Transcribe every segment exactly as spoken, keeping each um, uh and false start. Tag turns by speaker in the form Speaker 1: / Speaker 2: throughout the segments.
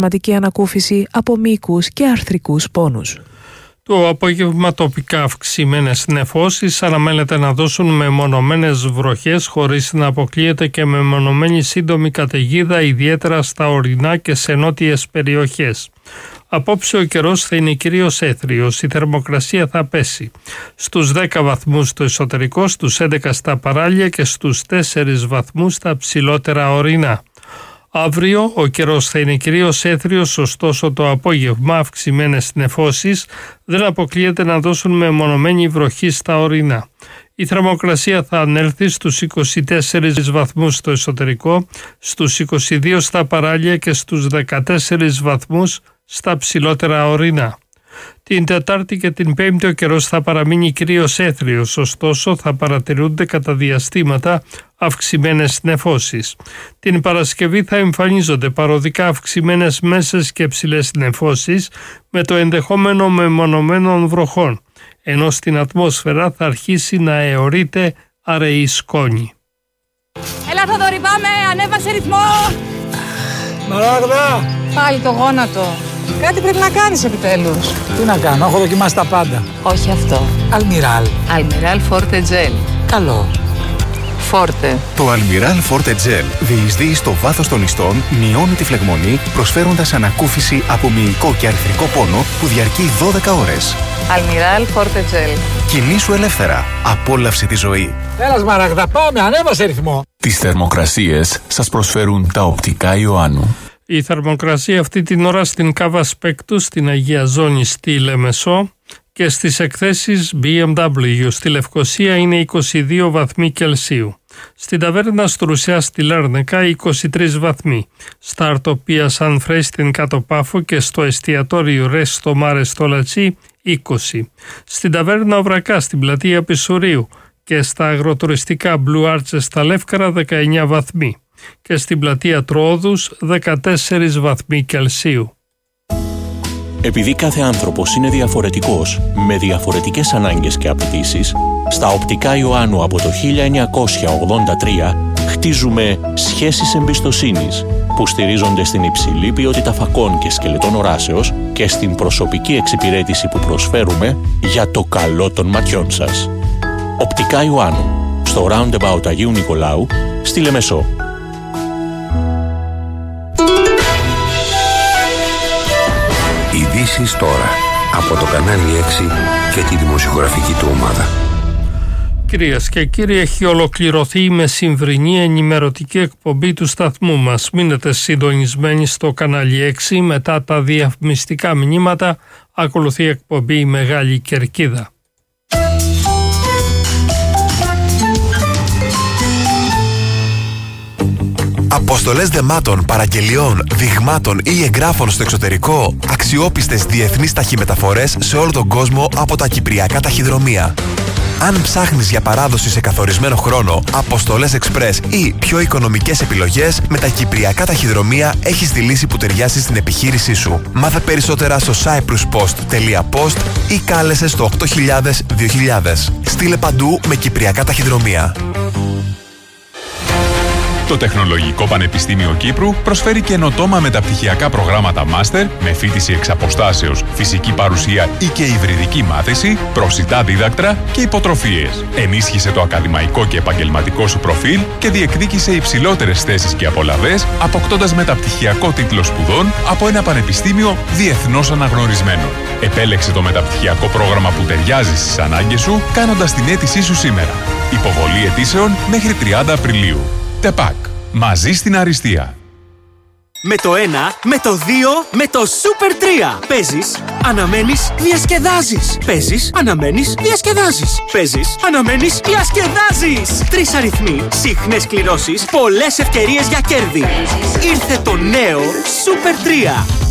Speaker 1: Σημαντική ανακούφιση από μυϊκούς και αρθρικούς πόνους.
Speaker 2: Το απόγευμα τοπικά αυξημένες νεφώσεις αναμένεται να δώσουν μεμονωμένες βροχές χωρίς να αποκλείεται και μεμονωμένη σύντομη καταιγίδα, ιδιαίτερα στα ορεινά και σε νότιες περιοχές. Απόψε ο καιρός θα είναι κυρίως έθριος, η θερμοκρασία θα πέσει στους δέκα βαθμούς στο εσωτερικό, στους έντεκα στα παράλια και στους τέσσερις βαθμούς στα ψηλότερα ορεινά. Αύριο ο καιρός θα είναι κυρίως έθριος, ωστόσο το απόγευμα αυξημένες νεφώσεις δεν αποκλείεται να δώσουν μεμονωμένη βροχή στα ορεινά. Η θερμοκρασία θα ανέλθει στους είκοσι τέσσερις βαθμούς στο εσωτερικό, στους είκοσι δύο στα παράλια και στους δεκατέσσερις βαθμούς στα ψηλότερα ορεινά. Την Τετάρτη και την Πέμπτη ο καιρός θα παραμείνει κυρίως έθριος, ωστόσο θα παρατηρούνται κατά διαστήματα αυξημένες νεφώσεις. Την Παρασκευή θα εμφανίζονται παροδικά αυξημένες μέσες και ψηλές νεφώσεις με το ενδεχόμενο μεμονωμένων βροχών, ενώ στην ατμόσφαιρα θα αρχίσει να αιωρείται αραιή σκόνη.
Speaker 3: Έλα Θοδωρή, πάμε, ανέβασε ρυθμό!
Speaker 4: Μαράγδα!
Speaker 3: Πάλι το γόνατο. Κάτι πρέπει να κάνεις επιτέλους.
Speaker 4: Τι να κάνω, έχω δοκιμάσει τα πάντα.
Speaker 3: Όχι αυτό.
Speaker 4: Αλμιράλ.
Speaker 3: Αλμιράλ Forte Gel.
Speaker 4: Καλό.
Speaker 3: Forte.
Speaker 5: Το Αλμιράλ Forte Gel διεισδύει στο βάθος των ιστών, μειώνει τη φλεγμονή, προσφέροντας ανακούφιση από μυϊκό και αρθρικό πόνο που διαρκεί δώδεκα ώρες.
Speaker 3: Αλμιράλ Forte Gel.
Speaker 5: Κινήσου ελεύθερα. Απόλαυσε τη ζωή.
Speaker 4: Έλα Σμαράγδα, πάμε, ανέβασε ρυθμό.
Speaker 6: Τις θερμοκρασίες σας προσφέρουν τα οπτικά Ιωάννου.
Speaker 2: Η θερμοκρασία αυτή την ώρα στην Κάβα Σπέκτου, στην Αγία Ζώνη στη Λεμεσό και στις εκθέσεις μπι εμ ντάμπλιου στη Λευκοσία είναι είκοσι δύο βαθμοί Κελσίου. Στην ταβέρνα Στρουσιά στη Λάρνεκα είκοσι τρεις βαθμοί. Στα Αρτοπία Σαν Φρέι στην Κάτω Πάφο και στο εστιατόριο Ρες στο Μάρε στο Λατσί είκοσι. Στην ταβέρνα Οβρακά στην πλατεία Πισουρίου και στα αγροτουριστικά Blue Arches στα Λεύκαρα δεκαεννιά βαθμοί. Και στην πλατεία Τρόοδους δεκατέσσερις βαθμοί Κελσίου.
Speaker 7: Επειδή κάθε άνθρωπος είναι διαφορετικός, με διαφορετικές ανάγκες και απαιτήσεις, στα οπτικά Ιωάννου από το χίλια εννιακόσια ογδόντα τρία χτίζουμε σχέσεις εμπιστοσύνης που στηρίζονται στην υψηλή ποιότητα φακών και σκελετών οράσεως και στην προσωπική εξυπηρέτηση που προσφέρουμε για το καλό των ματιών σας. Οπτικά Ιωάννου, στο Roundabout Αγίου Νικολάου, στη Λεμεσό.
Speaker 8: Ειδήσεις τώρα από το κανάλι έξι και τη δημοσιογραφική του ομάδα.
Speaker 2: Κυρίες και κύριοι, έχει ολοκληρωθεί η μεσημβρινή ενημερωτική εκπομπή του σταθμού μας. Μείνετε συντονισμένοι στο κανάλι έξι. Μετά τα διαφημιστικά μηνύματα ακολουθεί η εκπομπή η Μεγάλη Κερκίδα.
Speaker 9: Αποστολές δεμάτων, παραγγελιών, δειγμάτων ή εγγράφων στο εξωτερικό. Αξιόπιστες διεθνείς ταχυμεταφορές σε όλο τον κόσμο από τα κυπριακά ταχυδρομεία. Αν ψάχνεις για παράδοση σε καθορισμένο χρόνο, αποστολές εξπρές ή πιο οικονομικές επιλογές, με τα κυπριακά ταχυδρομεία έχεις τη λύση που ταιριάζει στην επιχείρησή σου. Μάθε περισσότερα στο cyprus post τελεία post ή κάλεσε στο οκτώ χιλιάδες δύο χιλιάδες. Στείλε παντού με κυπριακά ταχυδρομεία.
Speaker 10: Το Τεχνολογικό Πανεπιστήμιο Κύπρου προσφέρει καινοτόμα μεταπτυχιακά προγράμματα μάστερ με φοιτηση εξ αποστάσεως, φυσική παρουσία ή και υβριδική μάθηση, προσιτά δίδακτρα και υποτροφίες. Ενίσχυσε το ακαδημαϊκό και επαγγελματικό σου προφίλ και διεκδίκησε υψηλότερες θέσεις και απολαβές, αποκτώντας μεταπτυχιακό τίτλο σπουδών από ένα πανεπιστήμιο διεθνώς αναγνωρισμένο. Επέλεξε το μεταπτυχιακό πρόγραμμα που ταιριάζει στις ανάγκες σου, κάνοντας την αίτησή σου σήμερα. Υποβολή αιτήσεων μέχρι τριάντα Απριλίου. ΤΕΠΑΚ. Μαζί στην αριστεία.
Speaker 11: Με το ένα, με το δύο, με το Super τρία. Παίζεις, αναμένεις, διασκεδάζεις. Παίζεις, αναμένεις, διασκεδάζεις. Παίζεις, αναμένεις, διασκεδάζεις. Τρεις αριθμοί, συχνές κληρώσεις, πολλές ευκαιρίες για κέρδη. Ήρθε το νέο Super τρία.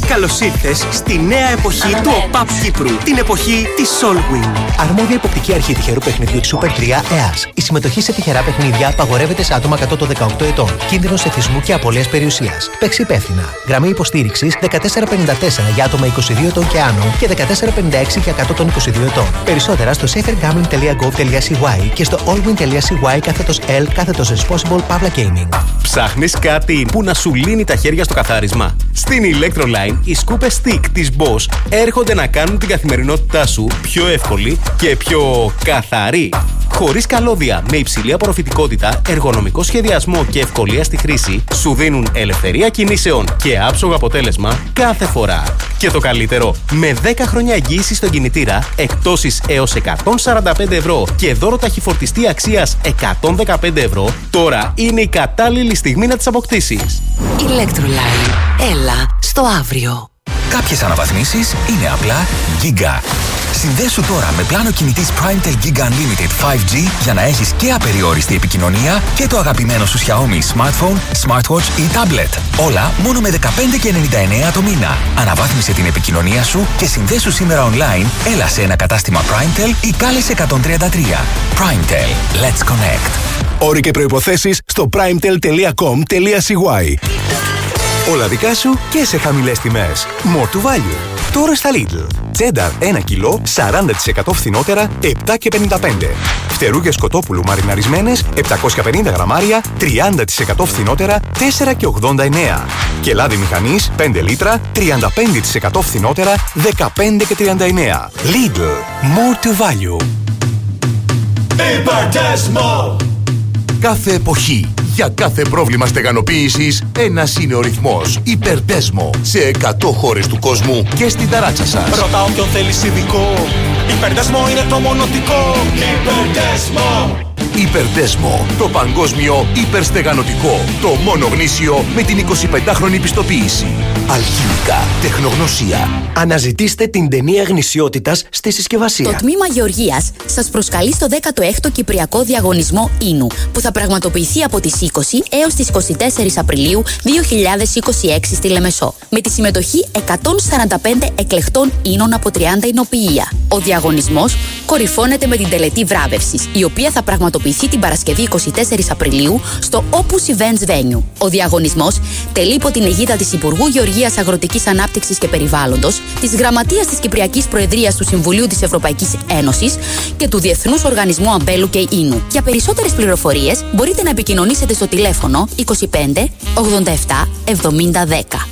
Speaker 11: Καλώς ήρθες στη νέα εποχή του ΟΠΑΠ Κύπρου. Την εποχή της Solwyn.
Speaker 12: Αρμόδια υποπτική αρχή τυχερού παιχνιδιού της Super τρία ΕΑΣ. Η συμμετοχή σε τυχερά παιχνίδια απαγορεύεται σε άτομα κάτω των δεκαοκτώ ετών. Κίνδυνος εθισμού και απώλειας περιουσίας. Παίξει υπεύθυνα. Γραμμή υποστήριξης δεκατέσσερα πενήντα τέσσερα για άτομα είκοσι δύο ετών και άνω και δεκατέσσερα πενήντα έξι για κάτω των είκοσι δύο ετών. Περισσότερα στο safergambling τελεία gov τελεία c y και στο allwin τελεία c y κάθετος L κάθετος responsible Pavla Gaming.
Speaker 13: Ψάχνεις κάτι που να σου λύνει τα χέρια στο καθάρισμα? Στην Electroline οι σκούπες stick της Bosch έρχονται να κάνουν την καθημερινότητά σου πιο εύκολη και πιο καθαρή. Χωρίς καλώδια, με υψηλή απορροφητικότητα, εργονομικό σχεδιασμό και ευκολία στη χρήση, σου δίνουν ελευθερία κινήσεων και άψογο αποτέλεσμα κάθε φορά. Και το καλύτερο, με δέκα χρόνια εγγύηση στον κινητήρα, εκπτώσεις έως εκατόν σαράντα πέντε ευρώ και δώρο ταχυφορτιστή αξίας εκατόν δεκαπέντε ευρώ, τώρα είναι η κατάλληλη στιγμή να τις αποκτήσεις.
Speaker 14: Electroline. Έλα στο αύριο.
Speaker 15: Κάποιες αναβαθμίσεις είναι απλά Giga. Συνδέσου τώρα με πλάνο κινητής PrimeTel Giga Unlimited φάιβ τζι για να έχεις και απεριόριστη επικοινωνία και το αγαπημένο σου Xiaomi Smartphone, Smartwatch ή Tablet. Όλα μόνο με δεκαπέντε και ενενήντα εννέα το μήνα. Αναβάθμισε την επικοινωνία σου και συνδέσου σήμερα online. Έλα σε ένα κατάστημα PrimeTel ή κάλεσε εκατόν τριάντα τρία. PrimeTel. Let's connect.
Speaker 16: Όροι και προϋποθέσεις στο primetel τελεία com τελεία c y. Όλα δικά σου και σε χαμηλές τιμές. More to value. Τώρα στα Lidl. Τσένταρ ένα κιλό, σαράντα τοις εκατό φθηνότερα, επτά και πενήντα πέντε. Φτερούγες κοτόπουλου μαριναρισμένες, επτακόσια πενήντα γραμμάρια, τριάντα τοις εκατό φθηνότερα, τέσσερα και ογδόντα εννέα. Και λάδι μηχανής, πέντε λίτρα, τριάντα πέντε τοις εκατό φθηνότερα, δεκαπέντε και τριάντα εννέα. Lidl. More to value.
Speaker 17: Υπερτέσμο! Κάθε εποχή, για κάθε πρόβλημα στεγανοποίησης, ένας είναι ο ρυθμός. Υπερτέσμο. Σε εκατό χώρες του κόσμου και στην ταράτσα σας.
Speaker 18: Ρωτάω ποιον θέλεις ειδικό. Υπερτέσμο είναι το μονοτικό.
Speaker 17: Υπερτέσμο. Υπερτέσμο. Το παγκόσμιο υπερστεγανοτικό. Το μόνο γνήσιο με την εικοσιπεντάχρονη πιστοποίηση. Αλχημικά. Τεχνογνωσία.
Speaker 19: Αναζητήστε την ταινία γνησιότητας στη συσκευασία.
Speaker 20: Το Τμήμα Γεωργίας σας προσκαλεί στο δέκατο έκτο Κυπριακό Διαγωνισμό Ίνου, που θα πραγματοποιηθεί από τις είκοσι έως τις είκοσι τέσσερις Απριλίου δύο χιλιάδες είκοσι έξι στη Λεμεσό, με τη συμμετοχή εκατόν σαράντα πέντε εκλεκτών ίνων από τριάντα εινοποιεία. Ο διαγωνισμός κορυφώνεται με την τελετή βράβευσης, η οποία θα πραγματοποιηθεί την Παρασκευή είκοσι τέσσερις Απριλίου στο Opus Events Venue. Ο διαγωνισμός τελεί υπό την αιγίδα της Υπουργού Γεωργίας, Αγροτικής Ανάπτυξης και Περιβάλλοντος, της Γραμματείας της Κυπριακής Προεδρίας του Συμβουλίου της Ευρωπαϊκής Ένωσης και του Διεθνούς Οργανισμού Αμπέλου και Ίνου. Για περισσότερες πληροφορίες μπορείτε να επικοινωνήσετε στο τηλέφωνο είκοσι πέντε ογδόντα επτά εβδομήντα δέκα.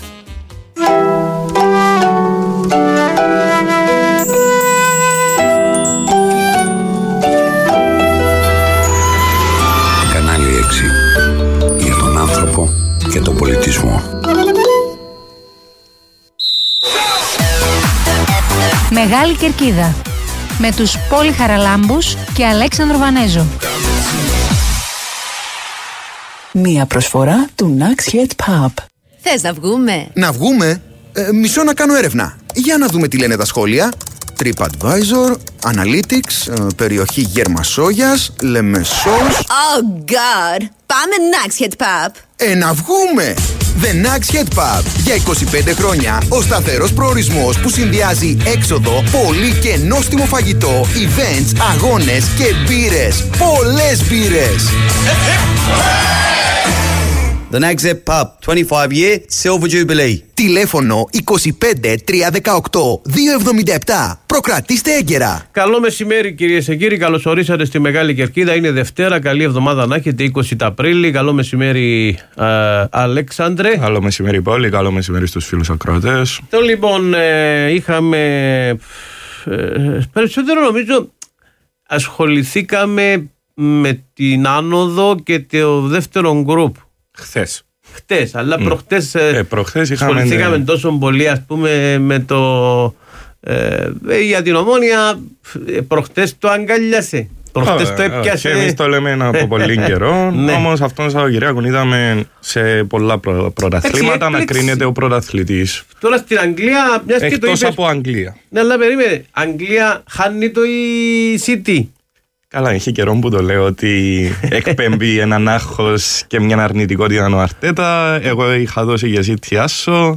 Speaker 8: Κανάλι έξι. Για τον άνθρωπο και τον πολιτισμό.
Speaker 21: Μεγάλη Κερκίδα με τους Πόλη Χαραλάμπους και Αλέξανδρο Βανέζο.
Speaker 1: Μία προσφορά του Nax Head Pub.
Speaker 22: Θες να βγούμε?
Speaker 23: Να βγούμε? Ε, μισό να κάνω έρευνα. Για να δούμε τι λένε τα σχόλια. TripAdvisor, Analytics, ε, περιοχή Γερμασόγιας, Λεμεσός.
Speaker 22: Oh God! Πάμε Nax Head Pub.
Speaker 23: Ε, να βγούμε! The Nax Head Pub. Για είκοσι πέντε χρόνια ο σταθερός προορισμός που συνδυάζει έξοδο, πολύ και νόστιμο φαγητό, events, αγώνες και μπύρες. Πολλές μπύρες!
Speaker 24: The Nax Head Pub, twenty-five year Silver Jubilee.
Speaker 23: Τηλέφωνο είκοσι πέντε τριακόσια δεκαοκτώ διακόσια εβδομήντα επτά. Προκρατήστε έγκαιρα.
Speaker 25: Καλό μεσημέρι κυρίες και κύριοι, καλώς ορίσατε στη Μεγάλη Κερκίδα. Είναι Δευτέρα, καλή εβδομάδα να έχετε, είκοσι Απρίλη. Καλό μεσημέρι ε, Αλέξανδρε.
Speaker 26: Καλό μεσημέρι Πόλη, καλό μεσημέρι στους φίλους ακροατές.
Speaker 25: Το λοιπόν ε, είχαμε ε, περισσότερο νομίζω ασχοληθήκαμε με την άνοδο και το δεύτερο γκρουπ.
Speaker 26: Χθες.
Speaker 25: Χτες, αλλά προχτές
Speaker 26: ε, προχτές είχαμε
Speaker 25: ασχοληθήκαμε
Speaker 26: ναι.
Speaker 25: τόσο πολύ, ας πούμε, με το ε, για την Ομόνια. Προχτές το αγκαλιάσε. Προχτές το έπιασε.
Speaker 26: Εμείς το λέμε από πολύ καιρό. Ναι. Όμως αυτόν τον Σαββατοκύριακο είδαμε σε πολλά προ, πρωταθλήματα να κρίνεται ο πρωταθλητής.
Speaker 25: Τώρα στην Αγγλία, μιας και το είπες.
Speaker 26: Εκτός από Αγγλία.
Speaker 25: Ναι, αλλά περίμενε. Αγγλία χάνει το η City.
Speaker 26: Καλά, έχει καιρό που το λέω ότι εκπέμπει έναν άγχος και μια αρνητικότητα ο Αρτέτα. Εγώ είχα δώσει για City άσο.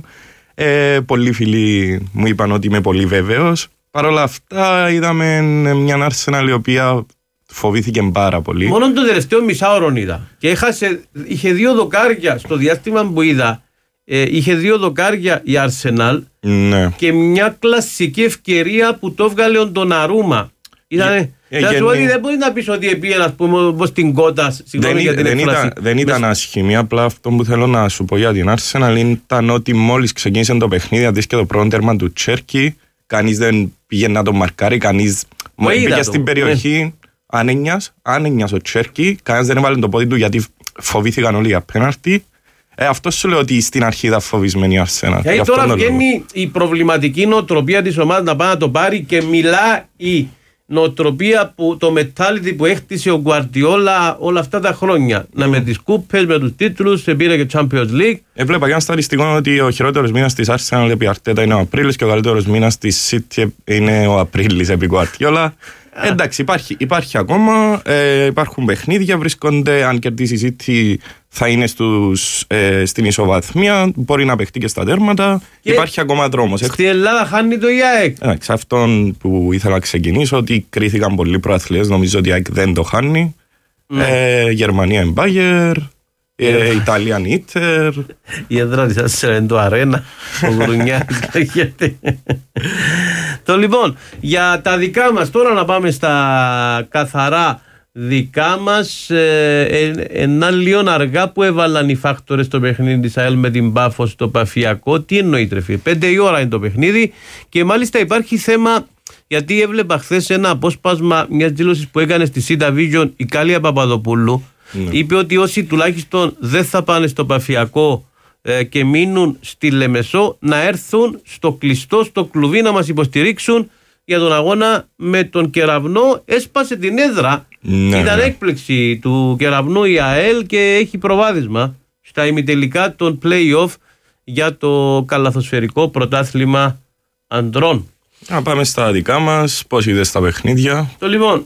Speaker 26: Ε, πολλοί φίλοι μου είπαν ότι είμαι πολύ βέβαιος. Παρ' όλα αυτά είδαμε μια Arsenal η οποία φοβήθηκε πάρα πολύ.
Speaker 25: Μόνο το τελευταίο μισάωρο είδα. Και έχασε, είχε δύο δοκάρια στο διάστημα που είδα. Ε, είχε δύο δοκάρια η Arsenal, ναι, και μια κλασική ευκαιρία που το έβγαλε ο Ντοναρούμα. Ήτανε, ε, θα σου ότι δεν μπορεί να πεις ότι πήγαινε, ας πούμε, όπως την κότα.
Speaker 26: Δεν, για την δεν, ήταν, δεν ήταν άσχημη. Απλά αυτό που θέλω να σου πω για την Arsenal ήταν ότι μόλις ξεκίνησε το παιχνίδι, αντί και το πρώτο τέρμα του Τσέρκι, κανείς δεν πήγε να τον μαρκάρει, κανείς πήγε στην περιοχή άνενιας, άνενιας ο Τσέρκι, κανένας δεν έβαλε το πόδι του γιατί φοβήθηκαν όλοι για πέναρτι. Ε, αυτό σου λέω ότι στην αρχή ήταν φοβισμένη η Arsenal.
Speaker 25: Γιατί τώρα βγαίνει η προβληματική νοοτροπία της ομάδας να πάει να το πάρει και μιλά η νοοτροπία, που, το mentality που έχτισε ο Γκουαρντιόλα όλα αυτά τα χρόνια. Mm. Να με τις κούπες, με τους τίτλους, σε πήρε και Champions League.
Speaker 26: Έβλεπα για ένα στατιστικό ότι ο χειρότερος μήνας της Arsenal επί Αρτέτα είναι ο Απρίλης και ο καλύτερος μήνας της City είναι ο Απρίλης επί Γκουαρντιόλα. Ah. Εντάξει, υπάρχει, υπάρχει ακόμα, ε, υπάρχουν παιχνίδια, βρίσκονται, αν κερδίσει η City θα είναι στους, ε, στην ισοβαθμία, μπορεί να παιχτεί και στα τέρματα, και υπάρχει ακόμα δρόμος.
Speaker 25: Στην Ελλάδα χάνει το η ΑΕΚ.
Speaker 26: Εντάξει, αυτόν που ήθελα να ξεκινήσω, ότι κρίθηκαν πολλοί προαθλίες, νομίζω ότι η ΑΕΚ δεν το χάνει. Mm. Ε, Γερμανία Εμπάγερ, ε, Ιταλία Νίτερ.
Speaker 25: Η έδρα της Άσσερα είναι το αρένα, ο Γουρουνιάς. Το λοιπόν, για τα δικά μας τώρα να πάμε στα καθαρά δικά μας. ε, ένα λίγο αργά που έβαλαν οι φάκτορες στο παιχνίδι της ΑΕΛ με την Πάφο στο Παφιακό. Τι εννοεί τρεφή, πέντε η ώρα είναι το παιχνίδι και μάλιστα υπάρχει θέμα, γιατί έβλεπα χθες ένα απόσπασμα μιας δήλωσης που έκανε στη Σίτα Vision η Κάλια Παπαδοπούλου. Ναι. Είπε ότι όσοι τουλάχιστον δεν θα πάνε στο Παφιακό ε, και μείνουν στη Λεμεσό, να έρθουν στο κλειστό, στο κλουβί, να μας υποστηρίξουν για τον αγώνα με τον Κεραυνό. Έσπασε την έδρα. Ναι, ήταν ναι. έκπληξη του Κεραυνού η ΑΕΛ και έχει προβάδισμα στα ημιτελικά των play-off για το καλαθοσφαιρικό πρωτάθλημα ανδρών.
Speaker 26: Να πάμε στα δικά μας. Πώς είδες τα παιχνίδια?
Speaker 25: Το λοιπόν,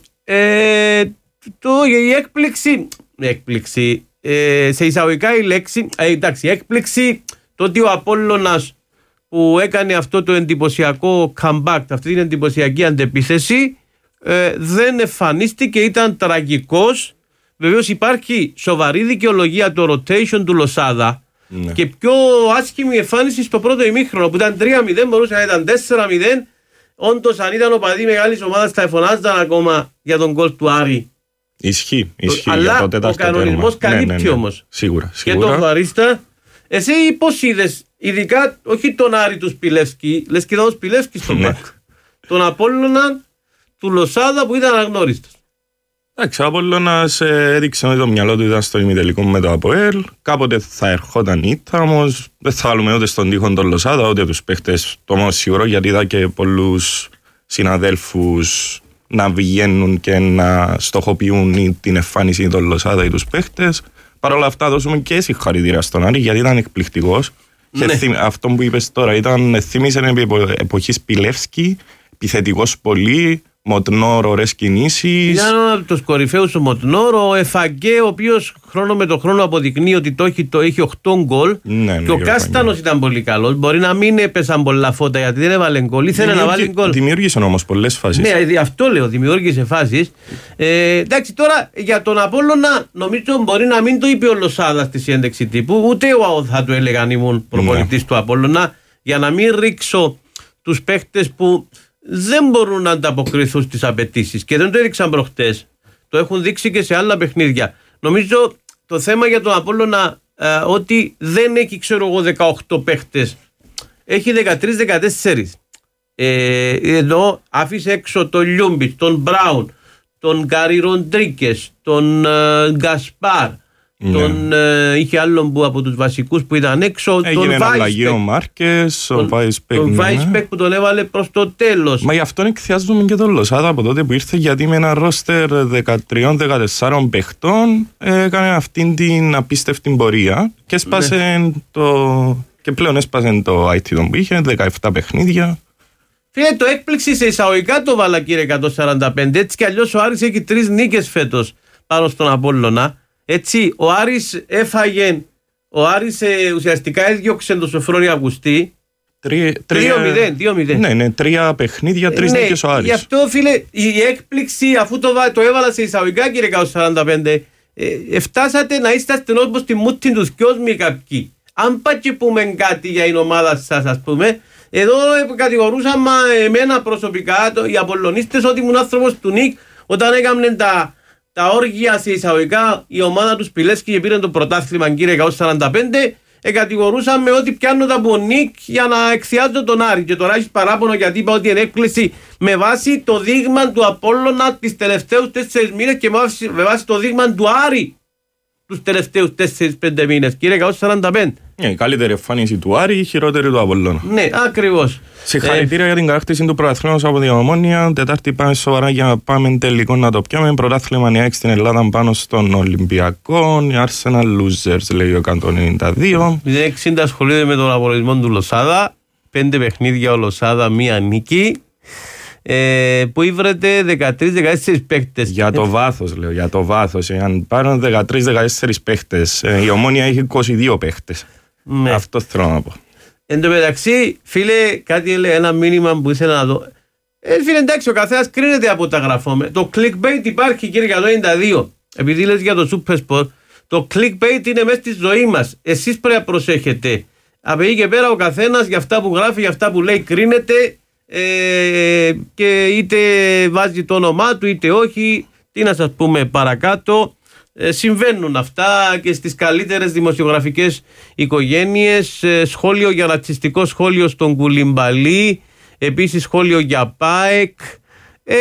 Speaker 25: ε, το, η έκπληξη, έκπληξη ε, σε εισαγωγικά η λέξη, ε, εντάξει, έκπληξη το ότι ο Απόλλωνας που έκανε αυτό το εντυπωσιακό comeback, αυτή την εντυπωσιακή αντεπίθεση, ε, δεν εμφανίστηκε, ήταν τραγικός. Βεβαίως υπάρχει σοβαρή δικαιολογία το rotation του Λοσάδα, ναι, και πιο άσχημη εμφάνιση στο πρώτο ημίχρονο που ήταν τρία μηδέν, μπορούσε να ήταν τέσσερα μηδέν. Όντως, αν ήταν οπαδοί μεγάλης ομάδας θα εφωνάζαν ακόμα για τον γκολ του Άρη.
Speaker 26: Ισχύει, ισχύει.
Speaker 25: Αλλά
Speaker 26: για το
Speaker 25: ο κανονισμός καλύπτει, ναι, ναι, ναι, όμως.
Speaker 26: Σίγουρα, σίγουρα.
Speaker 25: Και τον Βαρίστα. Εσύ πώς είδες, ειδικά όχι τον Άρη του Σπιλεύσκη, λες και ήταν ο Σπιλεύσκη στον
Speaker 26: ναι.
Speaker 25: Μπακ, τον Απόλλωνα του Λοσάδα που ήταν αναγνώριστος.
Speaker 26: Εντάξει, ο Απόλλωνας έδειξε ότι το μυαλό του ήταν στο ημιτελικό με το ΑΠΟΕΛ. Κάποτε θα ερχόταν ήττα, όμως δεν θα βάλουμε ούτε στον τοίχο τον Λοσάδα, ούτε τους παίχτες. Το μόνο σίγουρο, γιατί είδα και πολλούς συναδέλφους να βγαίνουν και να στοχοποιούν την εμφάνιση των Λοσάδα ή τους παίχτες. Παρ' όλα αυτά, δώσουμε και συγχαρητήρια στον Άρη, γιατί ήταν εκπληκτικός. Ναι. Θύμ, αυτό που είπες τώρα ήταν, θύμισε επί εποχή Σπιλεύσκη, επιθετικός πολύ, Μοτνόρο, ωραίες κινήσεις.
Speaker 25: Ήταν από τους κορυφαίους ο Μοτνόρο, ο Εφαγκέ, ο οποίος χρόνο με το χρόνο αποδεικνύει ότι το έχει, το έχει οκτώ γκολ. Ναι, και ο Κάστανος ήταν πολύ καλός. Μπορεί να μην έπεσαν πολλά φώτα γιατί δεν έβαλε γκολ. Ήθελε να βάλει γκολ.
Speaker 26: Δημιούργησε όμως πολλές φάσεις.
Speaker 25: Ναι, αυτό λέω, δημιούργησε φάσεις. Ε, εντάξει, τώρα για τον Απόλλωνα νομίζω μπορεί να μην το είπε ο Λοσάδα στη συνέντευξη τύπου, ούτε εγώ θα του έλεγα αν ήμουν προπονητής ναι. του Απόλλωνα, για να μην ρίξω τους παίχτες που δεν μπορούν να ανταποκριθούν στις απαιτήσεις και δεν το έδειξαν προχτές. Το έχουν δείξει και σε άλλα παιχνίδια. Νομίζω το θέμα για τον Απόλλωνα ε, ότι δεν έχει, ξέρω εγώ, δεκαοκτώ παίχτες. Έχει δεκατρείς δεκατέσσερα. Ε, εδώ άφησε έξω τον Λιούμπιτ, τον Μπράουν, τον Γκάρι Ροντρίκες, τον ε, Γκασπάρ. Ναι. Τον, ε, είχε άλλον που από τους βασικούς που ήταν έξω.
Speaker 26: Έγινε τον αλλαγή ο Μάρκες, ο Βάισπεκ.
Speaker 25: Τον Βάισπεκ που τον έβαλε προς το τέλος.
Speaker 26: Μα γι' αυτόν εκθιάζουμε και τον Λοσάδα από τότε που ήρθε, γιατί με ένα ρόστερ δεκατρία δεκατέσσερα παιχτών έκανε αυτήν την απίστευτη πορεία και έσπασε ναι. το. Και πλέον έσπασε το άι τι που είχε, δεκαεπτά παιχνίδια.
Speaker 25: Φίλε, το έκπληξη σε εισαγωγικά το βάλα, κύριε εκατόν σαράντα πέντε. Έτσι κι αλλιώς ο Άρης έχει τρεις νίκες φέτος πάνω στον Απόλλωνα. Έτσι, ο Άρης έφαγε, ο Άρης ε, ουσιαστικά έδιωξε τον Σοφρόνη Αυγουστή δύο μηδέν.
Speaker 26: Ναι, ναι, τρία παιχνίδια, τρεις
Speaker 25: ναι,
Speaker 26: νίκες ο Άρης.
Speaker 25: Γι' αυτό, φίλε, η έκπληξη, αφού το, το έβαλα σε εισαγωγικά, κύριε Κάος σαράντα πέντε, ε, φτάσατε να είστε όπως τη μούτη του σκιόσμη κάποιοι. Αν πάει και πούμε κάτι για την ομάδα σας, ας πούμε, εδώ κατηγορούσαμε εμένα προσωπικά, το, οι Απολλωνίστες, ότι ήμουν άνθρωπος του Νίκ, όταν έκαναν τα, τα όργια σε εισαγωγικά, η ομάδα του Σπιλέσκη και πήρε το πρωτάθλημα, κύριε Κάος σαράντα πέντε, εκατηγορούσαμε ότι πιάνω τα από Νίκ για να εκθιάζω τον Άρη. Και τώρα έχεις παράπονο γιατί είπα ότι είναι έκπληξη με βάση το δείγμα του Απόλλωνα τις τελευταίους τέσσερις μήνες και με βάση το δείγμα του Άρη τους τελευταίους τέσσερις πέντε μήνες. Κύριε Κάος σαράντα πέντε.
Speaker 26: Ναι, η καλύτερη εμφάνιση του Άρη, η χειρότερη του Απόλλωνα.
Speaker 25: Ναι, ακριβώς.
Speaker 26: Συγχαρητήρια ε... για την κατάκτηση του πρωταθλήματος από την Ομόνια. Τετάρτη πάμε σοβαρά για να πάμε τελικό να το πιάμε. Πρωτάθλημα νέα στην Ελλάδα πάνω στον Ολυμπιακό. Η Arsenal Losers, λέει ο εκατόν ενενήντα δύο.
Speaker 25: μηδέν εξήντα ασχολείται με τον απολογισμό του Λοσάδα. Πέντε παιχνίδια ο Λοσάδα, μία νίκη. Ε, που ήβρεται δεκατρείς δεκατέσσερα παίκτες.
Speaker 26: Για το βάθος, λέω, για το βάθος. Αν πάρουν δεκατρείς δεκατέσσερα παίκτες, η Ομόνια έχει είκοσι δύο παίκτες. Ναι. Αυτό θέλω να πω.
Speaker 25: Εν τω μεταξύ, φίλε, κάτι έλεγε, ένα μήνυμα που ήθελα να δω. Ε, φίλε, εντάξει, ο καθένας κρίνεται από τα γραφόμενα. Το clickbait υπάρχει, κύριε εκατόν ενενήντα δύο. Επειδή λες για το Supersport, το clickbait είναι μέσα στη ζωή μας. Εσείς πρέπει να προσέχετε. Από εκεί και πέρα, ο καθένας για αυτά που γράφει, για αυτά που λέει, κρίνεται. Ε, και είτε βάζει το όνομά του είτε όχι, τι να σας πούμε παρακάτω, ε, συμβαίνουν αυτά και στις καλύτερες δημοσιογραφικές οικογένειες. ε, σχόλιο για ρατσιστικό σχόλιο στον Κουλιμπαλί, επίσης σχόλιο για ΠΑΕΚ. ε,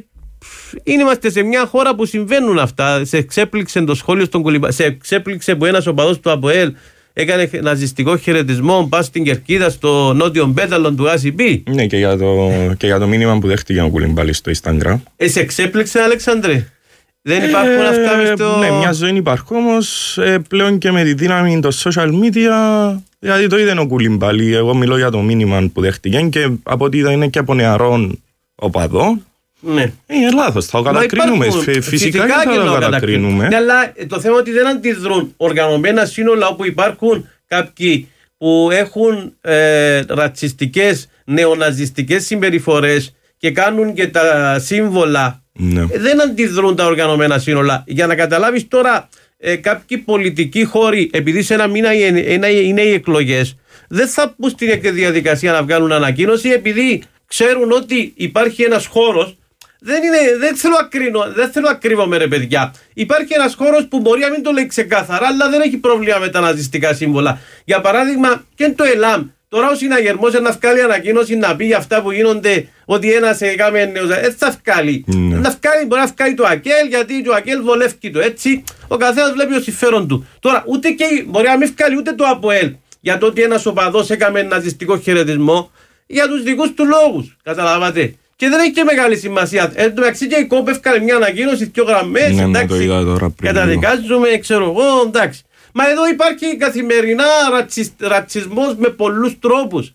Speaker 25: Είμαστε σε μια χώρα που συμβαίνουν αυτά. Σε εξέπληξε το σχόλιο στον Κουλιμπαλί, σε εξέπληξε που ένας οπαδός του ΑΠΟΕΛ έκανε ναζιστικό χαιρετισμό πας στην κερκίδα στο νότιο πέταλο του ΑΣΥΠΗ.
Speaker 26: Ναι, και για, το, και για το μήνυμα που δέχτηκε ο Κουλιμπαλί στο Instagram.
Speaker 25: Ε, σε εξέπληξε, Αλέξανδρε? Δεν υπάρχουν ε, αυτά μες στο...
Speaker 26: Ναι, μια ζωή υπάρχουν όμως ε, πλέον και με τη δύναμη των social media. Δηλαδή το είδε ο Κουλιμπαλί. Εγώ μιλώ για το μήνυμα που δέχτηκε και από ό,τι είδα είναι και από νεαρών οπαδών.
Speaker 25: Ναι.
Speaker 26: Είναι λάθος, θα το κατακρίνουμε. Φυσικά, φυσικά και θα το κατακρίνουμε.
Speaker 25: Ναι, αλλά το θέμα είναι ότι δεν αντιδρούν οργανωμένα σύνολα όπου υπάρχουν κάποιοι που έχουν ε, ρατσιστικές, νεοναζιστικές συμπεριφορές και κάνουν και τα σύμβολα.
Speaker 26: Ναι.
Speaker 25: Ε, δεν αντιδρούν τα οργανωμένα σύνολα. Για να καταλάβεις τώρα, ε, κάποιοι πολιτικοί χώροι, επειδή σε ένα μήνα είναι οι εκλογές, δεν θα μπουν στην διαδικασία να βγάλουν ανακοίνωση, επειδή ξέρουν ότι υπάρχει ένας χώρος. Δεν, είναι, δεν θέλω να κρίνω, δεν θέλω να κρύβομαι, ρε παιδιά. Υπάρχει ένας χώρος που μπορεί να μην το λέει ξεκάθαρα, αλλά δεν έχει πρόβλημα με τα ναζιστικά σύμβολα. Για παράδειγμα, και το ΕΛΑΜ. Τώρα ο συναγερμός να βγάλει ανακοίνωση να πει για αυτά που γίνονται, ότι ένας έκαμε νέος. Έτσι θα βγάλει. Mm. Να βγάλει, μπορεί να βγάλει το ΑΚΕΛ, γιατί το ΑΚΕΛ βολεύει το έτσι. Ο καθένας βλέπει το συμφέρον του. Τώρα, ούτε και, μπορεί να μην βγάλει ούτε το ΑΠΟΕΛ για το ότι ένας οπαδός έκαμε ναζιστικό χαιρετισμό για τους δικούς του λόγους. Καταλάβατε. Και δεν έχει και μεγάλη σημασία. Εν τω μεταξύ και η ΚΟΠ έφκανε μια ανακοίνωση, δύο γραμμές.
Speaker 26: Ναι,
Speaker 25: εντάξει,
Speaker 26: το είδα τώρα πριν.
Speaker 25: καταδικάζουμε, ξέρω εγώ, εντάξει. Μα εδώ υπάρχει καθημερινά ρατσισ, ρατσισμός με πολλούς τρόπους.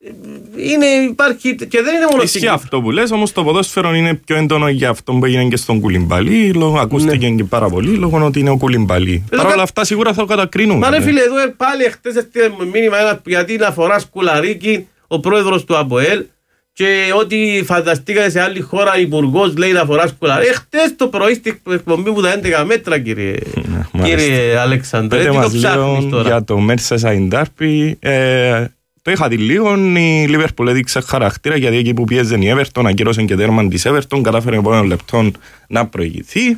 Speaker 25: Είναι, υπάρχει, και δεν είναι μόνο
Speaker 26: ισχύει αυτό που λες, όμως το ποδόσφαιρο είναι πιο έντονο για αυτό που έγινε και στον Κουλιμπαλί. Λόγω, ακούστηκε ναι. και πάρα πολύ λόγω ότι είναι ο Κουλιμπαλί. Παρ' όλα αυτά σίγουρα θα το κατακρίνουμε.
Speaker 25: Μα ρε φίλε, εδώ πάλι χτες έστειλε μήνυμα ένα, γιατί να φορά σκουλαρίκι ο πρόεδρος του ΑΠΟΕΛ. Και ό,τι φανταστήκατε σε άλλη χώρα, υπουργός λέει να φοράς κουλαρίκι. Ε, χτες το πρωί στην εκπομπή μου τα έντεκα μέτρα, κύριε, κύριε Αλέξανδρε.
Speaker 26: Πείτε μας λίγο για το Merseyside Derby. Ε, το είχα δει λίγο. Η Liverpool έδειξε χαρακτήρα, γιατί εκεί που πιέζε η Everton, ακύρωσε και τέρμαν της Everton, κατάφερε από ένα λεπτό να προηγηθεί.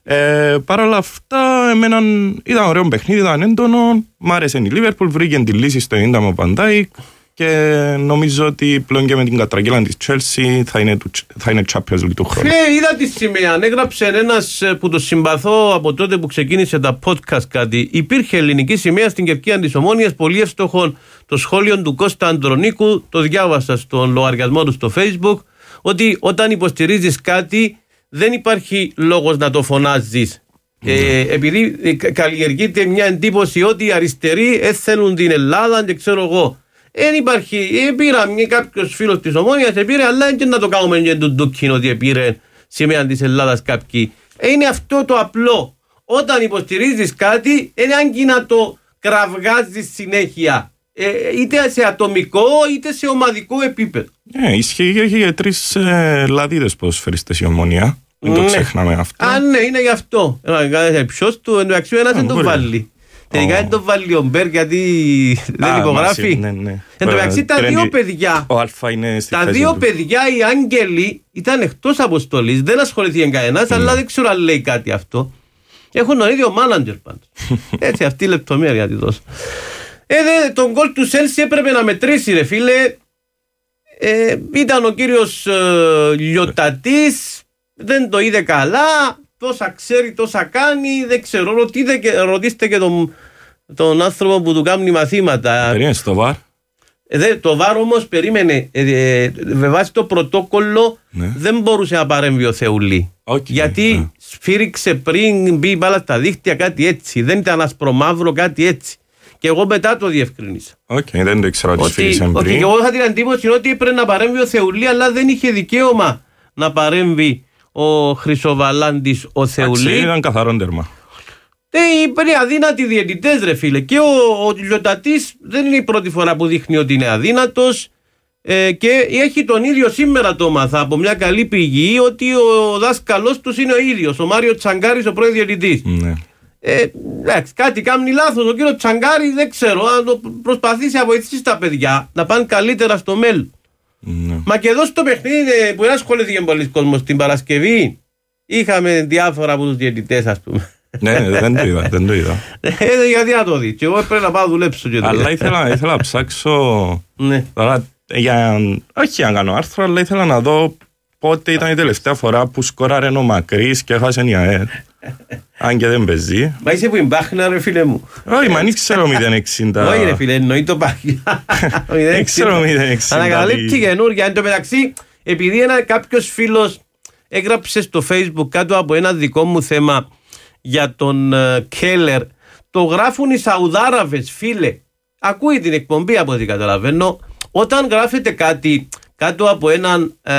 Speaker 26: Ε, Παρ' όλα αυτά, εμένα ήταν ωραίο παιχνίδι, ήταν έντονο. Μ' άρεσε η Liverpool, βρήκε τη λύση στο ενενήντα με ο Van Dijk. Και νομίζω ότι πλέον και με την κατραγγέλα της Chelsea θα είναι, θα είναι Champions League του χρόνου.
Speaker 25: Ε, είδα τη σημαία. Έγραψε ένας που το συμπαθώ από τότε που ξεκίνησε τα podcast κάτι. Υπήρχε ελληνική σημαία στην κερκίδα της Ομόνιας. Πολύ εύστοχο το σχόλιο του Κώστα Αντρονίκου. Το διάβασα στον λογαριασμό του στο Facebook. Ότι όταν υποστηρίζεις κάτι, δεν υπάρχει λόγος να το φωνάζεις. Mm. Ε, επειδή καλλιεργείται μια εντύπωση ότι οι αριστεροί έθελουν την Ελλάδα και ξέρω εγώ. Δεν υπάρχει, πήρα κάποιος φίλος της Ομόνιας, πήρε, αλλά και να το κάνουμε και τον ντουκκίνο ότι πήρε σημαία της Ελλάδας κάποιοι. Είναι αυτό το απλό. Όταν υποστηρίζεις κάτι, είναι άγκη να το κραυγάζεις συνέχεια. ε, είτε σε ατομικό είτε σε ομαδικό επίπεδο.
Speaker 26: Ναι, ισχύει και για τρεις ε, λαδίδες ποδοσφαιριστές η Ομόνια. Δεν το
Speaker 25: Ναι.
Speaker 26: ξεχνάμε αυτό.
Speaker 25: Α, ναι, είναι γι' αυτό. Ποιος του, εντάξει, ο ένας δεν τον βάλει. Τελικά δεν τον βάλει ο Μπέρ γιατί δεν
Speaker 26: Α,
Speaker 25: υπογράφει.
Speaker 26: μάση, ναι, ναι.
Speaker 25: Εν τω μεταξύ τα
Speaker 26: Τρένει-
Speaker 25: δύο παιδιά,
Speaker 26: Ο Αλφα είναι στη
Speaker 25: τα
Speaker 26: θέση
Speaker 25: δύο
Speaker 26: του.
Speaker 25: παιδιά, οι άγγελοι, ήταν εκτός αποστολής, δεν ασχοληθεί κανένας, αλλά δεν ξέρω αν λέει κάτι αυτό. Έχουν τον ίδιο μάνατζερ πάντως. Έτσι, αυτή η λεπτομέρεια τη δώσω. Ε, δε, τον γκολ του Σέλσι έπρεπε να μετρήσει, ρε φίλε. Ε, ήταν ο κύριος ε, Λιωτατής, δεν το είδε καλά, τόσα ξέρει, τόσα κάνει, δεν ξέρω, ρωτήστε και, ρωτήστε και τον, τον άνθρωπο που του κάνει μαθήματα.
Speaker 26: Περίμενε στο βαρ.
Speaker 25: Ε, δε, το βάρ όμως περίμενε, ε, ε, με βάση το πρωτόκολλο
Speaker 26: Ναι.
Speaker 25: δεν μπορούσε να παρέμβει ο Θεουλή.
Speaker 26: Okay,
Speaker 25: γιατί
Speaker 26: ναι.
Speaker 25: σφύριξε πριν μπει η μπάλα στα δίχτυα κάτι έτσι, δεν ήταν ασπρομαύρο κάτι έτσι. Και εγώ μετά το διευκρινίσα.
Speaker 26: Οκ, δεν το ήξερα ότι
Speaker 25: Ότι,
Speaker 26: σφύριξε
Speaker 25: ότι
Speaker 26: πριν.
Speaker 25: και εγώ είχα την εντύπωση ότι έπρεπε να παρέμβει ο Θεουλή, αλλά δεν είχε δικαίωμα να παρέμβει ο Χρυσοβαλάντης ο
Speaker 26: Εντάξει,
Speaker 25: Θεουλή.
Speaker 26: ήταν καθαρό τέρμα.
Speaker 25: Ε, είναι αδύνατοι διαιτητές, ρε φίλε. Και ο, ο Λιωτατής δεν είναι η πρώτη φορά που δείχνει ότι είναι αδύνατος. Ε, και έχει τον ίδιο σήμερα το μάθα από μια καλή πηγή ότι ο δάσκαλος τους είναι ο ίδιος, ο Μάριο Τσαγκάρης, ο πρώην διαιτητής.
Speaker 26: Ναι.
Speaker 25: Ε, εντάξει, κάτι κάνει λάθος ο κύριο Τσαγκάρη, δεν ξέρω, αν το προσπαθήσει να βοηθήσει τα παιδιά να πάνε καλύτερα στο μέλλον.
Speaker 26: Ναι.
Speaker 25: Μα και εδώ στο παιχνίδι ε, που δεν ασχολήθηκε πολλοί κόσμος την Παρασκευή, είχαμε διάφορα από τους διαιτητές, ας πούμε.
Speaker 26: Ναι, δεν το είδα, δεν το είδα.
Speaker 25: Ε, γιατί να το δει, και εγώ πρέπει να πάω να δουλέψω και το
Speaker 26: Αλλά
Speaker 25: λέω.
Speaker 26: ήθελα, ήθελα να ψάξω.
Speaker 25: Ναι.
Speaker 26: Τώρα, για, όχι για να κάνω άρθρο, αλλά ήθελα να δω πότε ήταν η τελευταία φορά που σκόραρε ο Μακρύς και έχασε η ΑΕΛ. Αν και δεν παίζει.
Speaker 25: Μα είσαι που είναι Μπάχνα, ρε φίλε μου.
Speaker 26: Όχι, μα δεν ξέρω μηδέν εξήντα.
Speaker 25: Όχι ρε φίλε, εννοεί το Μπάχνα.
Speaker 26: Δεν ξέρω μηδέν εξήντα.
Speaker 25: Ανακαλύπτει καινούργια. Εν τω μεταξύ, επειδή ένα κάποιος φίλος έγραψε στο Facebook κάτω από ένα δικό μου θέμα για τον uh, Κέλλερ, το γράφουν οι Σαουδάραβες, φίλε. Ακούει την εκπομπή από ό,τι καταλαβαίνω. Όταν γράφετε κάτι κάτω από έναν ε,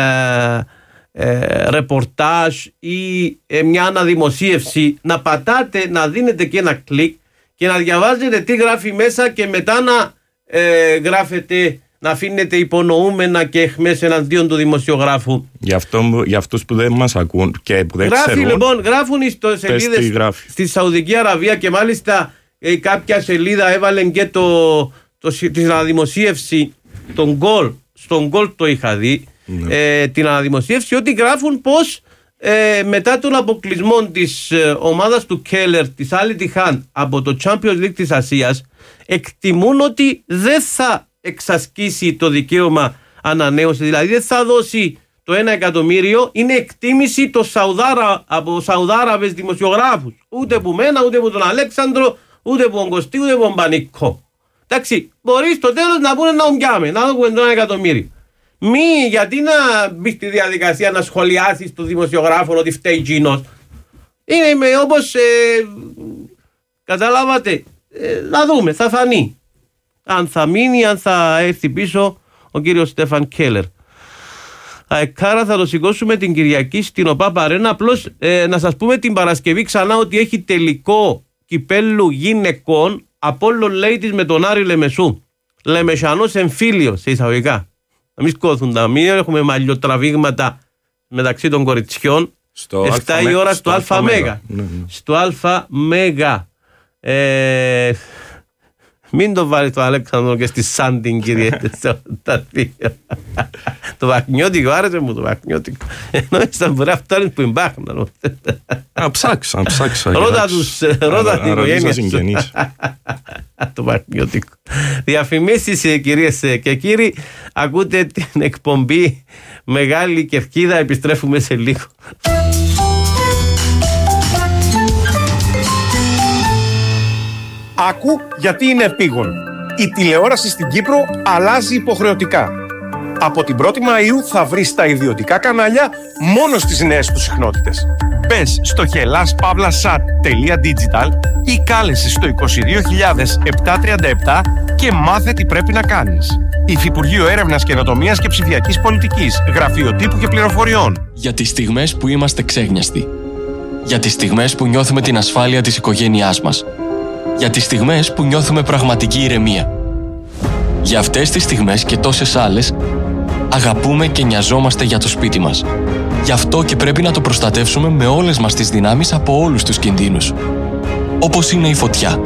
Speaker 25: ε, ρεπορτάζ ή ε, μια αναδημοσίευση, να πατάτε, να δίνετε και ένα κλικ και να διαβάζετε τι γράφει μέσα και μετά να ε, γράφετε, να αφήνετε υπονοούμενα και εχμές εναντίον του δημοσιογράφου.
Speaker 26: Για, αυτό, για αυτούς που δεν μας ακούν και που δεν
Speaker 25: Γράφει
Speaker 26: ξέρουν.
Speaker 25: λοιπόν, γράφουν οι
Speaker 26: τι
Speaker 25: σελίδες
Speaker 26: γράφει.
Speaker 25: στη Σαουδική Αραβία και μάλιστα ε, κάποια σελίδα έβαλε και το, το, την αναδημοσίευση, τον γκολ, στον γκολ το είχα δει,
Speaker 26: Ναι.
Speaker 25: ε, την αναδημοσίευση, ότι γράφουν πως ε, μετά τον αποκλεισμό της ε, ομάδας του Κέλλερ, της Al Ittihad από το Champions League της Ασίας, εκτιμούν ότι δεν θα εξασκήσει το δικαίωμα ανανέωση, δηλαδή δεν θα δώσει το ένα εκατομμύριο, είναι εκτίμηση το Σαουδάρα, από Σαουδάραβες δημοσιογράφους. Ούτε που μένα, ούτε που τον Αλέξανδρο, ούτε που τον Κωστή, ούτε που τον Πανικό. Εντάξει, μπορεί στο τέλος να πούνε να ομπιάμε, να δούμε το ένα εκατομμύριο. Μη, γιατί να μπει στη διαδικασία να σχολιάσεις τον δημοσιογράφο ότι φταίει εκείνος. Είναι με, όπως ε, καταλάβατε, ε, να δούμε, θα φανεί. Αν θα μείνει, αν θα έρθει πίσω ο κύριος Στέφαν Κέλλερ. Αεκάρα θα το σηκώσουμε την Κυριακή στην ΟΠΑΠ Αρένα. Απλώς ε, να σας πούμε την Παρασκευή ξανά ότι έχει τελικό κυπέλλου γυναικών Απόλλων Λέιτης με τον Άρη Λεμεσού. Λεμεσανός εμφύλιος σε εισαγωγικά. Να μην σκόθουν τα μία, έχουμε μαλλιοτραβήγματα μεταξύ των κοριτσιών.
Speaker 26: Στο
Speaker 25: εφτά η ώρα στο Αλφα Μέγα.
Speaker 26: Ναι, ναι.
Speaker 25: Στο Αλφα Μέγα. Ε, μην το βάλει το Αλέξανδρο και στη Σάντιν, κύριε. Το βαχνιώτικο, άρεσε μου το βαχνιώτικο. Ενώ ήσταν μπορεί να φτάνεις που εμπάχνα.
Speaker 26: Να ψάξω, να ψάξω.
Speaker 25: Ρώτα τους, ρώτα την οικογένεια σου.
Speaker 26: συγγενείς.
Speaker 25: Το βαχνιώτικο. Διαφημίσεις, κυρίες και κύριοι. Ακούτε την εκπομπή Μεγάλη Κερκίδα. Επιστρέφουμε σε λίγο.
Speaker 18: Άκου γιατί είναι επίγον. Η τηλεόραση στην Κύπρο αλλάζει υποχρεωτικά. Από την πρώτη Μαΐου θα βρεις τα ιδιωτικά κανάλια μόνο στις νέες τους συχνότητες. Μπες στο hellas pavla sat τελεία digital ή κάλεσε στο είκοσι δύο χιλιάδες επτακόσια τριάντα επτά και μάθε τι πρέπει να κάνεις. Υφυπουργείο Έρευνας, Καινοτομίας και Ψηφιακής Πολιτικής, Γραφείο Τύπου και Πληροφοριών.
Speaker 2: Για τις στιγμές που είμαστε ξέγνιαστοι. Για τις στιγμές που νιώθουμε την ασφάλεια της οικογένειάς μας. Για τις στιγμές που νιώθουμε πραγματική ηρεμία. Για αυτές τις στιγμές και τόσες άλλες, αγαπούμε και νοιαζόμαστε για το σπίτι μας. Γι' αυτό και πρέπει να το προστατεύσουμε με όλες μας τις δυνάμεις από όλους τους κινδύνους. Όπως είναι η φωτιά.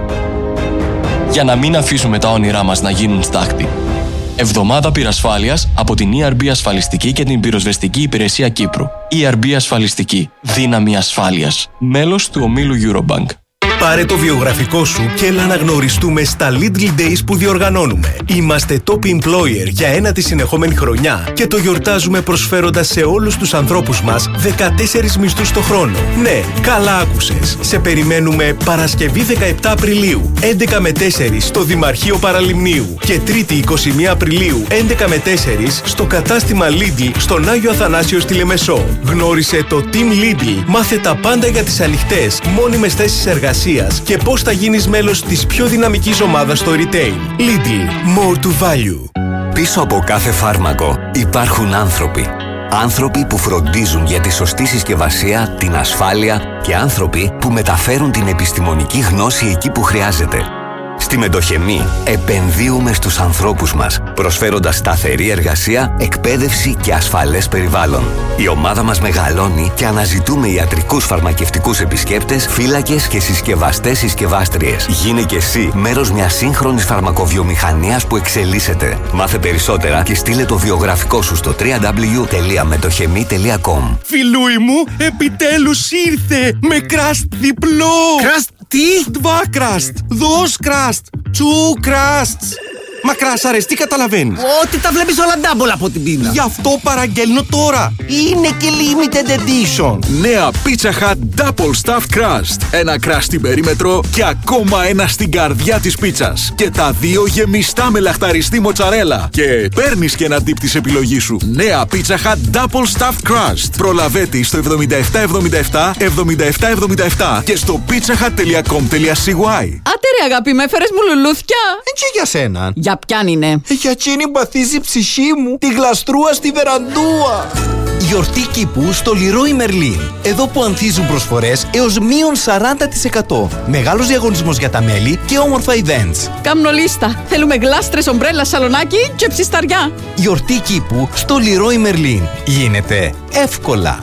Speaker 2: Για να μην αφήσουμε τα όνειρά μας να γίνουν στάχτη. Εβδομάδα πυρασφάλειας από την ι αρ μπι Ασφαλιστική και την Πυροσβεστική Υπηρεσία Κύπρου. ι αρ μπι Ασφαλιστική. Δύναμη ασφάλειας. Μέλος του ομίλου Eurobank.
Speaker 3: Πάρε το βιογραφικό σου και έλα να γνωριστούμε στα Lidl Days που διοργανώνουμε. Είμαστε top employer για ένατη συνεχόμενη χρονιά και το γιορτάζουμε προσφέροντας σε όλους τους ανθρώπους μας δεκατέσσερις μισθούς το χρόνο. Ναι, καλά άκουσες. Σε περιμένουμε Παρασκευή δεκαεπτά Απριλίου, έντεκα με τέσσερις στο Δημαρχείο Παραλιμνίου και Τρίτη είκοσι μία Απριλίου, έντεκα με τέσσερις στο κατάστημα Lidl στον Άγιο Αθανάσιο στη Λεμεσό. Γνώρισε το Team Lidl. Μάθε τα πάντα για τις ανοιχτές, μόνιμες θέσεις εργασίας και πώς θα γίνεις μέλος της πιο δυναμικής ομάδας στο retail. Lidl. More to value.
Speaker 15: Πίσω από κάθε φάρμακο υπάρχουν άνθρωποι. Άνθρωποι που φροντίζουν για τη σωστή συσκευασία, την ασφάλεια και άνθρωποι που μεταφέρουν την επιστημονική γνώση εκεί που χρειάζεται. Στη Μετοχεμή επενδύουμε στους ανθρώπους μας, προσφέροντας σταθερή εργασία, εκπαίδευση και ασφαλές περιβάλλον. Η ομάδα μας μεγαλώνει και αναζητούμε ιατρικούς φαρμακευτικούς επισκέπτες, φύλακες και συσκευαστές συσκευάστριες. Γίνε και εσύ μέρος μιας σύγχρονης φαρμακοβιομηχανίας που εξελίσσεται. Μάθε περισσότερα και στείλε το βιογραφικό σου στο double-u double-u double-u τελεία μετοχεμή τελεία com.
Speaker 4: Φιλούι μου, επιτέλους ήρθε με κραστ διπλό! Κραστ τι? Dva κραστ, δος κραστ, τσου κραστ. Μα κράσαρες, τι καταλαβαίνεις?
Speaker 5: Ότι τα βλέπεις όλα double από την πίνα.
Speaker 4: Γι' αυτό παραγγέλνω τώρα. Είναι και limited edition.
Speaker 6: Νέα Pizza Hut Double Stuffed Crust. Ένα crust στην περίμετρο και ακόμα ένα στην καρδιά της πίτσας. Και τα δύο γεμιστά με λαχταριστή μοτσαρέλα. Και παίρνεις και ένα dip της επιλογής σου. Νέα Pizza Hut Double Stuffed Crust. Προλαβέτη στο εβδομήντα επτά εβδομήντα επτά εβδομήντα επτά εβδομήντα επτά και στο pizzahut τελεία com τελεία σι γουάι.
Speaker 7: Άτε ρε αγάπη, με έφερες μου λουλούθια.
Speaker 4: Έτσι για σένα.
Speaker 7: Για ποιαν είναι?
Speaker 4: Για εκείνη παθίζει η ψυχή μου. Τη γλαστρούα στη βεραντούα.
Speaker 9: Γιορτή κήπου στο Leroy Merlin. Εδώ που ανθίζουν προσφορές έως μείον σαράντα τοις εκατό. Μεγάλος διαγωνισμός για τα μέλη και όμορφα events.
Speaker 7: Κάμνο λίστα. Θέλουμε γλάστρες, ομπρέλα, σαλονάκι και ψισταριά.
Speaker 9: Γιορτή κήπου στο Leroy Merlin. Γίνεται εύκολα.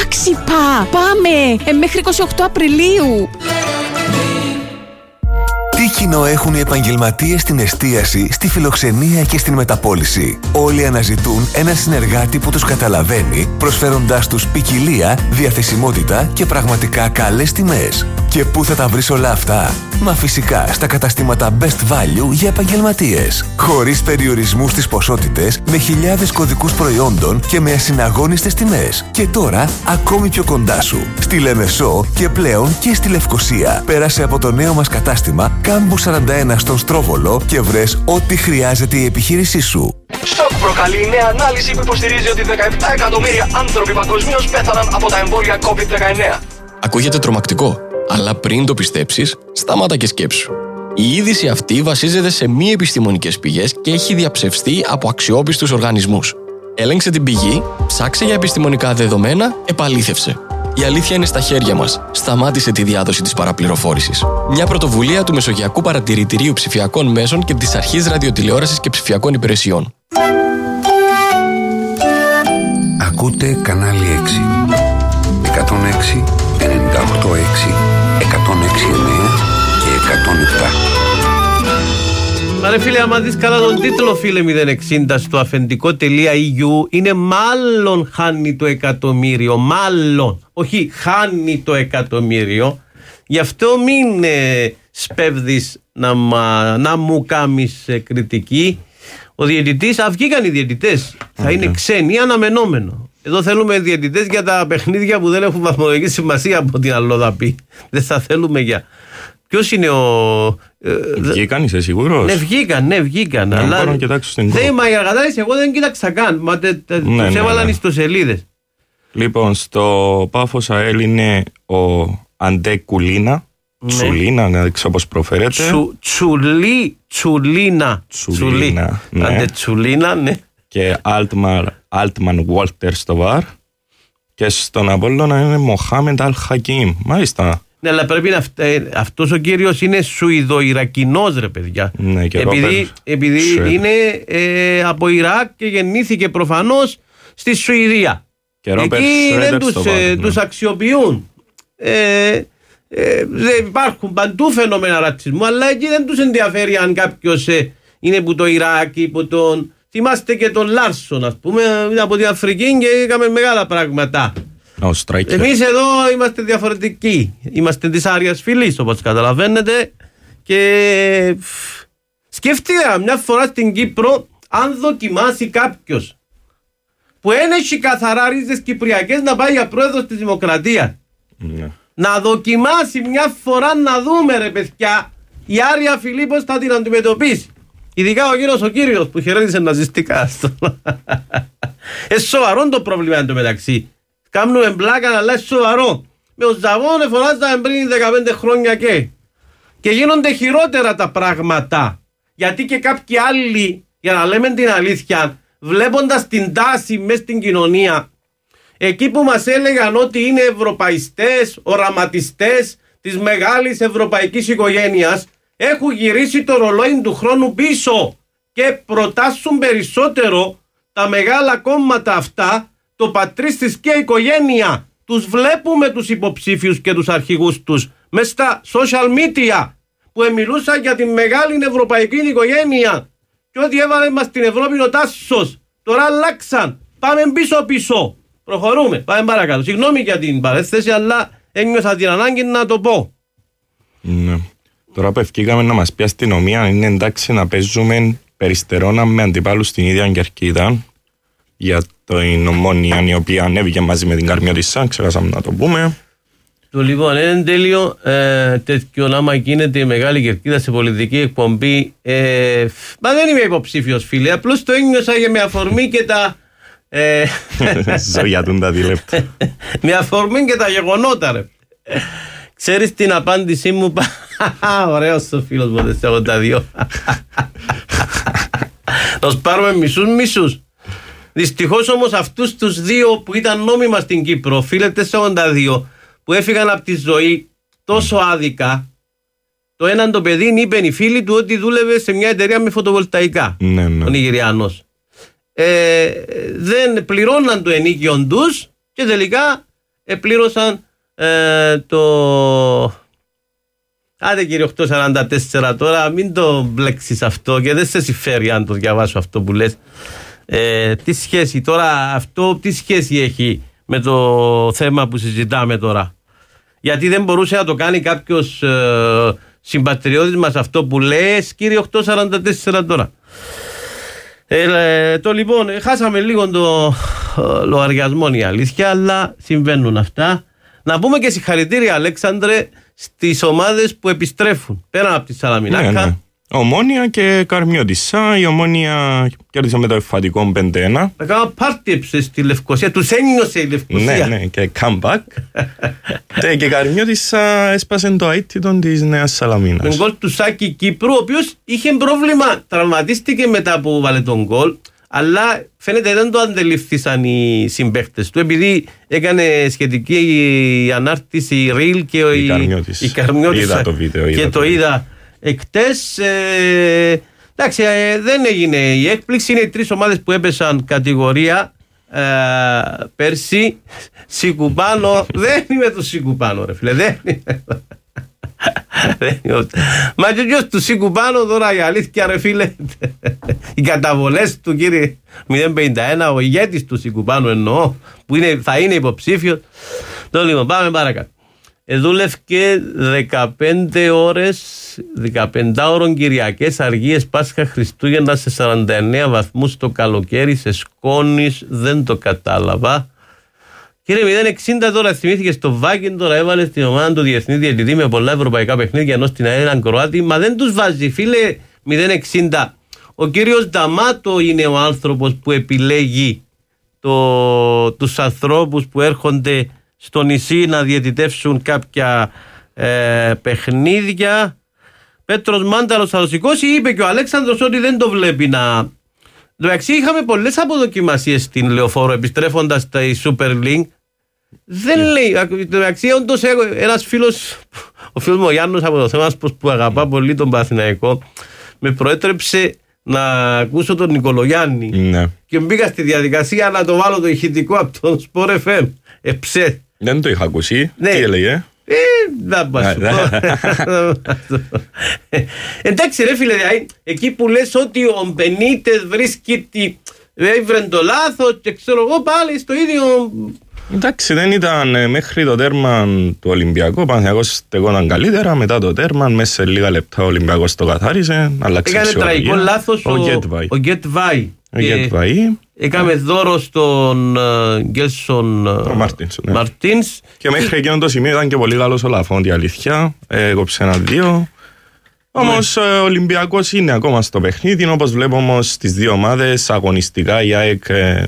Speaker 7: Άξιπα. Πάμε. Ε, μέχρι είκοσι οκτώ Απριλίου.
Speaker 15: Τι κοινό έχουν οι επαγγελματίες στην εστίαση, στη φιλοξενία και στην μεταπώληση? Όλοι αναζητούν ένα συνεργάτη που τους καταλαβαίνει, προσφέροντάς τους ποικιλία, διαθεσιμότητα και πραγματικά καλές τιμές. Και πού θα τα βρεις όλα αυτά? Μα φυσικά στα καταστήματα Best Value για επαγγελματίες. Χωρίς περιορισμούς στις ποσότητες, με χιλιάδες κωδικούς προϊόντων και με ασυναγώνιστες τιμές. Και τώρα ακόμη πιο κοντά σου. Στη Λεμεσό και πλέον και στη Λευκοσία. Πέρασε από το νέο μας κατάστημα Κάμπου σαράντα ένα στον Στρόβολο και βρες ό,τι χρειάζεται η επιχείρησή σου.
Speaker 27: Σοκ προκαλεί η νέα ανάλυση που υποστηρίζει ότι δεκαεπτά εκατομμύρια άνθρωποι παγκοσμίως πέθαναν από τα εμβόλια κόβιντ δεκαεννέα.
Speaker 2: Ακούγεται τρομακτικό, αλλά πριν το πιστέψεις, σταμάτα και σκέψου. Η είδηση αυτή βασίζεται σε μη επιστημονικές πηγές και έχει διαψευστεί από αξιόπιστους οργανισμούς. Έλεγξε την πηγή, ψάξε για επιστημονικά δεδομένα, επαλήθευσε. Η αλήθεια είναι στα χέρια μας. Σταμάτησε τη διάδοση της παραπληροφόρησης. Μια πρωτοβουλία του Μεσογειακού Παρατηρητηρίου Ψηφιακών Μέσων και της Αρχής Ραδιοτηλεόρασης και Ψηφιακών Υπηρεσιών.
Speaker 8: Ακούτε κανάλι έξι. εκατόν έξι, ενενήντα οκτώ έξι, εκατόν έξι εννέα και εκατόν επτά.
Speaker 25: Μα ρε φίλε, άμα δεις καλά τον τίτλο, φίλε, μηδέν εξήντα στο αφεντικό τελεία ι γιου, είναι μάλλον χάνει το εκατομμύριο. Μάλλον. Όχι, χάνει το εκατομμύριο. Γι' αυτό μην ε, σπέβδεις να, μα, να μου κάνεις ε, κριτική. Ο διαιτητής, α, βγήκαν οι διαιτητές. Okay. Θα είναι ξένοι, αναμενόμενο. Εδώ θέλουμε διαιτητές για τα παιχνίδια που δεν έχουν βαθμολογική σημασία από την αλλοδαπή. Δεν θα θέλουμε για... Ποιος είναι ο...
Speaker 26: Βγήκαν, είσαι σίγουρος?
Speaker 25: Ναι, βγήκαν, ναι, βγήκαν.
Speaker 26: Ναι,
Speaker 25: αλλά...
Speaker 26: μπορώ να κοιτάξω στην
Speaker 25: δεν είμαι για να κατάληξε, εγώ δεν κοίταξα καν. Μα τε, τε, ναι, τους ναι, έβαλαν ναι. ιστοσελίδες.
Speaker 26: Λοιπόν, στο Πάφος ΑΕΛ είναι ο Αντέ Κουλίνα. Ναι. Τσουλίνα, να δείξω πώς προφέρεται.
Speaker 25: Τσου, τσουλί, τσουλίνα.
Speaker 26: Τσουλίνα, ναι.
Speaker 25: Αντέ Τσουλίνα, ναι.
Speaker 26: Και Altman Walter στο βαρ. Και στον Απόλλωνα είναι Μοχάμεντ Αλ Χακίμ. Μάλιστα.
Speaker 25: Ναι, αλλά πρέπει να. Ε, αυτός ο κύριος είναι Σουηδο-Ιρακινός, ρε παιδιά.
Speaker 26: Ναι, και
Speaker 25: επειδή επειδή
Speaker 26: Σουηδ.
Speaker 25: είναι ε, από Ιράκ και γεννήθηκε προφανώς στη Σουηδία.
Speaker 26: Και Ρόμπερτ
Speaker 25: εκεί
Speaker 26: Σρέντερ
Speaker 25: δεν τους,
Speaker 26: στο βάθος,
Speaker 25: ε,
Speaker 26: ναι.
Speaker 25: τους αξιοποιούν. Ε, ε, δεν υπάρχουν παντού φαινόμενα ρατσισμού, αλλά εκεί δεν τους ενδιαφέρει αν κάποιος ε, είναι από το Ιράκ ή από τον. Θυμάστε και τον Λάρσον, ας πούμε, από την Αφρική και έκαμε μεγάλα πράγματα.
Speaker 26: Oh,
Speaker 25: Εμείς εδώ είμαστε διαφορετικοί. Είμαστε της Άριας φυλής, όπως καταλαβαίνετε. Και σκέφτηκα μια φορά στην Κύπρο, αν δοκιμάσει κάποιος που δεν έχει καθαρά ρίζες κυπριακές να πάει για πρόεδρος της Δημοκρατίας.
Speaker 26: Ναι.
Speaker 25: Να δοκιμάσει μια φορά να δούμε, ρε παιδιά, η Άρια φυλή πώς θα την αντιμετωπίσει. Ειδικά ο κύριος ο κύριος που χαιρέτησε ναζιστικά. Είναι σοβαρό το πρόβλημα εν τω μεταξύ. Κάνουμε μπλάκα, αλλά είναι σοβαρό. Με ο Ζαβόν φωνάζαμε πριν δεκαπέντε χρόνια και. Και γίνονται χειρότερα τα πράγματα. Γιατί και κάποιοι άλλοι, για να λέμε την αλήθεια, βλέποντας την τάση μέσα στην κοινωνία, εκεί που μας έλεγαν ότι είναι ευρωπαϊστές, οραματιστές της μεγάλης ευρωπαϊκής οικογένειας, έχουν γυρίσει το ρολόι του χρόνου πίσω και προτάσουν περισσότερο τα μεγάλα κόμματα αυτά, το πατρίστης και η οικογένεια. Τους βλέπουμε τους υποψήφιους και τους αρχηγούς τους μες στα social media που μιλούσαν για τη μεγάλη ευρωπαϊκή οικογένεια και ότι έβαλε μας την Ευρώπη ο Τάσος. Τώρα αλλάξαν. Πάμε πίσω πίσω. Προχωρούμε. Πάμε παρακάτω. Συγγνώμη για την παρέθεση, αλλά ένιωσα την ανάγκη να το πω.
Speaker 26: Ναι. Τώρα που ευκήκαμε να μας πει αστυνομία, είναι εντάξει να παίζουμε περιστερώνα με αντιπάλους στην ίδια κερκίδα για την Ομόνια, η οποία ανέβηκε μαζί με την Καρμιώτισσα, ξεχάσαμε να το πούμε.
Speaker 25: Το λοιπόν, είναι τέλειο ε, τέτοιο άμα γίνεται η μεγάλη κερκίδα σε πολιτική εκπομπή. Ε, μα δεν είμαι υποψήφιος, φίλε, απλώς το ένιωσα για με αφορμή και τα... Ε,
Speaker 26: Ζωγιατούν τα δίλεπτα.
Speaker 25: με αφορμή και τα γεγονότα, ρε. Ξέρεις την απάντησή μου? Ωραίος ο φίλος μου, δεν σε ογδόντα δύο. Να τους πάρουμε μισούς μισούς. Δυστυχώς όμως αυτούς τους δύο που ήταν νόμιμα στην Κύπρο, φίλε τετρακόσια ογδόντα δύο, που έφυγαν από τη ζωή τόσο άδικα, το έναν το παιδί είπε η φίλη του ότι δούλευε σε μια εταιρεία με φωτοβολταϊκά.
Speaker 26: Ναι, ναι.
Speaker 25: Ο Νιγηριανός. Ε, δεν πληρώναν το ενίκιο τους και τελικά επλήρωσαν ε, το... Άντε κύριε οκτακόσια σαράντα τέσσερα τώρα, μην το μπλέξεις αυτό και δεν σε συμφέρει αν το διαβάσω αυτό που λες. Ε, τι σχέση τώρα αυτό, τι σχέση έχει με το θέμα που συζητάμε τώρα? Γιατί δεν μπορούσε να το κάνει κάποιος ε, συμπατριώτης μας αυτό που λες, κύριε οκτακόσια σαράντα τέσσερα τώρα? Ε, το λοιπόν, χάσαμε λίγο το ε, λογαριασμό, η αλήθεια, αλλά συμβαίνουν αυτά. Να πούμε και συγχαρητήρια, Αλέξανδρε, στις ομάδες που επιστρέφουν πέραν από τη Σαλαμινάκα.
Speaker 26: Ναι, ναι. Ομόνια και Καρμιώτισσα. Η Ομόνια κέρδισε με το εφατικό πέντε ένα.
Speaker 25: Έκανα πάρτι στη Λευκοσία, τους ένιωσε η Λευκοσία.
Speaker 26: Ναι, ναι, και comeback. Και η Καρμιώτισσα έσπασε το αίτητο της Νέας Σαλαμίνας.
Speaker 25: Με γκολ του Σάκη Κύπρου, ο οποίος είχε πρόβλημα, τραυματίστηκε μετά που βάλε τον γκολ, αλλά φαίνεται δεν το αντελήφθησαν οι συμπαίκτες του, επειδή έκανε σχετική ανάρτηση ριλ και
Speaker 26: η Καρμιώτισσα.
Speaker 25: Η Καρμιώτισσα
Speaker 26: είδα το βίντεο, είδα
Speaker 25: και
Speaker 26: το
Speaker 25: το είδα εκτές. Ε, εντάξει, ε, δεν έγινε η έκπληξη. Είναι οι τρεις ομάδες που έπεσαν κατηγορία ε, πέρσι. Σικουπάνο. Δεν είμαι το Σικουπάνο, ρε φίλε. Δεν είμαι. Μα και ποιος του Σικουπάνο τώρα, η αλήθεια, ρε φίλε? Οι καταβολές του, κύριε μηδέν πενήντα ένα, ο ηγέτης του Σικουπάνου εννοώ, που είναι, θα είναι υποψήφιος. Το λοιπόν, πάμε παρακάτω. Δούλευκε δεκαπέντε ώρες, δεκαπέντε ώρων Κυριακές, Αργίες, Πάσχα, Χριστούγεννα σε σαράντα εννέα βαθμούς το καλοκαίρι, σε σκόνης, δεν το κατάλαβα. Κύριε μηδέν εξήντα τώρα θυμήθηκε στο Βάκιν, τώρα έβαλε στην ομάδα του διεθνή διαιτητή με πολλά ευρωπαϊκά παιχνίδια, ενώ στην ΑΕΛ έναν Κροάτι, μα δεν τους βάζει, φίλε. Μηδέν εξήντα. Ο κύριος Νταμάτο είναι ο άνθρωπος που επιλέγει το, τους ανθρώπους που έρχονται στο νησί να διαιτητεύσουν κάποια ε, παιχνίδια. Πέτρος Μάνταλος θα το σηκώσει. Είπε και ο Αλέξανδρος ότι δεν το βλέπει να... Εντάξει, είχαμε πολλές αποδοκιμασίες στην Λεωφόρο επιστρέφοντας στα Super League. Δεν yeah. λέει. Εντάξει, όντως ένας φίλος, ο φίλος μου ο Γιάννος από το θέμα που αγαπά πολύ τον Παναθηναϊκό, με προέτρεψε να ακούσω τον Νικολογιάννη.
Speaker 26: Ναι.
Speaker 25: Και μπήκα στη διαδικασία να το βάλω το ηχητικό από τον Sport εφ εμ. Εψέ.
Speaker 26: Δεν το είχα ακούσει.
Speaker 25: Ναι.
Speaker 26: Τι έλεγε?
Speaker 25: Ε, δεν πας σου πω. Εντάξει ρε φίλε, εκεί που λες ότι ο Μπενίτες βρίσκει έβρεν το λάθος και ξέρω εγώ πάλι στο ίδιο.
Speaker 26: Εντάξει, δεν ήταν μέχρι το τέρμα του Ολυμπιακού. Ο Παναθηναϊκός στεκόταν καλύτερα. Μετά το τέρμα, μέσα σε λίγα λεπτά ο Ολυμπιακός το καθάρισε.
Speaker 25: Έκανε τραγικό λάθος ο Γκέτβαϊ. Έκαμε δώρο στον Γκέλσον Μαρτίνς.
Speaker 26: Και μέχρι εκείνο το σημείο ήταν και πολύ καλός ο Λαφόντι, αλήθεια. Έκοψε ένα-δύο. Όμως ο Ολυμπιακός είναι ακόμα στο παιχνίδι. Όπως βλέπω όμως στις δύο ομάδες αγωνιστικά η ΑΕΚ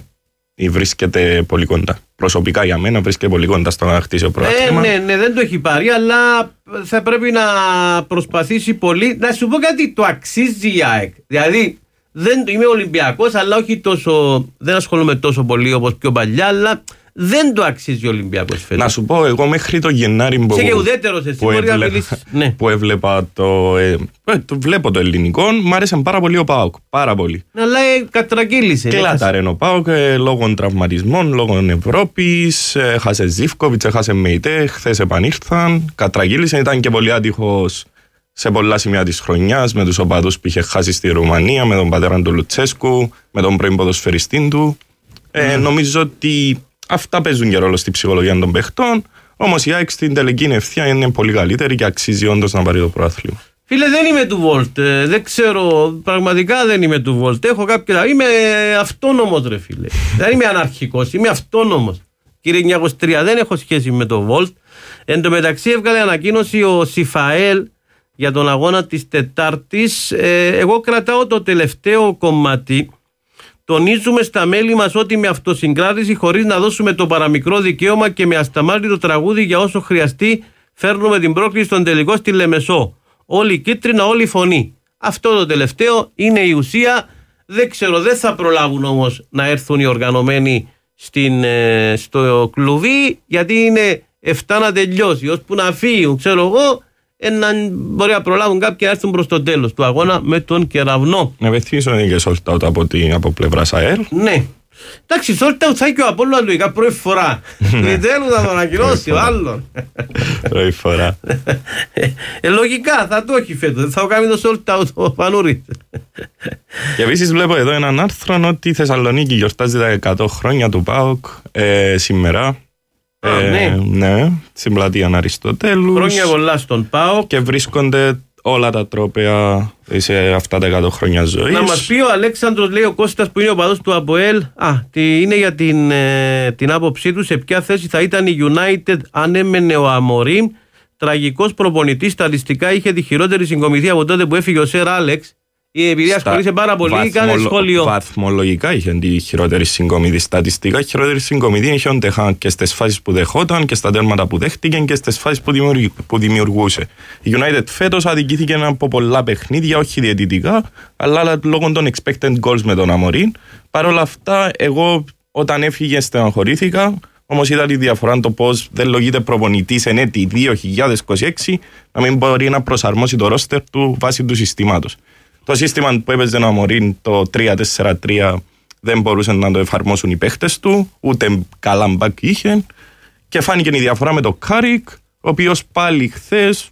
Speaker 26: βρίσκεται πολύ κοντά. Προσωπικά για μένα βρίσκεται πολύ κοντά στο να χτίσει ο πρωτάθλημα.
Speaker 25: Ε, ναι, ναι, δεν το έχει πάρει, αλλά θα πρέπει να προσπαθήσει πολύ. Να σου πω κάτι, το αξίζει η ΑΕΚ. Δηλαδή, δεν, είμαι Ολυμπιακός, αλλά όχι τόσο. Δεν ασχολούμαι τόσο πολύ όπως πιο παλιά, αλλά δεν το αξίζει ο Ολυμπιακός φέτος.
Speaker 26: Να σου πω, εγώ μέχρι το Γενάρη που,
Speaker 25: και ουδέτερος, εσύ,
Speaker 26: που, έβλεπα, ναι. που έβλεπα το, ε, το. Βλέπω το ελληνικό, μου άρεσε πάρα πολύ ο ΠΑΟΚ. Πάρα πολύ.
Speaker 25: Αλλά ε, κατραγγείλησε.
Speaker 26: Κλάταρε ο ΠΑΟΚ ε, λόγω τραυματισμών, λόγω Ευρώπης. Έχασε Ζίβκοβιτς, έχασε Μεϊτέ. Χθες επανήλθαν. Κατραγγείλησε, ήταν και πολύ άτυχος σε πολλά σημεία της χρονιάς με τους οπαδούς που είχε χάσει στη Ρουμανία, με τον πατέρα του Λουτσέσκου, με τον πρώην ποδοσφαιριστή του. Ε, mm. Νομίζω ότι αυτά παίζουν και ρόλο στη ψυχολογία των παιχτών. Όμως η ΑΕΚ στην τελική ευθεία είναι πολύ καλύτερη και αξίζει όντως να πάρει το πρωτάθλημα.
Speaker 25: Φίλε, δεν είμαι του Βολτ. Ε, δεν ξέρω, πραγματικά δεν είμαι του Βολτ. Έχω κάποια. Είμαι αυτόνομος, ρε φίλε. Δεν είμαι αναρχικός, είμαι αυτόνομος. Κύριε εννιακόσια είκοσι τρία, δεν έχω σχέση με το Βολτ. Εν τω μεταξύ, έβγαλε ανακοίνωση ο Σιφαέλ για τον αγώνα της Τετάρτης. Ε, εγώ κρατάω το τελευταίο κομμάτι. Τονίζουμε στα μέλη μας ότι με αυτοσυγκράτηση, χωρίς να δώσουμε το παραμικρό δικαίωμα και με ασταμάτητο τραγούδι για όσο χρειαστεί, φέρνουμε την πρόκληση στον τελικό στη Λεμεσό. Όλη κίτρινα, όλη φωνή. Αυτό το τελευταίο είναι η ουσία. Δεν ξέρω, δεν θα προλάβουν όμως να έρθουν οι οργανωμένοι στην, ε, στο κλουβί, γιατί είναι εφτά να τελειώσει. Ώσπου να φύγουν, ξέρω εγώ, να μπορεί να προλάβουν κάποιοι να έρθουν προς το τέλος του αγώνα με τον Κεραυνό.
Speaker 26: Να βεθύσω είναι και sold out από, από πλευράς ΑΕΛ.
Speaker 25: Ναι. Εντάξει, sold out θα και ο Απόλλωνας λογικά πρώτη φορά. Τριτέλου θα το ανακοινώσει ο άλλον.
Speaker 26: Πρώτη φορά.
Speaker 25: Ε, λογικά θα το έχει φέτος. Θα το κάνει το sold out ο Πανούρης.
Speaker 26: Και επίσης βλέπω εδώ έναν άρθρο ότι η Θεσσαλονίκη γιορτάζει τα εκατό χρόνια του ΠΑΟΚ ε, σήμερα.
Speaker 25: Α,
Speaker 26: ε,
Speaker 25: ναι.
Speaker 26: ναι, στην πλατεία Αριστοτέλους.
Speaker 25: Χρόνια πολλά στον ΠΑΟΚ.
Speaker 26: Και βρίσκονται όλα τα τρόπαια σε αυτά τα εκατό χρόνια ζωής.
Speaker 25: Να μας πει ο Αλέξανδρος, λέει ο Κώστας που είναι ο παδός του ΑΠΟΕΛ, α, τι είναι για την, ε, την άποψή του, σε ποια θέση θα ήταν η United αν έμενε ο Αμορίμ. Τραγικός προπονητής, στατιστικά είχε τη χειρότερη συγκομιδή από τότε που έφυγε ο Σερ Άλεξ. Επειδή ασχολείσαι πάρα πολύ, βαθμολο... κάνε σχόλιο.
Speaker 26: Βαθμολογικά είχε τη χειρότερη συγκομιδή. Στατιστικά, η χειρότερη συγκομιδή είχε ο Ντεχάν και στις φάσεις που δεχόταν και στα τέρματα που δέχτηκε και στις φάσεις που, δημιουργ... που δημιουργούσε. Η United φέτος αδικήθηκε από πολλά παιχνίδια, όχι διαιτητικά, αλλά λόγω των expected goals με τον Αμορίν. Παρ' όλα αυτά, εγώ όταν έφυγε στεναχωρήθηκα. Όμως είδα τη διαφορά το πώς δεν λογείται προπονητής εν έτη δύο χιλιάδες είκοσι έξι να μην μπορεί να προσαρμόσει το ρόστερ του βάσει του συστήματος. Το σύστημα που έπαιζε ο Αμορίν, το τρία τέσσερα τρία, δεν μπορούσαν να το εφαρμόσουν οι παίχτες του, ούτε καλά μπακ είχε. Και φάνηκε η διαφορά με το Κάρικ, ο οποίος πάλι χθες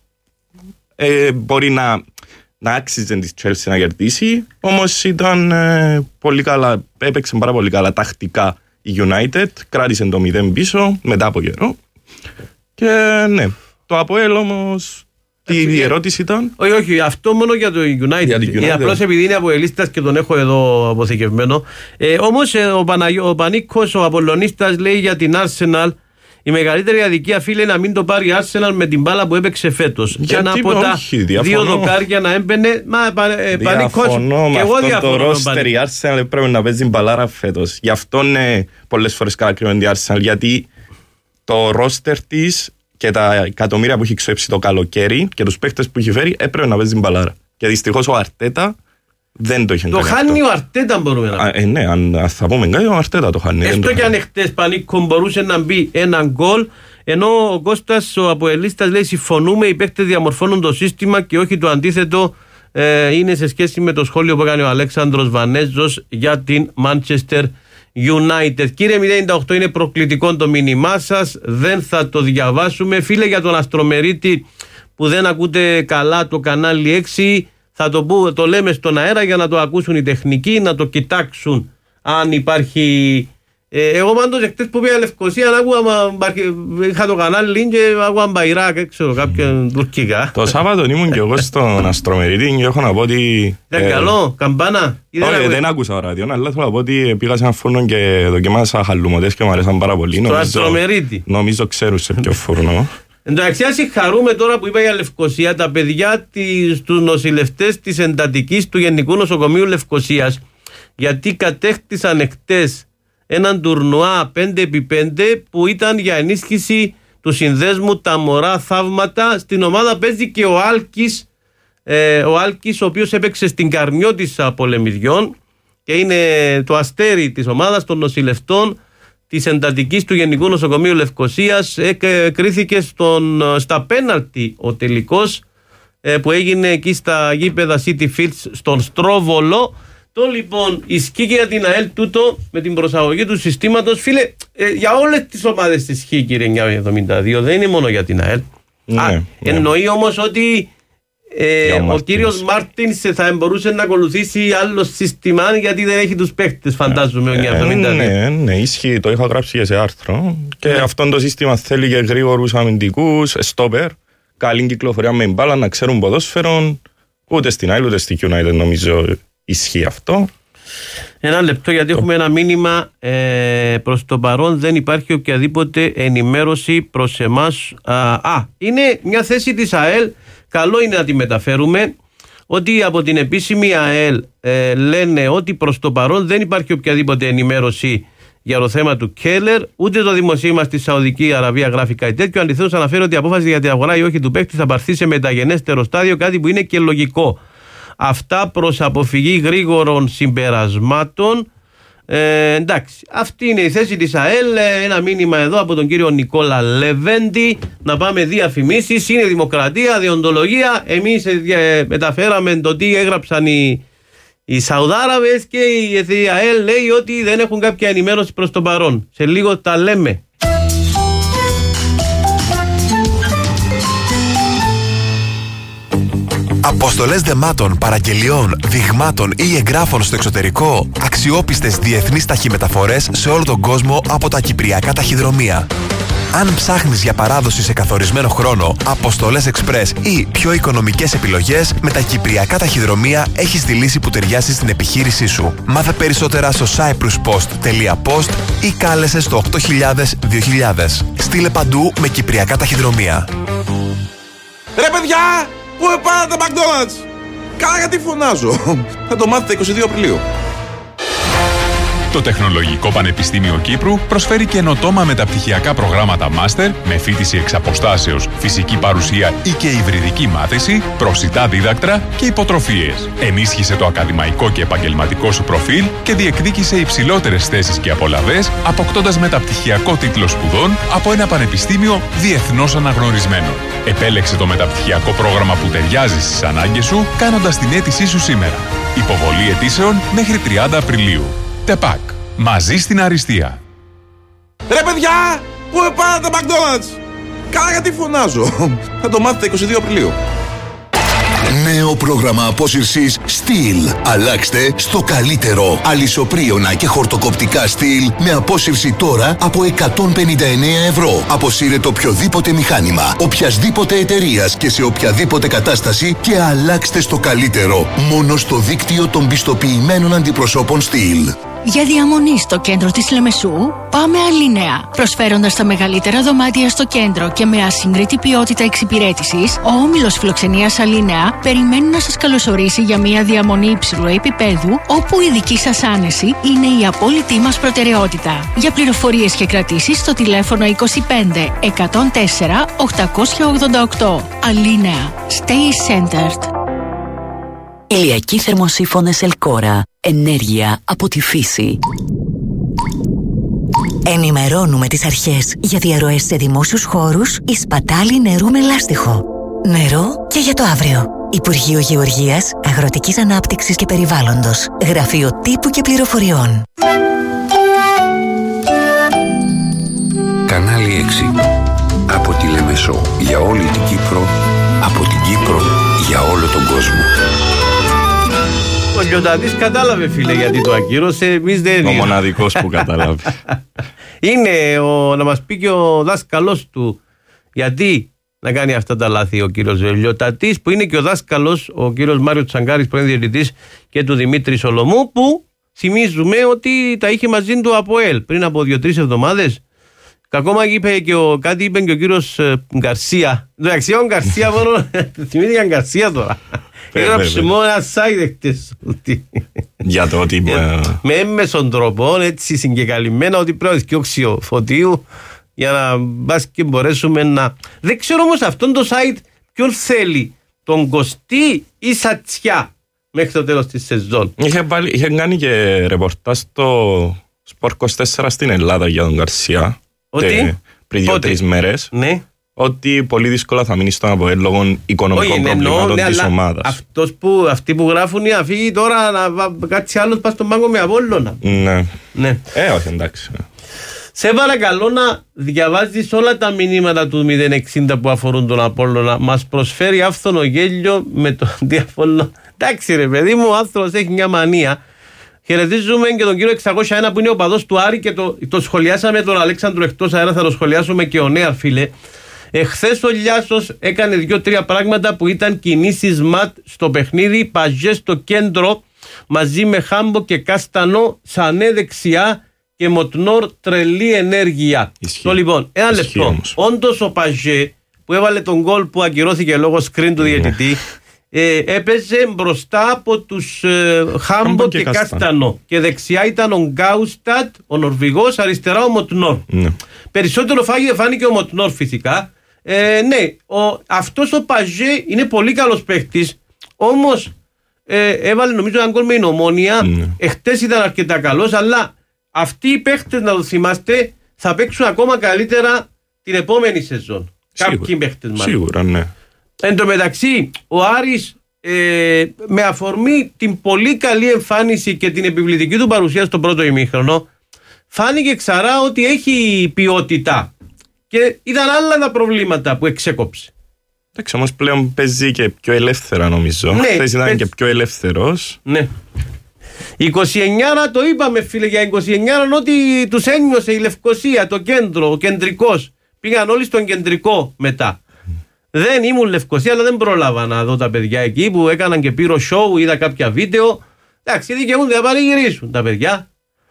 Speaker 26: ε, μπορεί να, να άξιζε τη Chelsea να κερδίσει, όμως ήταν ε, πολύ καλά, έπαιξε πάρα πολύ καλά τακτικά η United, κράτησε το μηδέν πίσω μετά από καιρό. Και ναι, το ΑΠΟΕΛ όμως. Η ερώτηση ήταν.
Speaker 25: Όχι, όχι, αυτό μόνο για το United. Για United. Απλώς επειδή είναι από ελίστας και τον έχω εδώ αποθηκευμένο. Ε, όμως ε, ο, Παναγιο, ο Πανίκος, ο Απολλωνίστας, λέει για την Arsenal. Η μεγαλύτερη αδικία, φίλε, να μην το πάρει η Arsenal με την μπάλα που έπαιξε φέτος. Ένα από τα
Speaker 26: όχι,
Speaker 25: δύο δοκάρια να έμπαινε. Μα ε, Πανίκος.
Speaker 26: Διαφωνώ με αυτό το ρόστερ. Η Arsenal πρέπει να παίζει μπαλάρα φέτος. Γι' αυτό είναι πολλές φορές κατακρίνονται η Arsenal. Γιατί το ρόστερ της και τα εκατομμύρια που έχει ξέψει το καλοκαίρι και τους παίχτες που έχει φέρει έπρεπε να παίζει μπαλάρα. Και δυστυχώς ο Αρτέτα Δεν το είχε
Speaker 25: Το χάνει ο Αρτέτα, μπορούμε να πούμε.
Speaker 26: Ε, ναι, αν, αν θα πούμε κάτι, ο Αρτέτα το χάνει.
Speaker 25: Έστω και αν εχθές Πανίκο μπορούσε να μπει έναν γκολ, ενώ ο Κώστας ο Αποελίστας λέει συμφωνούμε, οι παίκτες διαμορφώνουν το σύστημα και όχι το αντίθετο. Ε, είναι σε σχέση με το σχόλιο που έκανε ο Αλέξανδρος Βανέζος για την Manchester United. Κύριε μηδέν ενενήντα οκτώ, είναι προκλητικό το μήνυμά σας, δεν θα το διαβάσουμε. Φίλε, για τον Αστρομερίτη που δεν ακούτε καλά το κανάλι έξι, θα το, που, το λέμε στον αέρα για να το ακούσουν οι τεχνικοί, να το κοιτάξουν αν υπάρχει. Ε, εγώ πάντως εκτές που πήγα Λευκοσία άκουγα, είχα το κανάλι και άκουγα μπαϊράκ, ξέρω, κάποιον τουρκικά.
Speaker 26: Το Σάββατο ήμουν και εγώ στον Αστρομερίτη και έχω να πω ότι...
Speaker 25: Ήταν καλό, καμπάνα.
Speaker 26: Όχι, δεν άκουσα ραδιό, αλλά θέλω να πω ότι πήγα σε ένα φούρνο και δοκιμάσα χαλουμωτές και μου αρέσαν πάρα πολύ.
Speaker 25: Στο Αστρομερίτη.
Speaker 26: Νομίζω ξέρουν σε ποιο φούρνο.
Speaker 25: Εν τω μεταξύ, συγχαρούμε τώρα που είπα για Λευκοσία, τα παιδιά στους νοσηλευτές της εντατικής του Γενικού Νοσοκομείου Λευκοσίας, γιατί κατέκτησαν εχτες έναν τουρνουά πέντε επί πέντε που ήταν για ενίσχυση του συνδέσμου Τα Μωρά Θαύματα. Στην ομάδα παίζει και ο Άλκης, ε, ο Άλκης ο οποίος έπαιξε στην Καρμιώτισσα Πολεμιδιών και είναι το αστέρι της ομάδας των νοσηλευτών της εντατικής του Γενικού Νοσοκομείου Λευκοσίας. Ε, κρίθηκε στον, στα πέναλτι ο τελικός ε, που έγινε εκεί στα γήπεδα City Fields στον Στρόβολο. Το λοιπόν ισχύει και για την ΑΕΛ τούτο με την προσαγωγή του συστήματος. Φίλε, ε, για όλες τις ομάδες ισχύει, κύριε εννιακόσια εβδομήντα δύο, δεν είναι μόνο για την ΑΕΛ.
Speaker 26: Ναι,
Speaker 25: Α,
Speaker 26: ναι.
Speaker 25: εννοεί όμως ότι ε, ο, ο κύριος Μάρτινς θα μπορούσε να ακολουθήσει άλλο σύστημα γιατί δεν έχει τους παίκτες, φαντάζομαι, ο εννιακόσια εβδομήντα δύο.
Speaker 26: Ναι, ναι, ισχύει, το είχα γράψει και σε άρθρο. Και ναι. Αυτό το σύστημα θέλει και γρήγορους αμυντικούς, στόπερ, καλή κυκλοφορία με μπάλα, να ξέρουν ποδόσφαιρο. Ούτε στην ΑΕΛ ούτε στη United νομίζω ισχύει αυτό.
Speaker 25: Ένα λεπτό, γιατί έχουμε ένα μήνυμα. Ε, προς το παρόν δεν υπάρχει οποιαδήποτε ενημέρωση προς εμάς. Α, α, είναι μια θέση της ΑΕΛ. Καλό είναι να τη μεταφέρουμε. Ότι από την επίσημη ΑΕΛ ε, λένε ότι προς το παρόν δεν υπάρχει οποιαδήποτε ενημέρωση για το θέμα του Κέλλερ. Ούτε το δημοσίευμα στη Σαουδική Αραβία γράφει κάτι τέτοιο. Αντιθέτως, αναφέρει ότι η απόφαση για την αγορά ή όχι του παίκτη θα πάρθει σε μεταγενέστερο στάδιο, κάτι που είναι και λογικό. Αυτά προς αποφυγή γρήγορων συμπερασμάτων. Ε, εντάξει, αυτή είναι η θέση της ΑΕΛ. Ένα μήνυμα εδώ από τον κύριο Νικόλα Λεβέντη. Να πάμε διαφημίσεις. Είναι δημοκρατία, διοντολογία. Εμείς ε, μεταφέραμε το τι έγραψαν οι, οι Σαουδάραβες και η ΑΕΛ λέει ότι δεν έχουν κάποια ενημέρωση προς το παρόν. Σε λίγο τα λέμε.
Speaker 10: Αποστολές δεμάτων, παραγγελιών, δειγμάτων ή εγγράφων στο εξωτερικό. Αξιόπιστες διεθνείς ταχυμεταφορές σε όλο τον κόσμο από τα κυπριακά ταχυδρομεία. Αν ψάχνεις για παράδοση σε καθορισμένο χρόνο, αποστολές εξπρές ή πιο οικονομικές επιλογές, με τα κυπριακά ταχυδρομεία έχεις τη λύση που ταιριάζει στην επιχείρησή σου. Μάθε περισσότερα στο cyprus post τελεία post ή κάλεσε στο οκτώ χιλιάδες δύο χιλιάδες. Στείλε παντού με κυπριακά ταχυδρομεία.
Speaker 11: Ρε παιδιά! Πού πάτε McDonald's! Καλά, γιατί φωνάζω. Θα το μάθετε είκοσι δύο Απριλίου.
Speaker 12: Το Τεχνολογικό Πανεπιστήμιο Κύπρου προσφέρει καινοτόμα μεταπτυχιακά προγράμματα μάστερ με φοιτηση εξ αποστάσεως, φυσική παρουσία ή και υβριδική μάθηση, προσιτά δίδακτρα και υποτροφίες. Ενίσχυσε το ακαδημαϊκό και επαγγελματικό σου προφίλ και διεκδίκησε υψηλότερες θέσεις και απολαβές, αποκτώντας μεταπτυχιακό τίτλο σπουδών από ένα πανεπιστήμιο διεθνώς αναγνωρισμένο. Επέλεξε το μεταπτυχιακό πρόγραμμα που ταιριάζει στις ανάγκες σου, κάνοντας την αίτησή σου σήμερα. Υποβολή αιτήσεων μέχρι τριάντα Απριλίου. ΤΕΠΑΚ. Μαζί στην αριστεία.
Speaker 11: Ρε παιδιά! Πού πάτε McDonald's! Καλά, γιατί φωνάζω. Θα το μάθετε είκοσι δύο Απριλίου.
Speaker 13: Νέο πρόγραμμα απόσυρσης Steel. Αλλάξτε στο καλύτερο. Αλυσοπρίωνα και χορτοκοπτικά Steel με απόσυρση τώρα από εκατόν πενήντα εννέα ευρώ. Αποσύρετε οποιοδήποτε μηχάνημα, οποιασδήποτε εταιρείας και σε οποιαδήποτε κατάσταση και αλλάξτε στο καλύτερο. Μόνο στο δίκτυο των πιστοποιημένων αντιπροσώπων Steel.
Speaker 14: Για διαμονή στο κέντρο της Λεμεσού, πάμε Αλίνεα. Προσφέροντας τα μεγαλύτερα δωμάτια στο κέντρο και με ασύγκριτη ποιότητα εξυπηρέτησης, ο όμιλος φιλοξενίας Αλίνεα περιμένει να σας καλωσορίσει για μια διαμονή υψηλού επίπεδου, όπου η δική σας άνεση είναι η απόλυτη μας προτεραιότητα. Για πληροφορίες και κρατήσεις στο τηλέφωνο είκοσι πέντε εκατόν τέσσερα οχτακόσια ογδόντα οκτώ. Αλίνεα. Stay centered.
Speaker 1: Ηλιακοί θερμοσύφωνες Ελκόρα. Ενέργεια από τη φύση. Ενημερώνουμε τις αρχές για διαρροές σε δημόσιους χώρους ή σπατάλη νερού με λάστιχο. Νερό και για το αύριο. Υπουργείο Γεωργίας, Αγροτικής Ανάπτυξης και Περιβάλλοντος. Γραφείο Τύπου και Πληροφοριών.
Speaker 8: Κανάλι έξι. Από τη Λεμεσό για όλη την Κύπρο, από την Κύπρο για όλο τον κόσμο.
Speaker 25: Ο Λιωτατής κατάλαβε, φίλε, γιατί το ακύρωσε. Εμείς δεν.
Speaker 26: Ο μοναδικός που κατάλαβε.
Speaker 25: Είναι ο, να μας πει και ο δάσκαλος του γιατί να κάνει αυτά τα λάθη ο κύριος Λιωτατής, που είναι και ο δάσκαλος, ο κύριος Μάριο Τσαγκάρης, πρώην διαιτητής, και του Δημήτρη Σολομού, που θυμίζουμε ότι τα είχε μαζί του από ΕΛ πριν από δύο-τρεις εβδομάδες. Και ακόμα είπε και ο, κάτι είπε και ο κύριος Γκαρσία. Εντάξει, ο Γκαρσία μόνο. Θυμήθηκαν Γκαρσία τώρα. Έγραψε μόνο ένα site χτες.
Speaker 26: Για το ότι.
Speaker 25: Με έμμεσον τρόπο, έτσι συγκεκαλυμμένα, ότι πρέπει να σκιώξει ο Φωτίου για να μπας και μπορέσουμε να. Δεν ξέρω όμως αυτόν το site ποιον θέλει, τον Κωστή ή Σατσιά, μέχρι το τέλος της σεζόν.
Speaker 26: Είχε, βάλει, είχε κάνει και ρεπορτάζ στο Σπορ είκοσι τέσσερα στην Ελλάδα για τον Γκαρσία.
Speaker 25: Ότι
Speaker 26: πριν δύο-τρεις μέρες.
Speaker 25: Ναι.
Speaker 26: Ότι πολύ δύσκολα θα μείνει στον ΑΠΟΕΛ λόγω οικονομικών προβλημάτων της ομάδας.
Speaker 25: Αυτός που, αυτοί που γράφουν να φύγει τώρα να κάτσει άλλος πας στον πάγκο με Απόλλωνα.
Speaker 26: Ναι.
Speaker 25: ναι.
Speaker 26: Ε, όχι, εντάξει.
Speaker 25: Σε παρακαλώ να διαβάζεις όλα τα μηνύματα του μηδέν εξήντα που αφορούν τον Απόλλωνα. Μας προσφέρει άφθονο γέλιο με τον διάφορο. Εντάξει ρε παιδί μου, ο άνθρωπος έχει μια μανία. Χαιρετίζουμε και τον κύριο εξακόσια ένα που είναι ο παδός του Άρη και το, το σχολιάσαμε τον Αλέξανδρο εκτός αέρα, θα το σχολιάσουμε και ο Νέαρ, φίλε. Εχθές ο Λιάσος έκανε δύο-τρία πράγματα που ήταν κινήσεις ματ στο παιχνίδι. Παζέ στο κέντρο μαζί με Χάμπο και Κάστανο, Σανέ δεξιά και Μοτνόρ τρελή ενέργεια. Το λοιπόν, ένα λεπτό. Όντως ο Παζέ που έβαλε τον γκολ που ακυρώθηκε λόγω screen του διαιτητή, ε, έπαιζε μπροστά από τους ε, Χάμπο και, και Κάστανο. Και δεξιά ήταν ο Γκάουστατ, ο Νορβηγός, αριστερά ο Μοτνόρ. Ναι. Περισσότερο φάνηκε ο Μοτνόρ φυσικά. Ε, ναι, ο, αυτός ο Παζέ είναι πολύ καλός παίχτης, όμως ε, έβαλε νομίζω έναν γκολ με η Ομόνοια. Mm. Εχθές ήταν αρκετά καλός, αλλά αυτοί οι παίχτες, να το θυμάστε, θα παίξουν ακόμα καλύτερα την επόμενη σεζόν.
Speaker 26: Σίγουρα,
Speaker 25: κάποιοι παίχτες μας.
Speaker 26: Σίγουρα, ναι.
Speaker 25: Εν τω μεταξύ, ο Άρης ε, με αφορμή την πολύ καλή εμφάνιση και την επιβλητική του παρουσία στο πρώτο ημίχρονο, φάνηκε ξαρά ότι έχει ποιότητα. Και ήταν άλλα τα προβλήματα που εξέκοψε.
Speaker 26: Εντάξει, όμως πλέον παίζει και πιο ελεύθερα νομίζω.
Speaker 25: Ναι,
Speaker 26: Χθες ήταν
Speaker 25: παίζει...
Speaker 26: και πιο ελεύθερος.
Speaker 25: Ναι. είκοσι εννιά το είπαμε, φίλε, για είκοσι εννιά ότι τους ένιωσε η Λευκοσία, το κέντρο, ο κεντρικός. Πήγαν όλοι στον κεντρικό μετά. Mm. Δεν ήμουν Λευκοσία, αλλά δεν πρόλαβα να δω τα παιδιά εκεί που έκαναν και πύρο show, είδα κάποια βίντεο. Εντάξει, δικαιούνται να πανηγυρίσουν τα παιδιά.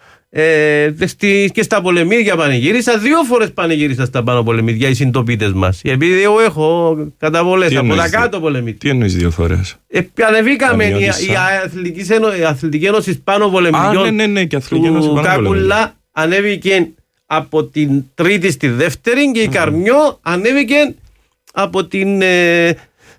Speaker 25: Ε, και στα πολεμίδια πανηγύρισα. Δύο φορές πανηγύρισα στα πάνω πολεμίδια οι συντοπίτες μας. Επειδή εγώ έχω καταβολές από τα κάτω πολεμίδια.
Speaker 26: Τι εννοείς δύο φορές?
Speaker 25: Ε, ανεβήκαμε η, η, Αθλητική, η Αθλητική Ένωση πάνω πολεμιδιών.
Speaker 26: Α, ναι, ναι, ναι, και Αθλητική Ένωση
Speaker 25: πάνω Κάκουλα ανέβηκε από την τρίτη στη δεύτερη και η mm. Καρμιό ανέβηκε από την ε,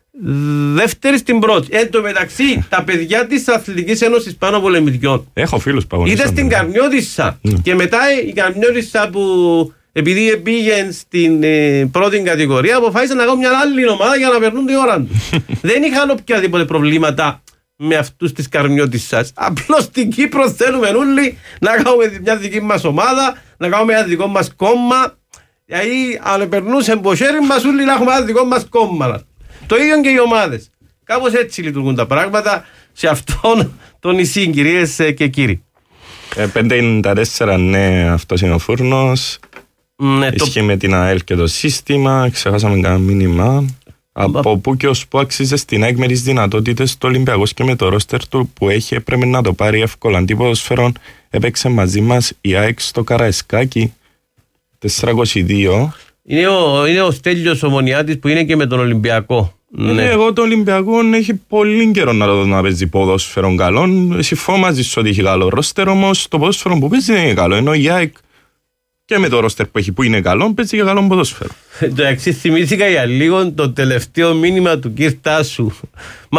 Speaker 25: δεύτερη στην πρώτη. Εν τω μεταξύ, τα παιδιά της Αθλητικής Ένωσης πάνω πολεμιδιών.
Speaker 26: Έχω φίλους που
Speaker 25: είδα στην Καρμιώτισσα mm. και μετά η Καρμιώτισσα που επειδή πήγαινε στην ε, πρώτη κατηγορία αποφάσισε να κάνουν μια άλλη ομάδα για να περνούν την ώρα του. Δεν είχαν οποιαδήποτε προβλήματα με αυτούς της Καρμιώτισσας. Απλώς στην Κύπρο θέλουμε όλοι να κάνουμε μια δική μας ομάδα, να κάνουμε ένα δικό μας κόμμα. Δηλαδή αν περνούσε από χέρι μας όλοι να έχουμε ένα δικό μας κόμμα. Το ίδιο και οι ομάδες. Κάπως έτσι λειτουργούν τα πράγματα σε αυτόν τον νησί, κυρίες και κύριοι.
Speaker 26: Ε, πέντε ενενήντα τέσσερα, ναι, αυτός είναι ο φούρνος. Ναι, ισχύει το... με την ΑΕΛ και το σύστημα. Ξεχάσαμε κανένα μήνυμα. Από πού και ως πού αξίζει στην ΑΕΚ με τις δυνατότητες του Ολυμπιακού και με το ρόστερ του που έχει, έπρεπε να το πάρει εύκολα. Αντί ποδοσφαίρων έπαιξε μαζί μας η ΑΕΚ στο Καραϊσκάκι τετρακόσια είκοσι δύο.
Speaker 25: Είναι ο, είναι ο Στέλιος Ομονιάτης που είναι και με τον Ολυμπιακό.
Speaker 26: Ναι. Ναι, εγώ το Ολυμπιακό έχει πολύ καιρό να το δω να παίζει ποδόσφαιρο καλό. Συμφωνώ μαζί σου ότι έχει καλό ρόστερ, όμως το ποδόσφαιρο που παίζει δεν είναι καλό. Ενώ η ΑΕΚ και με το ρόστερ που έχει που είναι καλό, παίζει και καλό ποδόσφαιρο.
Speaker 25: Το εξής θυμήθηκα για λίγο το τελευταίο μήνυμα του κ. Τάσου. Μα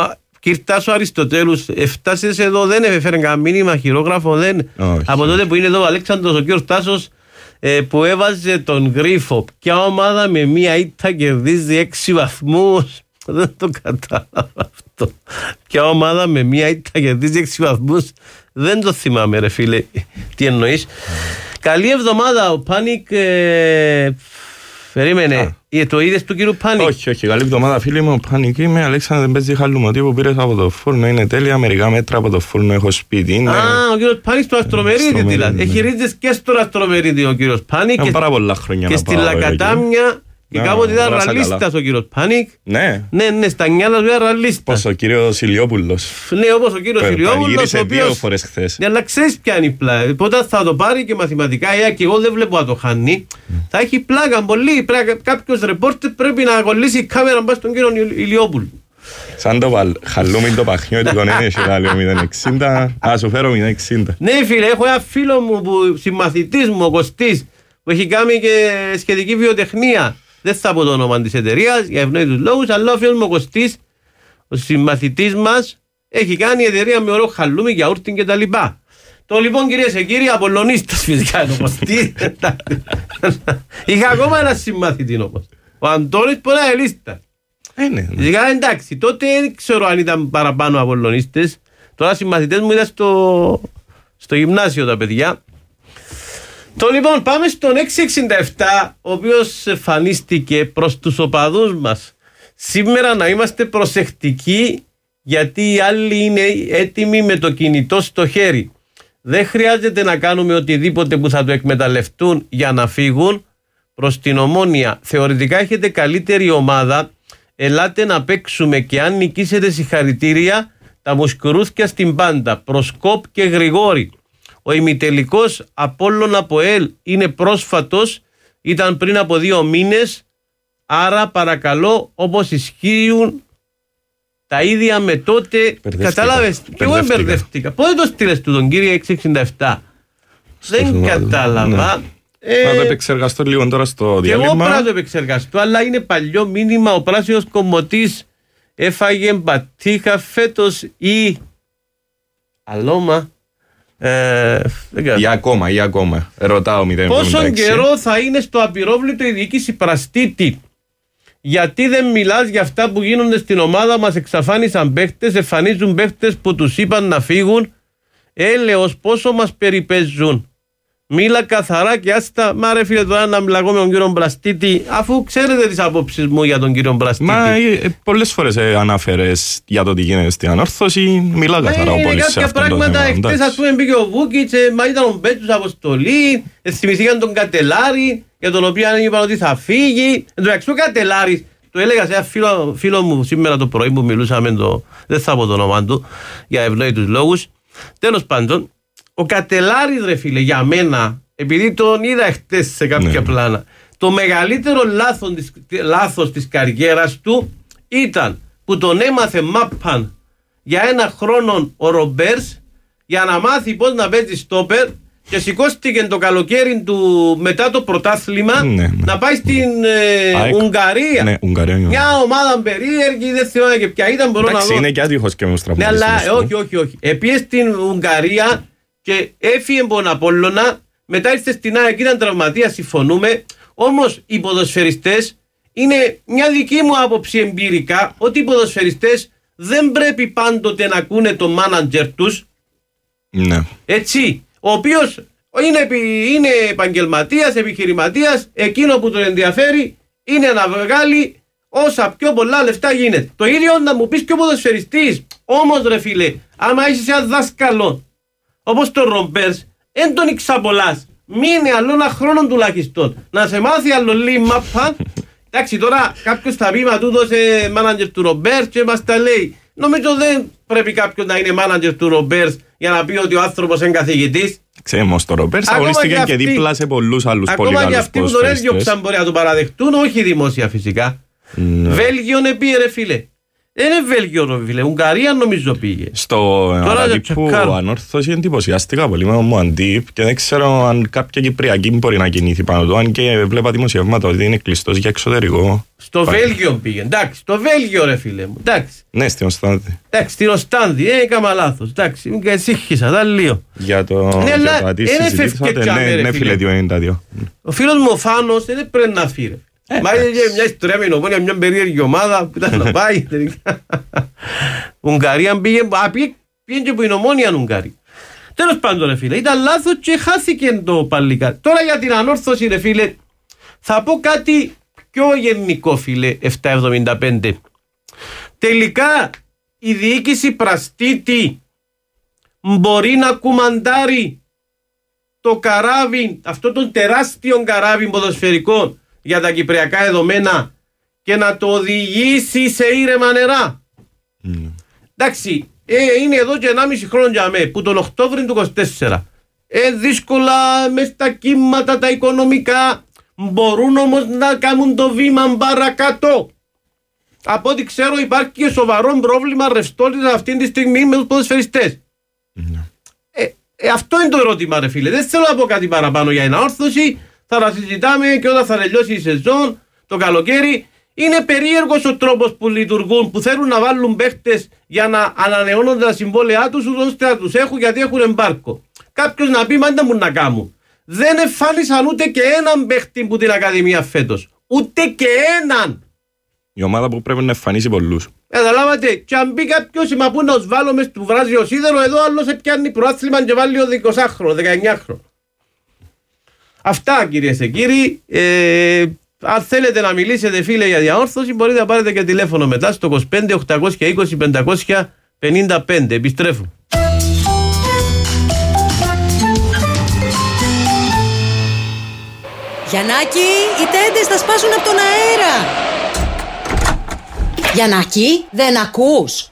Speaker 25: Κύρτας ο Αριστοτέλους έφτασε εδώ, δεν έφερε κανένα μήνυμα, χειρόγραφο, δεν. Όχι. Από τότε που είναι εδώ ο Αλέξανδρος, ο κύριος Τάσος, ε, που έβαζε τον Γρίφο. Ποια ομάδα με μία ήττα κερδίζει έξι βαθμούς. Δεν το κατάλαβα αυτό. Ποια ομάδα με μία ήττα κερδίζει έξι βαθμούς. Δεν το θυμάμαι ρε φίλε. Τι εννοείς. Καλή εβδομάδα ο Πάνικ. Ε, περίμενε. Ε, το είδες του κύριου Πάνικ.
Speaker 26: Όχι, όχι. Καλή εβδομάδα φίλοι μου. Ο Πάνικ είμαι. Αλέξανδρε δεν παίζει χαλουμωτή που πήρες από το φούρνο. Είναι τέλεια. Μερικά μέτρα από το φούρνο έχω σπίτι. Είναι...
Speaker 25: Α, ο κύριος Πάνικ στο Αστρομερίδη δηλαδή. Έχει ρίζες και στο Αστρομερίδη ο κύριος Πάνικ.
Speaker 26: Έχουν πάρα πολλά χρόνια
Speaker 25: και στη Λακατάμια. Και κάποτε ήταν ραλίστας ο κύριος Πάνικ.
Speaker 26: Ναι.
Speaker 25: Ναι, ναι, στα νιάλα του ήταν ραλίστας.
Speaker 26: Όπως ο κύριος Ηλιόπουλος.
Speaker 25: Ναι, όπως ο κύριος Ηλιόπουλος.
Speaker 26: Γύρισε δύο φορές χθες.
Speaker 25: Ναι, αλλά ξέρεις ποια είναι η πλάκα. Πότε θα το πάρει και μαθηματικά, ε, και εγώ δεν βλέπω να το χάνει. Θα έχει πλάκα πολύ. Κάποιος ρεπόρτερ πρέπει να κολλήσει η κάμερα μπας στον κύριο Ηλιόπουλο.
Speaker 26: Σαν το χαλούμι το παχνιώτικο, ναι, έχει βάλει ο μηδέν εξήντα. Α, σου φέρω μηδέν εξήντα.
Speaker 25: Ναι, φίλε, έχω ένα φίλο μου που συμμαθητής μου, ο Κωστής, που έχει κάνει και σχετική βιοτεχνία. Δεν θα πω το όνομα της εταιρείας για ευνόητους λόγους, αλλά ο φίλος μου ο Κωστής, ο συμμαθητής μας, έχει κάνει εταιρεία με ωραίο χαλούμι, γιαούρτιν και τα λοιπά. Το λοιπόν κυρίες και κύριοι, Απολλωνίστας φυσικά είναι ο Κωστής. Είχα ακόμα ένα συμμαθητή όμως. Ο Αντώνης που είναι ελίστα. Φυσικά εντάξει, τότε δεν ξέρω αν ήταν παραπάνω Απολλωνίστες. Τώρα συμμαθητές μου ήταν στο, στο γυμνάσιο τα παιδιά. Το λοιπόν πάμε στον έξι εξήντα επτά, ο οποίος εμφανίστηκε προς τους οπαδούς μας. Σήμερα να είμαστε προσεκτικοί, γιατί οι άλλοι είναι έτοιμοι με το κινητό στο χέρι. Δεν χρειάζεται να κάνουμε οτιδήποτε που θα το εκμεταλλευτούν για να φύγουν προς την Ομόνοια. Θεωρητικά έχετε καλύτερη ομάδα, ελάτε να παίξουμε και αν νικήσετε συγχαρητήρια, τα μουσκουρούθια στην πάντα, Προσκόπ και Γρηγόρη. Ο ημιτελικός Απόλλων ΑΠΟΕΛ είναι πρόσφατος, ήταν πριν από δύο μήνες, άρα παρακαλώ όπως ισχύουν τα ίδια με τότε. Κατάλαβες, και εγώ εμπερδεύτηκα. Πότε το στείλες του τον κύριο έξι εξήντα επτά. Δεν κατάλαβα.
Speaker 26: Ναι. Ε, να το επεξεργαστώ λίγο τώρα στο διάλειμμα.
Speaker 25: Και εγώ πρέπει να το επεξεργαστώ, αλλά είναι παλιό μήνυμα. Ο πράσινος κομμωτής έφαγε μπατίχα φέτος ή αλώμα. Ε,
Speaker 26: ή ακόμα, ή ακόμα. Ρωτάω μηδέν εβδομήντα έξι.
Speaker 25: Πόσο καιρό θα είναι στο απειρόβλητο η διοίκηση Πραστίτη? Γιατί δεν μιλάς για αυτά που γίνονται στην ομάδα μας? Εξαφάνισαν παίχτες, εμφανίζουν παίχτες που τους είπαν να φύγουν. Έλεος, πόσο μας περιπέζουν. Μίλα καθαρά και άστα. Μα ρε φίλε, τώρα να μιλάω με τον κύριο Μπραστίτη, αφού ξέρετε τις απόψεις μου για τον κύριο Μπραστίτη.
Speaker 26: Μα ε, πολλές φορές ε, ανάφερες για το τι γίνεται στην ανόρθωση. Μιλά καθαρά ο πόλης σε αυτό το θέμα.
Speaker 25: Κάποια πράγματα, εχθές ας πούμε μπήκε ο Βούκιτς, ε, μα ήταν ο Μπέτσος αποστολή, ε, θυμηθήκαν τον Κατελάρη, για τον οποίο είπαν ότι θα φύγει. Εν τω μεταξύ ο Κατελάρης, το έλεγα σε ένα φίλο, φίλο μου σήμερα το πρωί που μιλούσαμε, το, δεν θα πω το όνομα του, για ευνόητους λόγους. Τέλος πάντων, ο Κατελάρης ρε φίλε, για μένα, επειδή τον είδα χτες σε κάποια ναι. πλάνα, το μεγαλύτερο λάθος της, λάθος της καριέρας του ήταν που τον έμαθε μάπαν για ένα χρόνο ο Ρομπέρς για να μάθει πώς να παίζει στόπερ και σηκώστηκε το καλοκαίρι του μετά το πρωτάθλημα ναι, ναι. να πάει στην ε, Ουγγαρία.
Speaker 26: Ναι, Ουγγαρία.
Speaker 25: Μια ομάδα περίεργη, δεν θυμάμαι και ποια ήταν. Μπορώ
Speaker 26: εντάξει,
Speaker 25: να δω.
Speaker 26: Είναι και άτυχος και με
Speaker 25: ναι, αλλά όχι, όχι, όχι. Επίε στην Ουγγαρία και έφυγε από τον Απόλλωνα, μετά ήρθε στην ΑΕΚ, ήταν τραυματίας, συμφωνούμε. Όμως οι ποδοσφαιριστές, είναι μια δική μου άποψη εμπειρικά, ότι οι ποδοσφαιριστές δεν πρέπει πάντοτε να ακούνε τον μάνατζερ τους.
Speaker 26: Ναι.
Speaker 25: Έτσι. Ο οποίος είναι, είναι επαγγελματίας, επιχειρηματίας, εκείνο που τον ενδιαφέρει είναι να βγάλει όσα πιο πολλά λεφτά γίνεται. Το ίδιο να μου πεις και ο ποδοσφαιριστής. Όμως ρε φίλε, άμα είσαι ένα δάσκαλο όπως τον Ρομπέρς, δεν τον εξαπολάς. Μείνε άλλο ένα χρόνο τουλάχιστον. Να σε μάθει άλλο λίγο μάπα. Εντάξει, τώρα κάποιος θα πει μα τούτος ε, μάνατζερ του Ρομπέρς και μας τα λέει. Νομίζω δεν πρέπει κάποιος να είναι μάνατζερ του Ρομπέρς για να πει ότι ο άνθρωπος είναι καθηγητής.
Speaker 26: Ξέρουμε το Ρομπέρς αγωνίστηκε και δίπλα σε πολλούς άλλους πολύ καλούς.
Speaker 25: Ακόμα και αυτοί που τον έδιωξαν μπορεί να το παραδεχτούν, όχι δημόσια φυσικά. Ναι. Βέλγιο επί ρε φίλε. Είναι Βέλγιο, φίλε. Ουγγαρία νομίζω πήγε.
Speaker 26: Στο Αντίπου ανόρθωση εντυπωσιάστηκα πολύ με ο Αντίπ και δεν ξέρω αν κάποια Κυπριακή μπορεί να κινηθεί πάνω του. Αν και βλέπα δημοσιεύματα ότι είναι κλειστός για εξωτερικό.
Speaker 25: Στο Βέλγιο πήγε. Εντάξει, στο Βέλγιο, ρε φίλε μου. Εντάξει.
Speaker 26: Ναι, στην Οστάνδη.
Speaker 25: Εντάξει, στην Οστάνδη. Ε, έκανα λάθος. Εντάξει, μου και σύγχυσα. Τα λίγο.
Speaker 26: Για το Ατή συζητήσατε. Ναι, φίλε, δύο ενενήντα δύο.
Speaker 25: Ο φίλος μου ο Φάνος δεν πρέπει να φύγει. Ε, Μα είναι μια ιστορία με Ομόνια, μια περίεργη ομάδα που ήταν να πάει. Ουγγαρία πήγε, πήγε και που είναι Ομόνια Ουγγαρία. Τέλος πάντων, ρε φίλε, ήταν λάθος και χάθηκε το παλικάρι. Τώρα για την ανόρθωση, ρε φίλε, θα πω κάτι πιο γενικό, φίλε, επτακόσια εβδομήντα πέντε. Τελικά η διοίκηση Πραστίτη μπορεί να κουμαντάρει το καράβι, αυτό το τεράστιο καράβι ποδοσφαιρικό για τα κυπριακά δεδομένα και να το οδηγήσει σε ήρεμα νερά. Mm. Εντάξει, ε, είναι εδώ και ενάμιση χρόνια για μέ, που τον Οκτώβριο του είκοσι τέσσερα. Ε, δύσκολα μες τα κύματα τα οικονομικά, μπορούν όμως να κάνουν το βήμα παρακάτω. Από ό,τι ξέρω υπάρχει και σοβαρό πρόβλημα ρευστότητας αυτή τη στιγμή με τους ποδοσφαιριστές. Mm. Ε, ε, αυτό είναι το ερώτημα, ρε φίλε. Δεν θέλω να πω κάτι παραπάνω για αναόρθωση. Θα τα συζητάμε και όταν θα τελειώσει η σεζόν το καλοκαίρι. Είναι περίεργος ο τρόπος που λειτουργούν, που θέλουν να βάλουν παίχτες για να ανανεώνονται τα συμβόλαιά τους, ώστε να τους έχουν γιατί έχουν εμπάρκο. Κάποιος να πει μάντα μου να κάνουν. Δεν εμφάνισαν ούτε και έναν παίχτη που την Ακαδημία φέτος. Ούτε και έναν.
Speaker 26: Η ομάδα που πρέπει να εμφανίσει πολλούς.
Speaker 25: Καταλάβατε, και αν μπει κάποιος μα που να τους βάλω μες του βράζει ο σίδερο, εδώ άλλος πιάνει προάθλημα και βάλει ο εικοσάχρονο, δεκαεννιάχρονο. Αυτά, κυρίες και κύριοι. Ε, αν θέλετε να μιλήσετε, φίλε, για διαόρθωση, μπορείτε να πάρετε και τηλέφωνο μετά στο είκοσι πέντε οκτακόσια είκοσι πεντακόσια πενήντα πέντε. Επιστρέφω.
Speaker 16: Γιαννάκη, οι τέντες θα σπάσουν από τον αέρα. Γιαννάκη, δεν ακούς?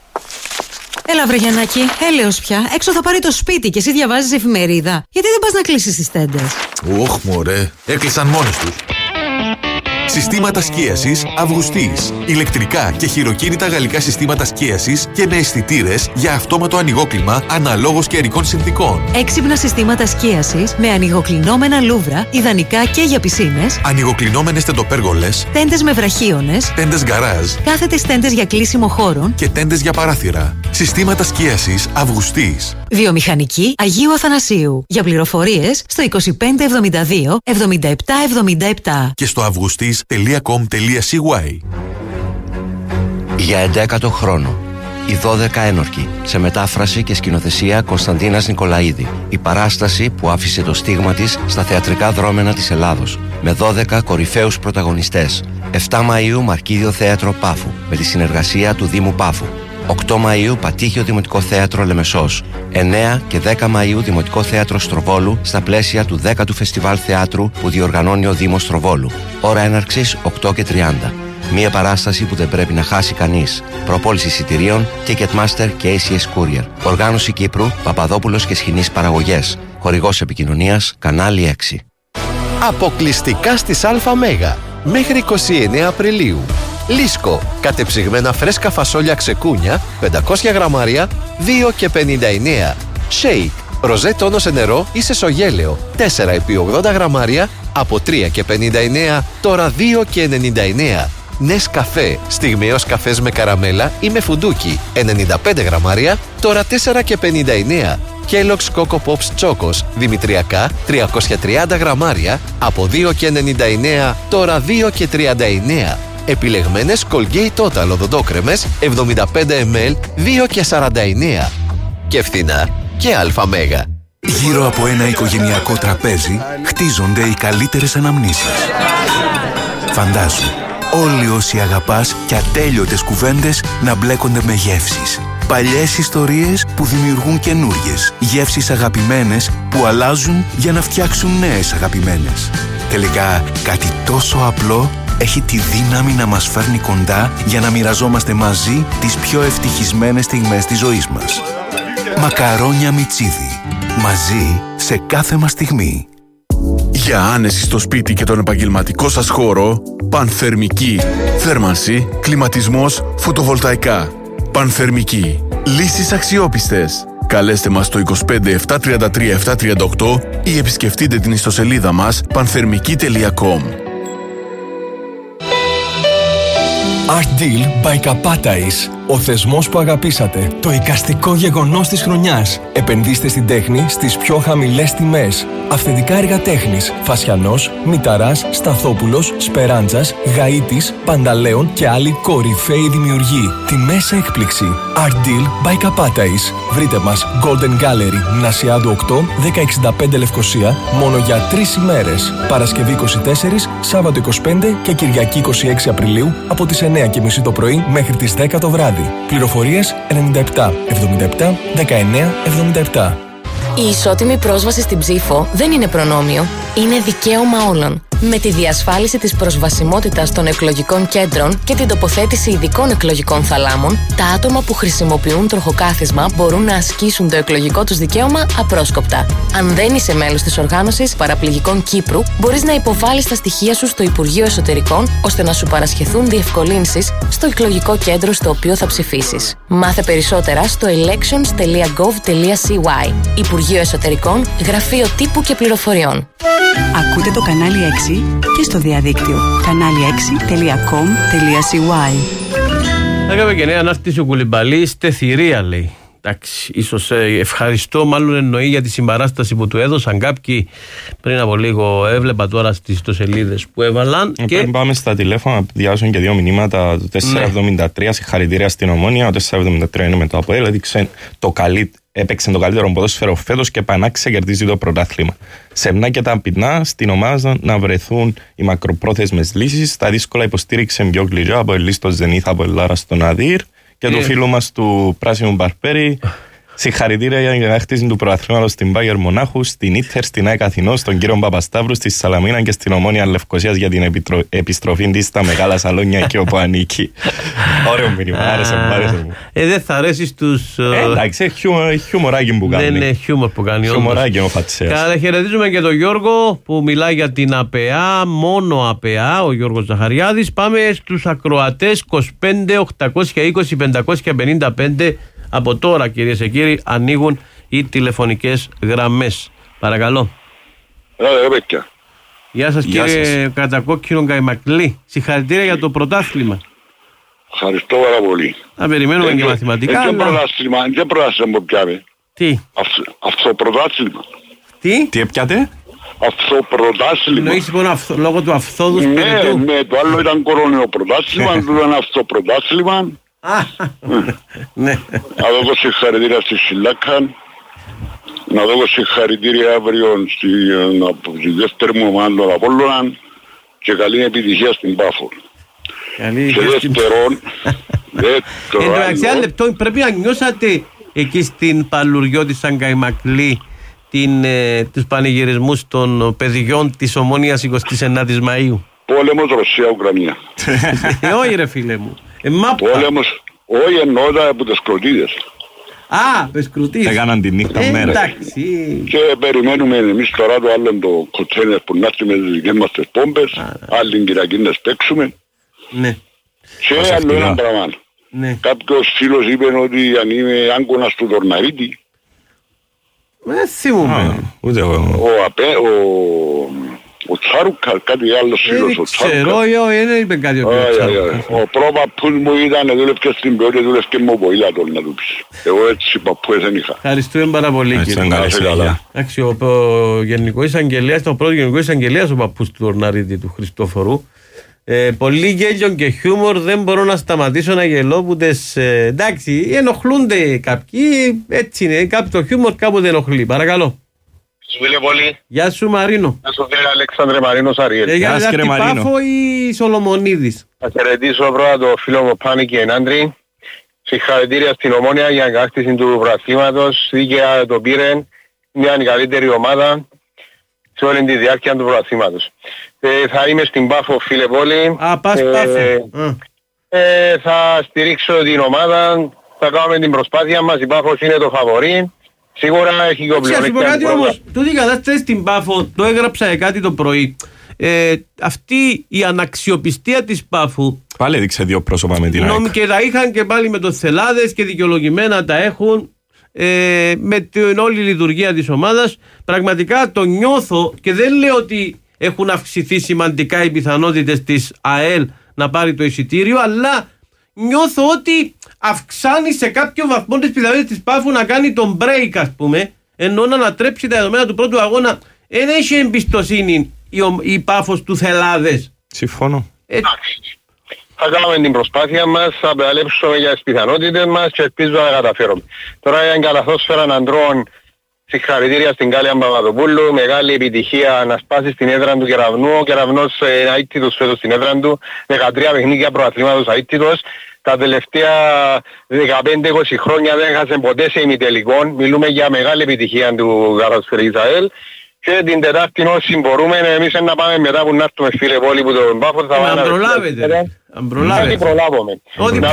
Speaker 16: Έλα βρε Γιαννάκη, έλεος πια. Έξω θα πάρει το σπίτι και εσύ διαβάζεις εφημερίδα. Γιατί δεν πας να κλείσεις τις τέντες?
Speaker 10: Ωχ μωρέ, έκλεισαν μόνες τους. Συστήματα σκίασης Αυγουστής. Ηλεκτρικά και χειροκίνητα γαλλικά συστήματα σκίασης και με αισθητήρες για αυτόματο ανοιγόκλιμα αναλόγως καιρικών συνθήκων.
Speaker 16: Έξυπνα συστήματα σκίασης με ανοιγοκλεινόμενα λούβρα, ιδανικά και για πισίνες.
Speaker 10: Ανοιγοκλεινόμενες τεντοπέργολες.
Speaker 16: Τέντες με βραχίονες.
Speaker 10: Τέντες γκαράζ.
Speaker 16: Κάθετες τέντες για κλείσιμο χώρων.
Speaker 10: Και τέντες για παράθυρα. Συστήματα σκίασης Αυγουστής.
Speaker 16: Βιομηχανική Αγίου Αθανασίου. Για πληροφορίες στο είκοσι πέντε εβδομήντα δύο εβδομήντα επτά εβδομήντα επτά.
Speaker 10: Και στο αυγουστής τελεία κομ τελεία σι γουάι.
Speaker 17: Για εντέκατο χρόνο. Οι δώδεκα ένορκοι. Σε μετάφραση και σκηνοθεσία Κωνσταντίνας Νικολαίδη. Η παράσταση που άφησε το στίγμα της στα θεατρικά δρόμενα της Ελλάδος. Με δώδεκα κορυφαίους πρωταγωνιστές. επτά Μαΐου Μαρκίδιο Θέατρο Πάφου. Με τη συνεργασία του Δήμου Πάφου. οκτώ Μαΐου Πατήχιο Δημοτικό Θέατρο Λεμεσός. εννέα και δέκα Μαΐου Δημοτικό Θέατρο Στροβόλου στα πλαίσια του δέκατου Φεστιβάλ Θεάτρου που διοργανώνει ο Δήμος Στροβόλου. Ώρα έναρξης οκτώ και τριάντα. Μία παράσταση που δεν πρέπει να χάσει κανείς. Προπόληση εισιτηρίων Ticketmaster και έι σι ες Courier. Οργάνωση Κύπρου, Παπαδόπουλος και Σχοινής Παραγωγές. Χορηγός επικοινωνίας, κανάλι έξι.
Speaker 19: Αποκλειστικά στις ΑΜ μέχρι είκοσι εννέα Απριλίου. Λίσκο, κατεψυγμένα φρέσκα φασόλια ξεκούνια, πεντακόσια γραμμάρια, δύο και πενήντα εννέα. Shake, ροζέ τόνο σε νερό ή σε σογέλαιο, τέσσερα επί ογδόντα γραμμάρια, από τρία και πενήντα εννέα, τώρα δύο και ενενήντα εννέα. Νες καφέ, στιγμιαίος καφές με καραμέλα ή με φουντούκι, ενενήντα πέντε γραμμάρια, τώρα τέσσερα και πενήντα εννέα. Kellogg's Coco Pops Chocos, δημητριακά, τριακόσια τριάντα γραμμάρια, από δύο και ενενήντα εννέα, τώρα δύο και τριάντα εννέα. Επιλεγμένες Colgate Total οδοντόκρεμες, εβδομήντα πέντε μιλιλίτρα, δύο και σαράντα εννέα. Και φθηνά και αλφα-μέγα.
Speaker 10: Γύρω από ένα οικογενειακό τραπέζι χτίζονται οι καλύτερες αναμνήσεις. Φαντάσου, όλοι όσοι αγαπάς και ατέλειωτες κουβέντες να μπλέκονται με γεύσεις. Παλιές ιστορίες που δημιουργούν καινούριες. Γεύσεις αγαπημένες που αλλάζουν για να φτιάξουν νέες αγαπημένες. Τελικά, κάτι τόσο απλό έχει τη δύναμη να μας φέρνει κοντά για να μοιραζόμαστε μαζί τις πιο ευτυχισμένες στιγμές της ζωής μας. Μακαρόνια Μιτσίδη. Μαζί σε κάθε μας στιγμή.
Speaker 6: Για άνεση στο σπίτι και τον επαγγελματικό σας χώρο,
Speaker 10: Πανθερμική. Θέρμανση, κλιματισμός, φωτοβολταϊκά. Πανθερμική. Λύσεις αξιόπιστες. Καλέστε μας στο είκοσι πέντε επτακόσια τριάντα τρία επτακόσια τριάντα οκτώ ή επισκεφτείτε την ιστοσελίδα μας πανθερμική τελεία com.
Speaker 3: Art Deal by Kapatais. Ο θεσμός που αγαπήσατε. Το εικαστικό γεγονός της χρονιάς. Επενδύστε στην τέχνη στις πιο χαμηλές τιμές. Αυθεντικά έργα τέχνης. Φασιανός, Μηταράς, Σταθόπουλος, Σπεράντζας, Γαΐτης, Πανταλέων και άλλοι κορυφαίοι δημιουργοί. Τιμές έκπληξη. Art Deal by Kapatais. Βρείτε μας Golden Gallery, Μνασιάδου οκτώ, δέκα εξήντα πέντε Λευκοσία, μόνο για τρεις ημέρες. Παρασκευή είκοσι τέσσερα, Σάββατο είκοσι πέντε και Κυριακή είκοσι έξι Απριλίου από τις εννιά και μισή το πρωί μέχρι τις δέκα το βράδυ. Πληροφορίες ενενήντα επτά εβδομήντα επτά δεκαεννιά εβδομήντα επτά.
Speaker 18: Η ισότιμη πρόσβαση στην ψήφο δεν είναι προνόμιο, είναι δικαίωμα όλων. Με τη διασφάλιση της προσβασιμότητας των εκλογικών κέντρων και την τοποθέτηση ειδικών εκλογικών θαλάμων, τα άτομα που χρησιμοποιούν τροχοκάθισμα μπορούν να ασκήσουν το εκλογικό τους δικαίωμα απρόσκοπτα. Αν δεν είσαι μέλος της Οργάνωσης Παραπληγικών Κύπρου, μπορείς να υποβάλεις τα στοιχεία σου στο Υπουργείο Εσωτερικών ώστε να σου παρασχεθούν διευκολύνσεις στο εκλογικό κέντρο στο οποίο θα ψηφίσεις. Μάθε περισσότερα στο elections τελεία gov τελεία c y. Υπουργείο Εσωτερικών, Γραφείο Τύπου και Πληροφοριών.
Speaker 20: Ακούτε το κανάλι έξι και στο διαδίκτυο κανάλι έξι τελεία com τελεία c y.
Speaker 25: Έκαμε και νέα ανάρτηση ο Κουλιμπαλή, στεθηρία λέει. Εντάξει, ίσως ε, ευχαριστώ, μάλλον εννοεί για τη συμπαράσταση που του έδωσαν κάποιοι πριν από λίγο. Έβλεπα τώρα στις ιστοσελίδες που έβαλαν.
Speaker 26: Ε,
Speaker 25: και...
Speaker 26: Πριν πάμε στα τηλέφωνα να διάσουν και δύο μηνύματα. Το τετρακόσια εβδομήντα τρία, ναι. Συγχαρητήρια στην Ομόνια. Το τετρακόσια εβδομήντα τρία είναι με το ΑΠΟΕΛ. Έδειξε το καλύ... Έπαιξε το καλύτερο ποδόσφαιρο φέτος και πανάξε κερδίζει το πρωτάθλημα. Σεμνά και ταπεινά στην ομάδα να βρεθούν οι μακροπρόθεσμες λύσεις. Τα δύσκολα υποστήριξε πιο γλυκιά από ελίστο Ζενίθ, από Ελάρα στον Αδύρ. Και yeah. του φίλου μας του Πράσινου Μπαρπέρι, συγχαρητήρια για την ανάκτηση του πρωταθλήματος στην Μπάγερ Μονάχου, στην Ίθερ, στην ΑΕΚ Αθηνός, στον κύριο Παπασταύρου, στη Σαλαμίνα και στην Ομόνια Λευκωσίας για την επιτρο... επιστροφή της στα μεγάλα σαλόνια εκεί όπου ανήκει. Ωραίο μήνυμα, άρεσε μου, άρεσε μου.
Speaker 25: Ε, δεν θα αρέσει στους...
Speaker 26: Ε, εντάξει, χιουμοράκι που κάνει.
Speaker 25: Δεν είναι χιούμορ που κάνει.
Speaker 26: Χιουμοράκι ο Φατσέας.
Speaker 25: Καλαχαιρετίζουμε και τον Γιώργο που μιλάει για την ΑΠΕΑ, μόνο ΑΠΕΑ, ο Γιώργος Ζαχαριάδης. Πάμε στους ακροατές είκοσι πέντε οκτακόσια είκοσι πεντακόσια πενήντα πέντε. Από τώρα, κυρίες και κύριοι, ανοίγουν οι τηλεφωνικές γραμμές. Παρακαλώ.
Speaker 21: Έλα, παιδιά.
Speaker 25: Γεια σας, Γεια κύριε σας. Κατακόκκινο Καϊμακλή. Συγχαρητήρια για το πρωτάθλημα.
Speaker 21: Ευχαριστώ πάρα πολύ.
Speaker 25: Να περιμένουμε ε, και μαθηματικά.
Speaker 21: Δεν πρωτάθλημα, δεν πρωτάθλημα που πιάμε.
Speaker 25: Τι?
Speaker 21: Αυτοπρωτάθλημα.
Speaker 25: Τι?
Speaker 26: Τι έπιατε?
Speaker 21: Αυτοπρωτάθλημα.
Speaker 25: Εννοείς λοιπόν αυθ, λόγω του αυθόδους
Speaker 21: ναι,
Speaker 25: περιτού.
Speaker 21: Ναι, το άλλο ήταν κορώνιο πρωτάθλημα, το ήταν αυτοπρωτάθλημα.
Speaker 25: Ναι.
Speaker 21: Να δώσω συγχαρητήρια στη Σιλάκα, να δώσω συγχαρητήρια αύριο από τη δεύτερη μου ομάδα των Απόλλωνα και καλή επιτυχία στην Πάφο.
Speaker 25: Καλή
Speaker 21: και δεύτερον,
Speaker 25: δεύτερον εντάξει, ένα λεπτό, πρέπει να νιώσατε εκεί στην Παλουριώτη σαν Καϊμακλή την, ε, τους πανηγυρισμούς των παιδιών της Ομόνιας εικοστή ενάτη Μαΐου.
Speaker 21: Πόλεμος Ρωσία-Ουκρανία.
Speaker 25: Όχι ρε φίλε μου. Ε,
Speaker 21: Πόλεμος, όχι εννοώτα από τις κροτίδες.
Speaker 25: Α, τις κροτίδες.
Speaker 26: Έκαναν τη νύχτα
Speaker 25: ε,
Speaker 26: μέρα.
Speaker 25: Εντάξει.
Speaker 21: Και περιμένουμε εμείς τώρα το άλλο το κοτσένες που να έρθει με τις δικές μας τις πόμπες, άλλη Κυριακή να σπέξουμε.
Speaker 25: Ναι.
Speaker 21: Και άλλο ένα πράγμα.
Speaker 25: Ναι.
Speaker 21: Κάποιος φίλος είπε ότι αν είμαι άγκωνας του Τορναρίτη.
Speaker 25: Δεν θυμούμαι.
Speaker 26: Ούτε εγώ.
Speaker 21: Ο Απέ, ο... Ο Τσάρουκα, κάτι άλλο φίλος, ο Τσάρουκα.
Speaker 25: Ξέρω, εγώ δεν είπε κάτι ο Τσάρουκα.
Speaker 21: Ο πρόπαππούς μου ήταν, δούλευκε στην Πεόλη, δούλευκε με ο Ποήλατον να του πεις. Εγώ έτσι παππούες δεν είχα.
Speaker 25: Ευχαριστούμε πάρα πολύ κύριε. Εντάξει, ο Γενικός Εισαγγελέας, ο πρώτος Γενικός Εισαγγελέας ο παππούς του Τορναρίτη του Χριστόφορου. Ε, πολύ γέλιο και χιούμορ, δεν μπορώ να σταματήσω να γελώ που τες, ε, εντάξει, ενοχλούνται κάποιοι, έτσι είναι, κάποιο χιούμορ κάποτε ενοχλεί. Παρακαλώ.
Speaker 21: Σου φίλε πολύ.
Speaker 25: Γεια σου Μαρίνο.
Speaker 21: Γεια σου φίλε Αλέξανδρε Μαρίνος Αριέλ.
Speaker 25: Ε, Γεια σου Πάφο ή Σολομονίδης.
Speaker 21: Θα χαιρετήσω πρώτα το φίλο μου Πάνη και Ενάντρη. Συγχαρητήρια στην Ομόνια για την κατάκτηση του πρωταθλήματος. Δίκαια το πήρε. Μια καλύτερη ομάδα σε όλη τη διάρκεια του πρωταθλήματος. Ε, θα είμαι στην Πάφο φίλε Πόλη.
Speaker 25: Α, πας
Speaker 21: ε,
Speaker 25: Πάφο.
Speaker 21: Ε, θα στηρίξω την ομάδα. Θα κάνουμε την προσπάθεια μας. Η Πάφος είναι το φαβορί. Σίγουρα έχει και ο πλεονέκτημα.
Speaker 25: Όμως, τούτη η κατάσταση στην Πάφο, το έγραψα κάτι το πρωί. ε, αυτή η αναξιοπιστία της Πάφου.
Speaker 26: Πάλι έδειξε δύο πρόσωπα με την ΑΕΚ.
Speaker 25: Και τα είχαν και πάλι με το Θελάδες και δικαιολογημένα τα έχουν ε, με την όλη λειτουργία της ομάδας. Πραγματικά το νιώθω και δεν λέω ότι έχουν αυξηθεί σημαντικά οι πιθανότητες της ΑΕΛ να πάρει το εισιτήριο, αλλά νιώθω ότι αυξάνει σε κάποιο βαθμό τις πιθανότητες της Πάφου να κάνει τον break, ας πούμε, ενώ να ανατρέψει τα δεδομένα του πρώτου αγώνα. Δεν έχει εμπιστοσύνη η, η Πάφος του Θελάδες.
Speaker 26: Συμφωνώ.
Speaker 25: Ε,
Speaker 21: θα κάνουμε την προσπάθεια μας, θα παλέψουμε για τις πιθανότητες μας και ελπίζω να καταφέρουμε. Τώρα για την καλαθόσφαιρα αντρών, συγχαρητήρια στην Κάλια Παπαδοπούλου, μεγάλη επιτυχία να σπάσει στην έδρα του Κεραυνού. Ο Κεραυνός είναι αίτητος φέτος στην έδρα του, δεκατρία παιχνίδια προαθλήματος αίτητος. Τα τελευταία δεκαπέντε είκοσι χρόνια δεν έχασε ποτέ σε ημιτελικών. Μιλούμε για μεγάλη επιτυχία του Καρασφαιρικής ΑΕΛ. Και την Τετάρτη όσοι μπορούμε εμείς να πάμε μετά που να έρθουμε φίλε πόλη που τον Πάφο θα πάμε να
Speaker 25: προλάβετε. Αν προλάβετε.
Speaker 21: Ό,τι προλάβουμε.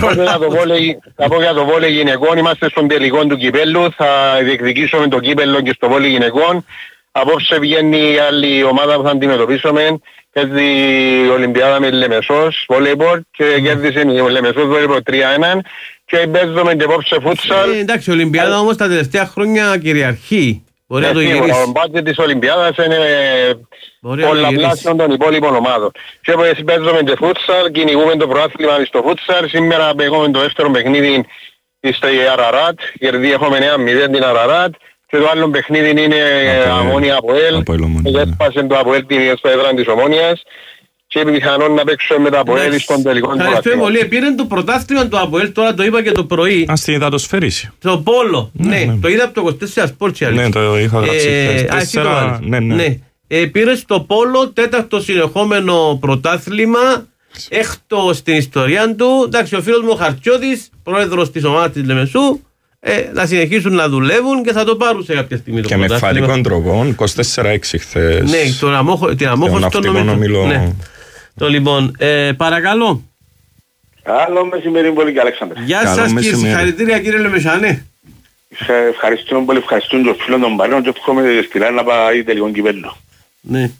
Speaker 21: Θα πω για το βόλεϊ γυναικών, είμαστε στον τελικό του κυπέλλου, θα διεκδικήσουμε το κύπελλο και στο βόλεϊ γυναικών. Απόψε βγαίνει η άλλη ομάδα που θα αντιμετωπίσουμε. Κέρδισε η Ολυμπιάδα με Λεμεσός, βόλεϊμπορ, και κέρδισε η Λεμεσός βόλεϊμπορ τρία ένα. Και παίζουμε και απόψε φούτσαλ.
Speaker 25: Εντάξει, η Ολυμπιάδα όμως τα τελευταία χρόνια κυριαρχεί. Μπορεί να το γυρίσει.
Speaker 21: Ο μπάτζετ της Ολυμπιάδας είναι πολλαπλάσιο των υπόλοιπων ομάδων. Και όπως παίζουμε και φούτσαλ, κυνηγούμε το προάθλημα στο φούτσαλ. Σήμερα παίγουμε το δεύτερο παιχνίδι στη Αραράτ. Κερδί έχουμε εννέα μηδέν την Αραράτ. Και το άλλο παιχνίδι είναι Ομόνια Αποέλ. Και έσπασε το Αποέλ στο έδρα της Ομόνιας. Και πιθανόν να παίξουμε με τα Αποέλ στον τελικό του
Speaker 25: πρωτάθλημα. Πολύ. Πήρε το πρωτάθλημα του Αποέλ, τώρα το είπα και το πρωί.
Speaker 26: Α, στην υδατοσφαίριση.
Speaker 25: Το Πόλο. Ναι, ναι, ναι. Το είδα από το είκοσι τέσσερα Sports.
Speaker 26: Ναι, το είχα γράψει.
Speaker 25: Ε, α, ναι, ναι. ναι. Ε, πήρε στο Πόλο τέταρτο συνεχόμενο πρωτάθλημα. Έκτο στην ιστορία του. Εντάξει, ο φίλος μου ο Χαρτιώτης, πρόεδρος της ομάδας της Λεμεσού, ε, να συνεχίσουν να δουλεύουν και θα το πάρουν σε κάποια στιγμή το
Speaker 26: και πρωτάθλημα. Και με φαλικών τροπών, είκοσι τέσσερα έξι χθες.
Speaker 25: Ναι, τον αμόχο, την αμόχωστο νομίζω. Ναι. Το λοιπόν, ε, παρακαλώ.
Speaker 4: Καλό μεσημέρι πολύ και Αλέξανδρε.
Speaker 25: Γεια σας και συγχαρητήρια κύριε Λεμεσανέ.
Speaker 4: Σε ευχαριστούμε πολύ, ευχαριστούμε τον φίλο των Παρίνων και εύχομαι στη Λάρινα να πάει τελικό κυπέλλο.
Speaker 25: Ναι.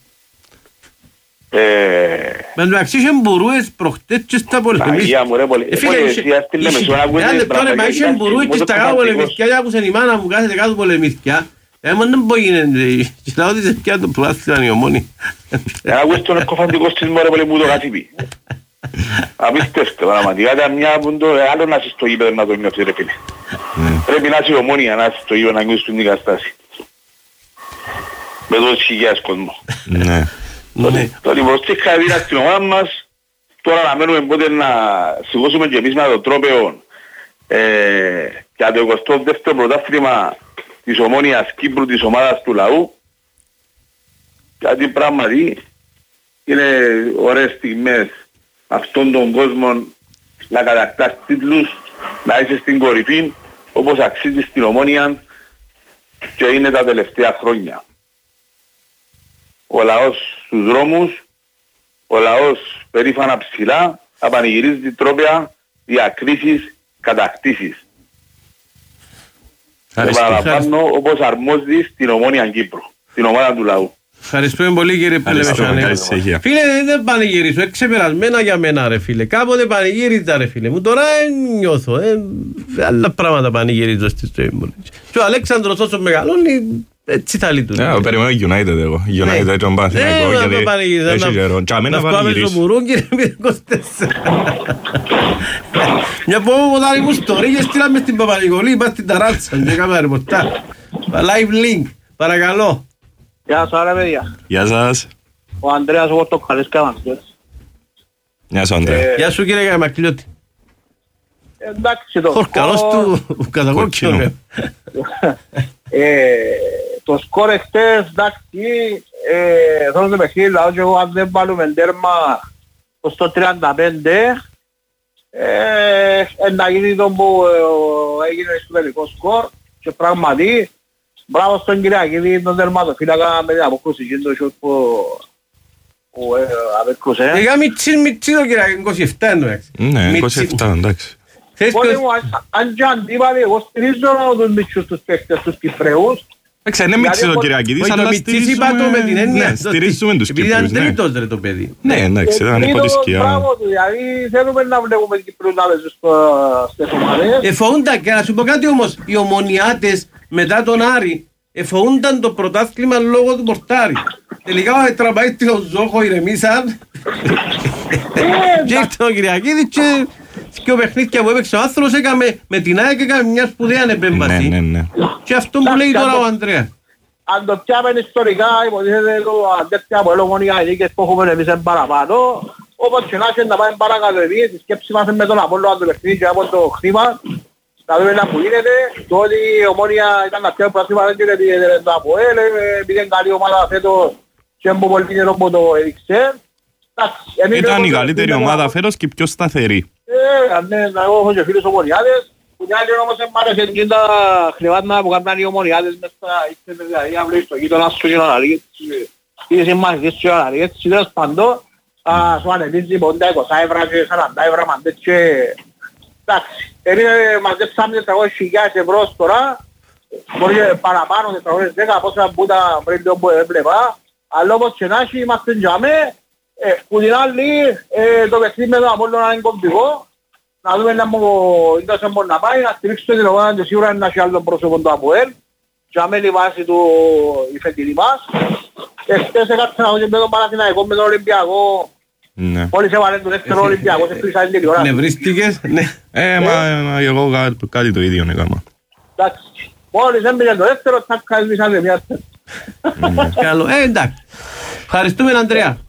Speaker 25: Με το αξί είχε μπουρούες προχτές και στα πολεμίες.
Speaker 4: Αγία μου ρε πολύ.
Speaker 25: Τώρα μα είχε μπουρούες και στα κάτω πολεμίσκια και άκουσαν η μάνα μου κάθεται κάτω πολεμίσκια. Έμον δεν μπορεί να γίνεται. Και λαό της ευκαιρία το πράσιναν η Ομόνη.
Speaker 4: Άκουσες τον εκκοφαντικό στις μόρε πολύ που το κατήπη. Απίστευτο πραγματικά. Ήταν μια που το άλλο να είσαι στο γήπεδο να το νιώθει ρε φίλε. Πρέπει να είσαι η Ομόνια να είσαι στο γήπεδο να νιώσεις την κατάσταση. Με τόσες χιλιάδες κόσμο. Το λοιπόν συγχαρητήρια στην ομάδα μας. Τώρα να μένουμε πότε να σηκώσουμε και εμείς με το τρόπαιο για το εικοστό δεύτερο πρωτάθλημα της Ομόνιας Κύπρου της ομάδας του λαού. Γιατί πράγματι είναι ωραίες στιγμές αυτόν τον κόσμο να κατακτάς τίτλους, να είσαι στην κορυφή όπως αξίζει στην Ομόνια και είναι τα τελευταία χρόνια. Ο λαός στους δρόμους, ο λαός περήφανα ψηλά, θα πανηγυρίζει τρόπια, διακρίσεις, κατακτήσεις. Και παραλαμβάνω όπως αρμόζει στην Ομόνια Κύπρου, την ομάδα του λαού.
Speaker 25: Ευχαριστούμε πολύ κύριε Πελεμεσανέ. Φίλε δεν πανηγυρίζω, εξεπερασμένα για μένα ρε φίλε. Κάποτε πανηγύριζα ρε φίλε μου, τώρα νιώθω. Ε, άλλα πράγματα πανηγυρίζω στη ζωή μου. Και ο Αλέξανδρος όσο μεγαλώνει, έτσι θα λειτουργεί.
Speaker 26: Ναι, περιμένω United εγώ. United τον Παναθηναϊκό.
Speaker 25: Ναι, να πανηγυρίζω.
Speaker 26: Έχει καιρό. Και αμένα πανηγυρίζω.
Speaker 25: Να βγάλεις το κύριε είκοσι τέσσερα. Μια πω όταν ήμουν στο Ρίγε στείλαμε στην Παπα-Νικολή, είπα στην Ταράτσα και έκαμε ρεπορτά. Live link, παρακαλώ.
Speaker 5: Γεια σας ρε παιδιά.
Speaker 26: Γεια σας.
Speaker 5: Ο Ανδρέας ο Πορτοκαλής Καμαστός.
Speaker 26: Γεια σου Ανδρέα.
Speaker 25: Γεια σου κύριε Καμακλιώτη.
Speaker 5: Εντάξει το σκορ...
Speaker 25: Ο καλός του κατακόκκινο.
Speaker 5: Το σκορ εχθές, εντάξει, θέλω το παιχνίδι, λαό και εγώ αν δεν βάλουμε τέρμα στο τριάντα πέντε, να γίνει το που έγινε στο τελικό σκορ και πράγματι, μπράβο στον Κυριακίδη, τον τερματοφύλακα με την αποκρούση και το σιούτ που απέκρουσε.
Speaker 25: Είχα μητσί μητσί το Κυριακίδη, είκοσι επτά εννοέξει.
Speaker 26: Ναι, είκοσι επτά, εντάξει.
Speaker 5: Αν και αντίπαλοι, εγώ στηρίζω τους μητσούς τους παίκτες, τους Κυπραίους,
Speaker 26: Είναι μίξε το Κυριακίδης, αλλά στηρίζουμε τους Κύπρους.
Speaker 25: Ήταν τρίτος ρε το παιδί.
Speaker 26: Ναι, εντάξει, ήταν υπό τη σκιά.
Speaker 5: Δηλαδή θέλουμε να βλέπουμε Κύπρους να παίζουν στις ομάδες.
Speaker 25: Εφοούνταν, και να σου πω κάτι όμως, οι Ομονιάτες μετά τον Άρη εφοούνταν το πρωτάθλημα λόγω του πορτάρι. Τελικά ο Ετραμπαίτης ο Ζόχο ηρεμήσαν και ήρθε ο Κυριακίδης και ο παιχνίδια που έπαιξε ο άνθρωπος έκαμε με την ΑΕΚ έκαμε μια σπουδαία επέμβαση.
Speaker 26: Ναι, ναι, ναι.
Speaker 25: Και αυτό που λέει τώρα ο Ανδρέας.
Speaker 5: Αν το πιάμε ιστορικά, υποτίθεται το αντέτοια από ελογονικά νίκες που έχουμε εμείς εν παραπάνω, όπως και να έχει να πάμε παρακάτω εμείς, η σκέψη μας με τον Απόλλωνα το παιχνίδι και από το χρήμα, να δούμε να που γίνεται, το ότι η Ομόνια ήταν να πιάνε πράσιμα δεν γίνεται το Αποέλ, επειδή είναι καλή ομάδα φέτος και είναι πολύ καιρό που το έδειξε.
Speaker 26: Ήταν η καλύτερη ομάδα φέτος και πιο σταθερή.
Speaker 5: Ε, ναι, εγώ έχω και φίλους Ομονιάδες, που μια άλλη όμως δεν μ' άρεσε και τα χρεβάτνα που κάνουν οι Ομονιάδες μες στα ύξερες, δηλαδή να βρεις το γείτονα σου και να αναλύεις, ή συμμαχητές σου και να αναλύεις, τέλος πάντων, σου ανεβίζει πενήντα είκοσι ευρώ και σαράντα ευρώ μαντές και... Εντάξει, μαζέψαμε τετρακόσιες χιλιάδες ευρώ τώρα, μπορεί και παραπάνω τετρακόσιες δέκα πόσα που ήταν πριν το που έβλεπα, αλλά όπως και να έχει είμαστε τζάμε, που την άλλη το παιχνίδι με τον Απόλλωνα είναι κομπικό, να δούμε να μου μπορεί να πάει, να στηρίξουμε την ομάδα και σίγουρα είναι να έχει άλλο πρόσωπο του Αποέλ, τζάμε η βάση του η φετινή μας. Εχθές έκατσα να δω και με τον Παναθηναϊκό, με τον Ολυμπιακό. Μόλις έβαλε τον δεύτερο Ολυμπιακό, σε κλείσα την τηλεόραση.
Speaker 25: Νευρίστηκες, ναι.
Speaker 26: Ε, μα εγώ κάτι το ίδιο έκανα.
Speaker 5: Εντάξει, μόλις έμπαινε το δεύτερο, θα καλύψατε μια θέση.
Speaker 25: Καλό, ε, εντάξει. Ευχαριστούμε, Ανδρέα.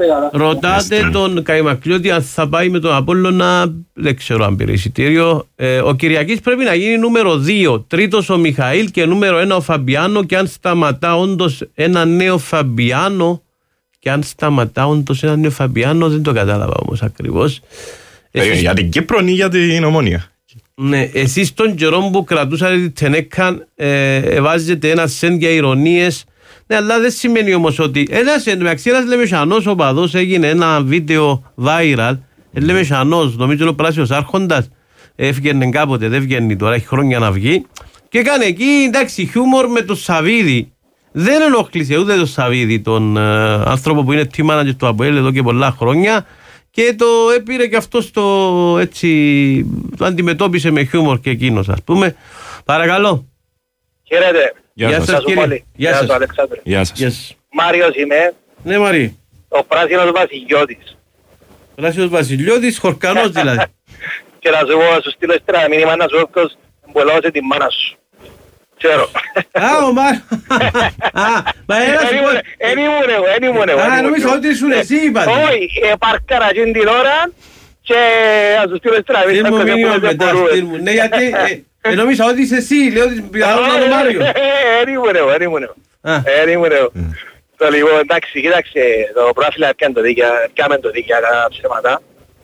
Speaker 25: Ρωτάτε τον Καϊμακλιώτη αν θα πάει με τον Απόλλωνα, δεν ξέρω αν πήρε εισιτήριο. Ε, ο Κυριακής πρέπει να γίνει νούμερο δύο, τρίτος ο Μιχαήλ και νούμερο ένα ο Φαμπιάνο, και αν σταματά όντως ένα νέο Φαμπιάνο, και αν σταματά όντως ένα νέο Φαμπιάνο, δεν το κατάλαβα όμως ακριβώς.
Speaker 26: Ε, εσείς... Για την Κύπρο ή για την Ομόνια.
Speaker 25: Ναι, εσείς τον καιρό που κρατούσατε την Τενέκαν ε, βάζετε ένα σεν για ηρωνίες. Ναι, αλλά δεν σημαίνει όμως ότι ένας εντωμεταξύ ένας Λεμεσανός οπαδός έγινε ένα βίντεο viral, Λεμεσανός, νομίζω είναι ο πράσινος άρχοντας, έφυγαινε κάποτε, δεν βγαίνει τώρα, έχει χρόνια να βγει, και έκανε εκεί, εντάξει, χιούμορ με τον Σαβίδη. Δεν ενοχλήσε ούτε τον Σαβίδη, τον ε, άνθρωπο που είναι team manager του Αποέλ εδώ και πολλά χρόνια, και το έπειρε και αυτό στο, έτσι, το αντιμετώπισε με χιούμορ και εκείνος, ας πούμε. Παρακαλώ.
Speaker 21: Χαίρετε.
Speaker 25: Γεια σας, σας κύριε.
Speaker 21: Γεια σας, Αλεξάνδρε.
Speaker 26: Γεια σας.
Speaker 21: Μάριος είμαι.
Speaker 25: Ναι, Μαρή.
Speaker 21: Ο πράσινος Βασιλιώτης.
Speaker 25: Πράσινος Βασιλιώτης, χορκανός δηλαδή.
Speaker 21: Και να σου πω, να σου στείλω ύστερα μήνυμα να σου όποιος εμπολώσε την μάνα σου. Ξέρω.
Speaker 25: Α, ο Μάριος.
Speaker 21: Εν ήμουν εγώ, εν ήμουν εγώ.
Speaker 25: Α, νομίζω ότι ήσουν εσύ, είπατε.
Speaker 21: Όχι, παρκάρα εκείνη την ώρα και να σου στείλω ύστερα
Speaker 25: μήνυμα. Ναι, γιατί... Ε, νόμιζα ότι είσαι εσύ, λέω ότι πιθανόν είναι ο Μάριος.
Speaker 21: Εν ήμουν εγώ, εν ήμουν εγώ. Εν ήμουν εγώ. Το λοιπόν, εντάξει, κοίταξε, το πρωτάθλημα πιάνε το δίκαια, πιάμε το δίκαια κατά ψέματα.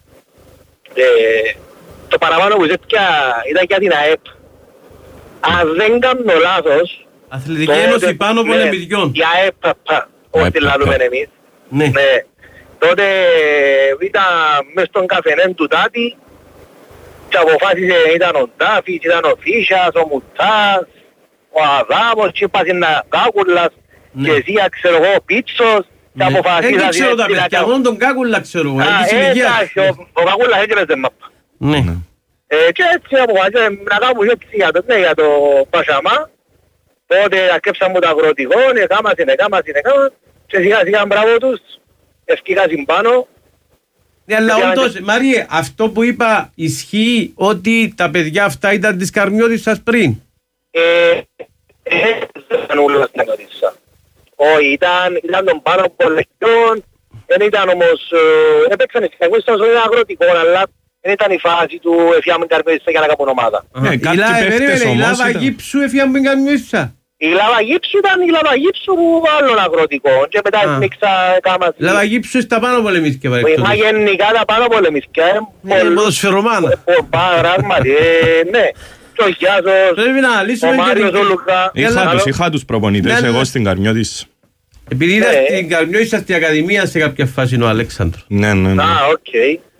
Speaker 21: Το παραπάνω που ζέτια ήταν για την ΑΕΠ. Αν δεν κάνω λάθος...
Speaker 25: Αθλητική Ένωση Πάνω Πολεμιδιών.
Speaker 21: Η ΑΕΠ, ό,τι λαλούμε εμείς.
Speaker 25: Ναι.
Speaker 21: Τότε ήταν μες στον καφενέν του Τάτη και αποφάσισε, ήταν ο Ντάφης, ήταν ο Φίσας, ο Μουτσάς, ο Αδάμος, και είπασε να Κάκουλας, και εσύ ξέρω εγώ Πίτσος, και αποφασίσατε...
Speaker 25: Δεν ξέρω τα παιδιά, μόνο τον Κάκουλα ξέρω εγώ,
Speaker 21: ο Κάκουλας έτσι παίζε μάπα.
Speaker 25: Ναι.
Speaker 21: Και έτσι αποφασίσατε να κάνουμε έτσι για το Πασαμά, τότε αρκέψαμε το αγροτικό, εκάμασιν, εκάμασιν, εκάμασιν, και σιγά σιγά μπράβο τους, ευκήκασιν πάνω.
Speaker 25: Ναι, αλλά όντως, Μάριε, αυτό που είπα ισχύει ότι τα παιδιά αυτά ήταν της Καρμιώτης σας πριν?
Speaker 21: Ε, ε, δεν ήταν όλα στην Καρμιώτησα. Όχι, ήταν τον πάνω από λεπτών, δεν ήταν όμως, έπαιξαν στις Καρμιώτησας ως ένα αγροτικό, αλλά δεν ήταν η φάση του εφιάμε Καρμιώτησα για να κάνουν ομάδα.
Speaker 25: Η Λάβα Γύψου εφιάμε Καρμιώτησα.
Speaker 21: Η Λάβα Γύψου ήταν η Λάβα Γύψου άλλων αγροτικών και μετά μίξα κάμας...
Speaker 25: Λάβα Γύψου στα πάνω πολεμίσκια παρεκτός.
Speaker 21: Μα γενικά τα πάνω πολεμίσκια.
Speaker 25: Είναι ποδοσφαιρομάνα.
Speaker 21: Πράγματι, ναι. Και ο Γιάζος, ο Μάριος, ο Λουκά.
Speaker 26: Είχα τους προπονητές εγώ στην Καρμιώτης.
Speaker 25: Επειδή είδα στην Καρμιώτης στην Ακαδημία σε κάποια φάση ο Αλέξανδρος.
Speaker 26: Ναι, ναι, ναι.
Speaker 21: Α, οκ.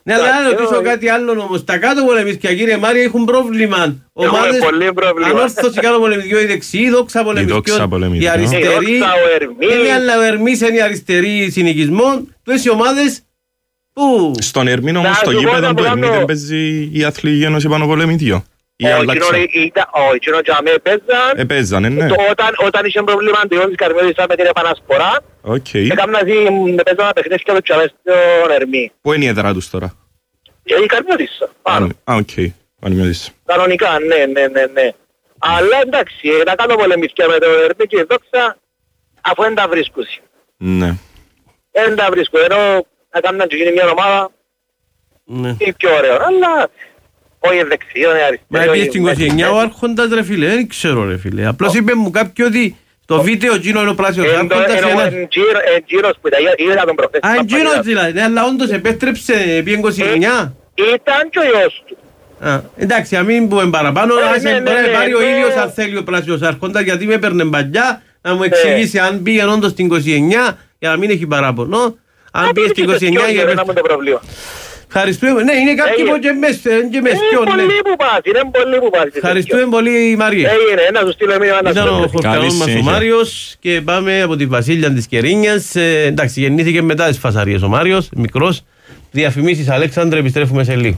Speaker 25: Ναι, αλλά να ρωτήσω κάτι άλλο όμως. Τα κάτω πολεμιστικά, κύριε Μάρια, έχουν πρόβλημα. Ομάδες ανόρθωση κάτω πολεμιστικό, η δεξί, η δόξα πολεμιστικό, η αριστερή. Είναι αλλά ο Ερμής είναι η αριστερή συνοικισμό. Τούτες οι ομάδες που...
Speaker 26: Στον Ερμήν όμως το γήπεδο του Ερμή δεν παίζει η Αθλητική Ένωση πάνω πολεμητικό.
Speaker 5: Όχι, κοινό και αμέ παίζαν.
Speaker 26: Επέζανε, ναι.
Speaker 5: Όταν είχε προβλήμα αντιόν της Καρμιώτισσας με την επανασπορά, έκαναν παίζαν παιχνίδια και το αμέ στον Ερμή.
Speaker 26: Πού είναι η έδρα τους τώρα?
Speaker 5: Η Καρμιώτισσα, πάνω.
Speaker 26: Α, οκ, Καρμιώτισσα.
Speaker 5: Κανονικά, ναι, ναι, ναι, ναι. Αλλά εντάξει, να κάνω πολεμιστικά με το Ερμή και η δόξα, αφού δεν τα βρίσκουσι.
Speaker 26: Ναι.
Speaker 5: Δεν τα βρίσκω, ενώ έκαναν και γίνει μια ομάδα, είναι πιο ωραίο, αλλά... Όχι δεξιό, είναι αριστερό.
Speaker 25: Μα επειδή στην είκοσι εννιά ο άρχοντας ρε φίλε, δεν ξέρω ρε φίλε. Απλώς είπε μου κάποιο ότι το βίντεο εκείνο είναι ο πράσινος άρχοντας.
Speaker 5: Εν γύρος που είδα τον προφέτη.
Speaker 25: Α, εν γύρος δηλαδή, αλλά όντως επέστρεψε επί είκοσι εννιά.
Speaker 5: Ήταν και ο γιος του.
Speaker 25: Εντάξει, αν μην πούμε παραπάνω, να πάρει ο ίδιος αν θέλει ο πράσινος άρχοντας, γιατί με έπαιρνε παλιά να μου εξηγήσει αν πήγε όντως στην είκοσι εννιά για να μην έχει παράπονο. Αν πήγε στην είκοσι εννιά για να ευχαριστούμε. Ναι, είναι κάποιοι που και μες ποιον.
Speaker 5: Είναι πολλοί που πας, είναι πολλοί που πας.
Speaker 25: Ευχαριστούμε πολύ Μαρία.
Speaker 5: Έγινε, να σου στείλω μία ανάσταση.
Speaker 25: Ήταν ο χορκανός μας ο Μάριος και πάμε από τη Βασίλεια της Κερίνιας. Εντάξει, γεννήθηκε μετά τις φασαρίες ο Μάριος, μικρός. Διαφημίσεις Αλέξανδρε, επιστρέφουμε σε λίγο.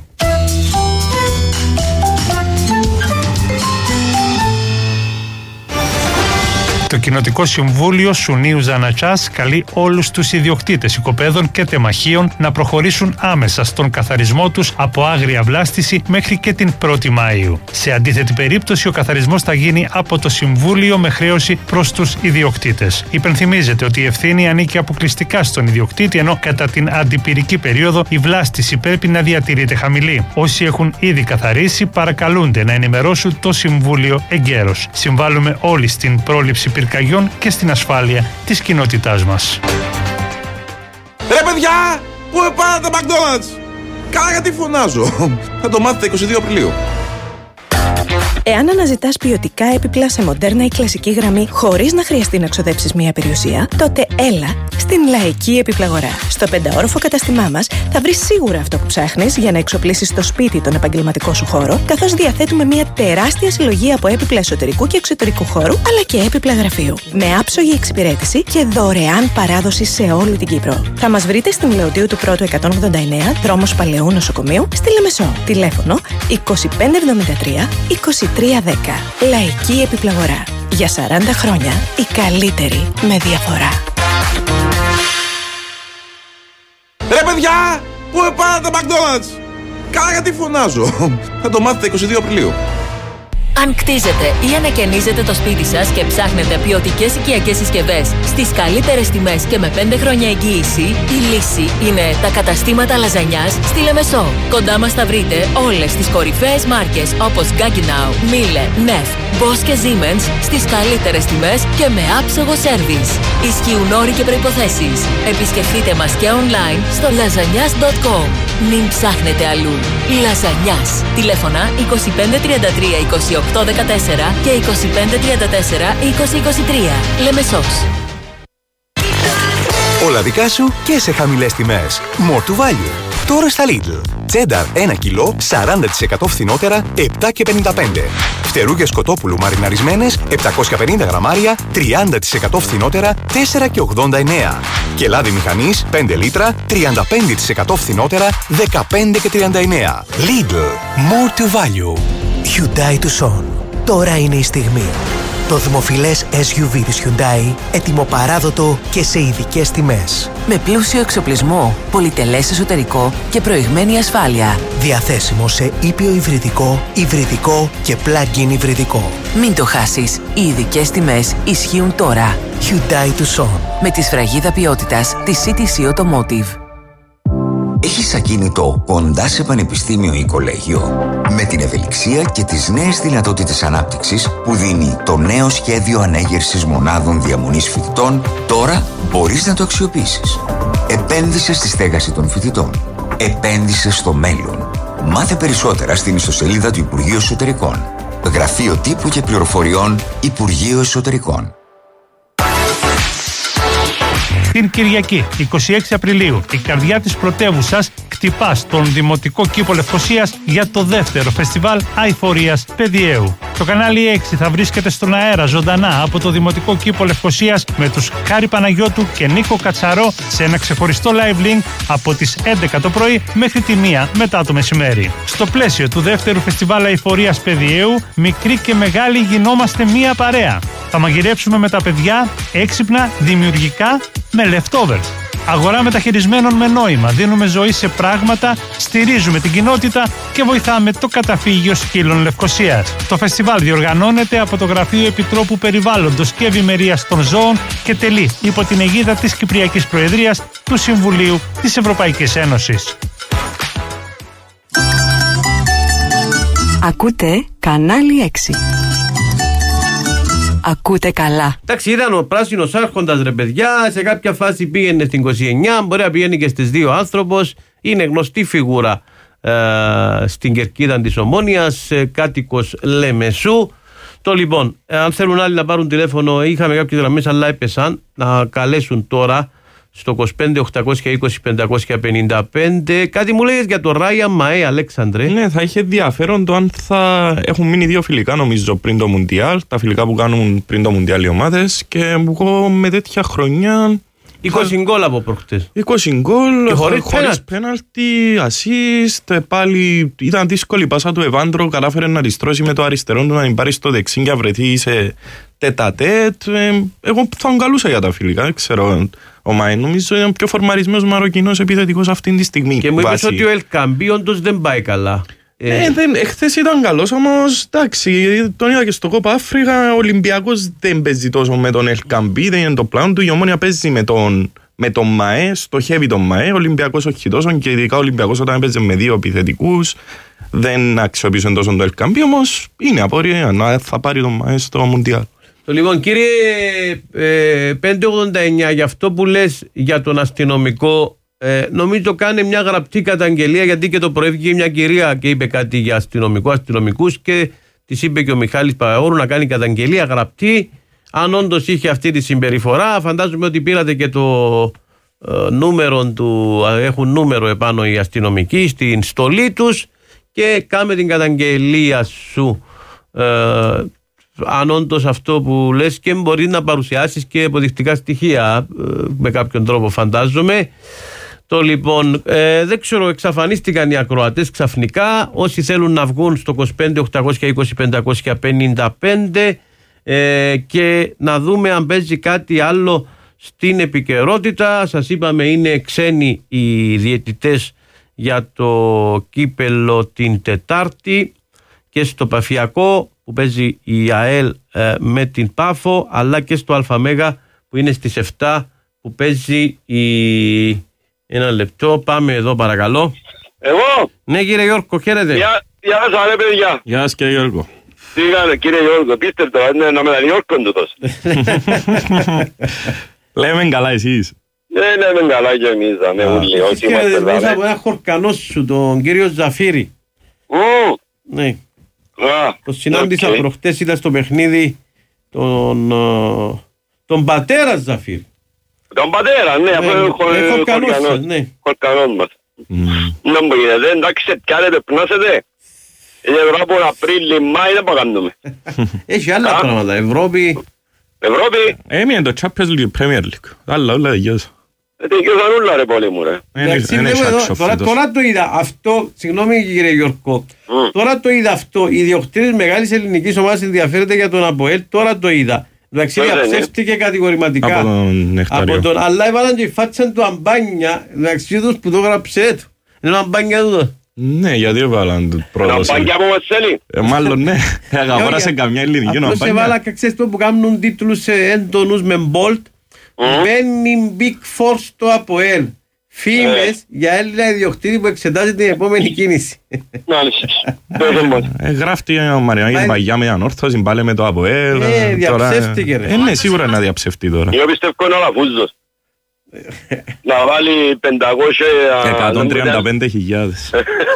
Speaker 7: Το Κοινοτικό Συμβούλιο Σουνίου Ζανατσάς καλεί όλους τους ιδιοκτήτες οικοπαίδων και τεμαχίων να προχωρήσουν άμεσα στον καθαρισμό τους από άγρια βλάστηση μέχρι και την πρώτη Μαΐου. Σε αντίθετη περίπτωση, ο καθαρισμός θα γίνει από το Συμβούλιο με χρέωση προς τους ιδιοκτήτες. Υπενθυμίζεται ότι η ευθύνη ανήκει αποκλειστικά στον ιδιοκτήτη, ενώ κατά την αντιπυρική περίοδο η βλάστηση πρέπει να διατηρείται χαμηλή. Όσοι έχουν ήδη καθαρίσει, παρακαλούνται να ενημερώσουν το Συμβούλιο εγκαίρως. Συμβάλλουμε όλοι στην πρόληψη πυρκαγιών και στην ασφάλεια της κοινότητάς μας.
Speaker 11: Ρε παιδιά, πού πάτε McDonald's? Καλά γιατί φωνάζω. Θα το μάθετε είκοσι δύο Απριλίου.
Speaker 9: Εάν αναζητάς ποιοτικά έπιπλα σε μοντέρνα ή κλασική γραμμή χωρίς να χρειαστεί να ξοδέψεις μία περιουσία, τότε έλα στην Λαϊκή Επιπλαγορά. Στο πενταόροφο καταστημά μας θα βρεις σίγουρα αυτό που ψάχνεις για να εξοπλίσεις το σπίτι τον επαγγελματικό σου χώρο, καθώς διαθέτουμε μία τεράστια συλλογή από έπιπλα εσωτερικού και εξωτερικού χώρου, αλλά και έπιπλα γραφείου. Με άψογη εξυπηρέτηση και δωρεάν παράδοση σε όλη την Κύπρο. Θα μας βρείτε στην Λεωτίου του Πρώτου εκατόν ογδόντα εννέα, δρόμος Παλαιού Νοσοκομείου, στη Λεμεσό. Τηλέφωνο είκοσι πέντε εβδομήντα τρία είκοσι τρία δέκα. Λαϊκή Επιπλαγορά. Για σαράντα χρόνια η καλύτερη με διαφορά.
Speaker 11: Ρε παιδιά, πού πάτε McDonald's? Καλά γιατί φωνάζω. Θα το μάθετε είκοσι δύο Απριλίου.
Speaker 18: Αν κτίζετε ή ανακαινίζετε το σπίτι σας και ψάχνετε ποιοτικές οικιακές συσκευές στις καλύτερες τιμές και με πέντε χρόνια εγγύηση, η λύση είναι τα καταστήματα λαζανιάς στη Λεμεσό. Κοντά μας θα βρείτε όλες τις κορυφαίες μάρκες όπως Gaggenau, Miele, Neff, Bosch και Siemens στις καλύτερες τιμές και με άψογο σέρβις. Ισχύουν όροι και προϋποθέσεις. Επισκεφτείτε μας και online στο λαζανιάς τελεία κομ. Μην ψάχνετε αλλού. Λαζανιάς. Τηλέφωνα είκοσι πέντε τριάντα τρία είκοσι οκτώ δεκατέσσερα και είκοσι πέντε τριάντα τέσσερα είκοσι είκοσι τρία. Λεμεσός.
Speaker 15: Όλα δικά σου και σε χαμηλές τιμές. More to value. Τώρα στα Lidl. Τσένταρ ένα κιλό, σαράντα τοις εκατό φθηνότερα, επτά και πενήντα πέντε. Φτερούγες κοτόπουλου μαριναρισμένες, επτακόσια πενήντα γραμμάρια, τριάντα τοις εκατό φθηνότερα, τέσσερα και ογδόντα εννέα. Και λάδι μηχανής, πέντε λίτρα, τριάντα πέντε τοις εκατό φθηνότερα, δεκαπέντε και τριάντα εννέα. Lidl. More to value.
Speaker 22: Hyundai Tucson. Τώρα είναι η στιγμή. Το δημοφιλές ες γιου βι της Hyundai, ετοιμοπαράδοτο και σε ειδικές τιμές.
Speaker 23: Με πλούσιο εξοπλισμό, πολυτελές εσωτερικό και προηγμένη ασφάλεια.
Speaker 22: Διαθέσιμο σε ήπιο υβριδικό, υβριδικό και plug-in υβριδικό.
Speaker 23: Μην το χάσεις, οι ειδικές τιμές ισχύουν τώρα.
Speaker 22: Hyundai Tucson.
Speaker 23: Με τη σφραγίδα ποιότητας της σι τι σι Automotive.
Speaker 24: Έχεις ακίνητο κοντά σε πανεπιστήμιο ή κολέγιο? Με την ευελιξία και τις νέες δυνατότητες ανάπτυξης που δίνει το νέο σχέδιο ανέγερσης μονάδων διαμονής φοιτητών, τώρα μπορείς να το αξιοποιήσεις. Επένδυσε στη στέγαση των φοιτητών. Επένδυσε στο μέλλον. Μάθε περισσότερα στην ιστοσελίδα του Υπουργείου Εσωτερικών. Γραφείο Τύπου και Πληροφοριών Υπουργείο Εσωτερικών.
Speaker 7: Την Κυριακή, εικοστή έκτη Απριλίου, η καρδιά της πρωτεύουσας χτυπά στον Δημοτικό Κήπο Λευκωσίας για το δεύτερο φεστιβάλ Αειφορίας Παιδιαίου. Το κανάλι έξι θα βρίσκεται στον αέρα ζωντανά από το Δημοτικό Κήπο Λευκωσίας με τους Χάρη Παναγιώτου και Νίκο Κατσαρό σε ένα ξεχωριστό live link από τις έντεκα το πρωί μέχρι τη μία μετά το μεσημέρι. Στο πλαίσιο του δεύτερου φεστιβάλ Αειφορίας Παιδιαίου, μικροί και μεγάλοι γινόμαστε μία παρέα. Θα μαγειρέψουμε με τα παιδιά έξυπνα, δημιουργικά, με leftovers. Αγορά μεταχειρισμένων με νόημα, δίνουμε ζωή σε πράγματα, στηρίζουμε την κοινότητα και βοηθάμε το καταφύγιο σκύλων Λευκωσίας. Το φεστιβάλ διοργανώνεται από το Γραφείο Επιτρόπου Περιβάλλοντος και Ευημερίας των Ζώων και τελεί υπό την αιγίδα της Κυπριακής Προεδρίας του Συμβουλίου της Ευρωπαϊκής Ένωσης.
Speaker 20: Ακούτε κανάλι έξι. Ακούτε καλά.
Speaker 25: Εντάξει, ήταν ο πράσινος άρχοντας, ρε παιδιά. Σε κάποια φάση πήγαινε στην είκοσι εννιά, μπορεί να πηγαίνει και στις δύο άνθρωπος. Είναι γνωστή φιγούρα ε, στην κερκίδα της Ομόνοιας, ε, κάτοικος Λεμεσού. Το λοιπόν, ε, αν θέλουν άλλοι να πάρουν τηλέφωνο, είχαμε κάποιες γραμμές αλλά έπεσαν, να καλέσουν τώρα στο είκοσι πέντε οκτακόσια είκοσι πεντακόσια πενήντα πέντε. Κάτι μου λέγες για το Ράια Μαέ, Αλέξανδρε.
Speaker 26: Ναι, θα είχε ενδιαφέρον το αν θα έχουν μείνει δύο φιλικά, νομίζω, πριν το Μουντιάλ. Τα φιλικά που κάνουν πριν το Μουντιάλ οι ομάδες. Και εγώ με τέτοια χρονιά.
Speaker 25: είκοσι γκολ από προχτές.
Speaker 26: είκοσι γκολ,
Speaker 25: χωρίς
Speaker 26: πέναλτι, ασίστ. Πάλι ήταν δύσκολη η πάσα του Εβάντρο. Κατάφερε να τη στρώσει με το αριστερό του, να την πάρει στο δεξί και να βρεθεί σε τέτα-τέτ. Εγώ θα τον καλούσα για τα φιλικά, δεν ξέρω. Ο Μαέ νομίζω είναι ο πιο φορμαρισμένος Μαροκινός επιθετικός αυτή τη στιγμή.
Speaker 25: Και μου είπες ότι ο Ελκαμπή όντως δεν πάει καλά.
Speaker 26: Ε, ε, δεν, εχθές ήταν καλός, όμως εντάξει, τον είδα και στο Κόπα Αφρικα. Ο Ολυμπιακός δεν παίζει τόσο με τον Ελκαμπή, δεν είναι το πλάνο του. Η Ομόνια παίζει με τον, με τον Μαέ, στοχεύει τον Μαέ. Ο Ολυμπιακός όχι τόσο, και ειδικά ο Ολυμπιακός όταν παίζει με δύο επιθετικούς δεν αξιοποιήσουν τόσο τον Ελκαμπή, όμως είναι απορία να θα πάρει τον Μαέ στο Μουντιάλ.
Speaker 25: Λοιπόν, κύριε ε, πεντακόσια ογδόντα εννιά, για αυτό που λες για τον αστυνομικό, ε, νομίζω κάνει μια γραπτή καταγγελία, γιατί και το πρωί βγήκε μια κυρία και είπε κάτι για αστυνομικό, αστυνομικούς, και της είπε και ο Μιχάλης Παπαγόρου να κάνει καταγγελία γραπτή. Αν όντως είχε αυτή τη συμπεριφορά, φαντάζομαι ότι πήρατε και το ε, νούμερο του, έχουν νούμερο επάνω οι αστυνομικοί στην στολή τους, και κάμε την καταγγελία σου. Ε, αν όντως αυτό που λες, και μπορεί να παρουσιάσεις και αποδεικτικά στοιχεία με κάποιον τρόπο, φαντάζομαι. Το λοιπόν, ε, δεν ξέρω, εξαφανίστηκαν οι ακροατές ξαφνικά. Όσοι θέλουν να βγουν στο είκοσι πέντε οκτακόσια είκοσι πεντακόσια πενήντα πέντε ε, και να δούμε αν παίζει κάτι άλλο στην επικαιρότητα. Σας είπαμε, είναι ξένοι οι διαιτητές για το κύπελο την Τετάρτη και στο Παφιακό που παίζει η ΑΕΛ ε, με την Πάφο, αλλά και στο ΑΜΕΓΑ που είναι στις επτά που παίζει η... Ένα λεπτό, πάμε εδώ παρακαλώ.
Speaker 21: Εγώ?
Speaker 25: Ναι κύριε Γιώργο, χαίρετε.
Speaker 21: Γεια, γεια σας ρε παιδιά.
Speaker 26: Γεια σας κύριε Γιώργο.
Speaker 21: Τι κάνε κύριε Γιώργο, πίστευτο, είναι να με Γιώργο τούτος.
Speaker 26: Λέμε καλά εσείς.
Speaker 21: Ναι, λέμε καλά και εμείς, με ούλοι, όχι είμαστε
Speaker 25: εδώ. Μέσα από ένα χορκανό σου, τον κύριο Ζαφύρη. Ναι. Το συνάντησα προχτές, ήταν στο παιχνίδι τον, τον πατέρα Ζαφύρη.
Speaker 21: Τον πατέρα, ναι, αφού είναι χορκανός μας. Να μου γίνεται, εντάξει, πιάνετε, πνώσετε. Είναι Ευρώπη, Απρίλη, Μάη, δεν παγάνουμε.
Speaker 25: Έχει άλλα πράγματα, Ευρώπη.
Speaker 21: Ευρώπη.
Speaker 26: Έμεινε το Champions League, Premier League. Άλλα, όλα δικαιώς.
Speaker 21: Δικαιώσαν όλα ρε πολύ μου ρε.
Speaker 25: Τώρα το είδα αυτό, συγγνώμη κύριε Γιώργο, τώρα το είδα αυτό, οι ιδιοκτήτες μεγάλης ελληνικής ομάδας ενδιαφέρεται για τον ΑΠΟΕΛ, τώρα το είδα. Εντάξει, διαψεύστηκε κατηγορηματικά
Speaker 26: από τον Νεκτάριο,
Speaker 25: αλλά έβαλαν και η φάτσα του Αμπάνια, εντάξει, τους που το γράψε του. Είναι Αμπάνια τούτο.
Speaker 26: Ναι, γιατί έβαλαν το πρώτο.
Speaker 21: Αμπάνια από Μαρσέλη.
Speaker 26: Μάλλον ναι, αγορά καμιά ελληνική Αμπάνια.
Speaker 25: Απλώς έβαλα, ξέρεις το που κάνουν τίτλους έντονους με μπολτ. Μπαίνει Big Four στο ΑΠΟΕΛ. Φήμες για Έλληνα ιδιοκτήτη που εξετάζει την επόμενη κίνηση.
Speaker 26: Γράφτηκε ο Μαριανάκης παγιά με ανόρθωση, πάλι με το ΑΠΟΕΛ.
Speaker 25: Ε, διαψεύτηκε ρε.
Speaker 26: Ναι, σίγουρα να διαψευτεί τώρα.
Speaker 21: Εγώ πιστεύω είναι ο Λαφούζος. Να βάλει πεντακόσια...
Speaker 26: εκατόν τριάντα πέντε χιλιάδες.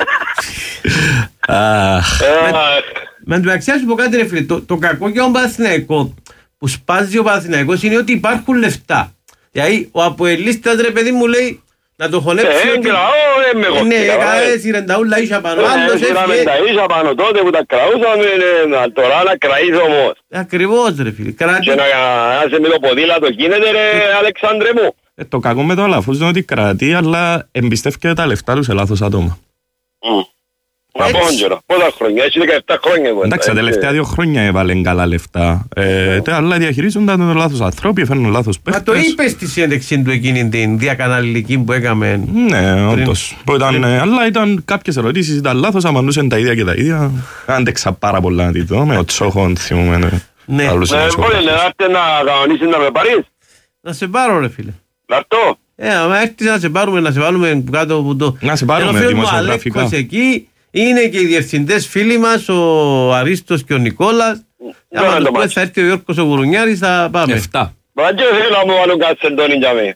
Speaker 25: Με το μεταξύ σου πω κάτι ρε φίλε, το κακό για τον Παναθηναϊκό που σπάζει ο Παναθηναϊκός είναι ότι υπάρχουν λεφτά. Δηλαδή ο αποελίστας ρε παιδί μου λέει να το χωνέψει.
Speaker 1: Ε, κραώ, ε, με κοστικά.
Speaker 25: Ναι, έκαε ρενταούλα ίσια πάνω.
Speaker 1: Άλλος έφυγε. Τα ίσια πάνω τότε που τα κραούσαμε, τώρα να κραείς όμως.
Speaker 25: Ακριβώς ρε φίλε.
Speaker 1: Και να είσαι με το ποδήλατο γίνεται ρε Αλεξάνδρε μου.
Speaker 26: Ε, το κακό με το λάθος είναι ότι κρατεί, αλλά εμπιστεύεται τα λεφτά του σε λάθος άτομα.
Speaker 1: Μα πόντζορα, πόσα χρόνια, έχει δεκαεπτά χρόνια.
Speaker 26: Εντάξει, τα τελευταία δύο χρόνια έβαλαν καλά λεφτά. Αλλά διαχειρίζονταν το λάθος ανθρώποι, φέρνουν λάθος παίχτες.
Speaker 25: Μα το είπες στη συνέντευξη του εκείνη την διακαναλική που έκαμε.
Speaker 26: Ναι, όντως. Αλλά ήταν κάποιες ερωτήσεις, ήταν λάθος, αμανούσαν τα ίδια και τα ίδια. Άντεξα πάρα πολλά να τη δω, με ο Τσόχον θυμούμενο.
Speaker 25: Ναι,
Speaker 1: μπορεί να κανονίσεις να με πάρεις.
Speaker 25: Να σε πάρω ρε φίλε.
Speaker 1: Να έρθω.
Speaker 25: Ε, άμα έρθεις να σε πάρουμε, να σε βάλουμε κάτω από το...
Speaker 26: Να σε πάρουμε δημοσιογραφικά.
Speaker 25: Εκεί είναι και οι διευθυντές φίλοι μας, ο Αρίστος και ο Νικόλας. Άμα τους πω θα έρθει ο Γιώργος ο Γουρουνιάρης, θα πάμε.
Speaker 26: Εφτά.
Speaker 1: Μα και θέλω να μου βάλουν κάτι σεντόνι για με.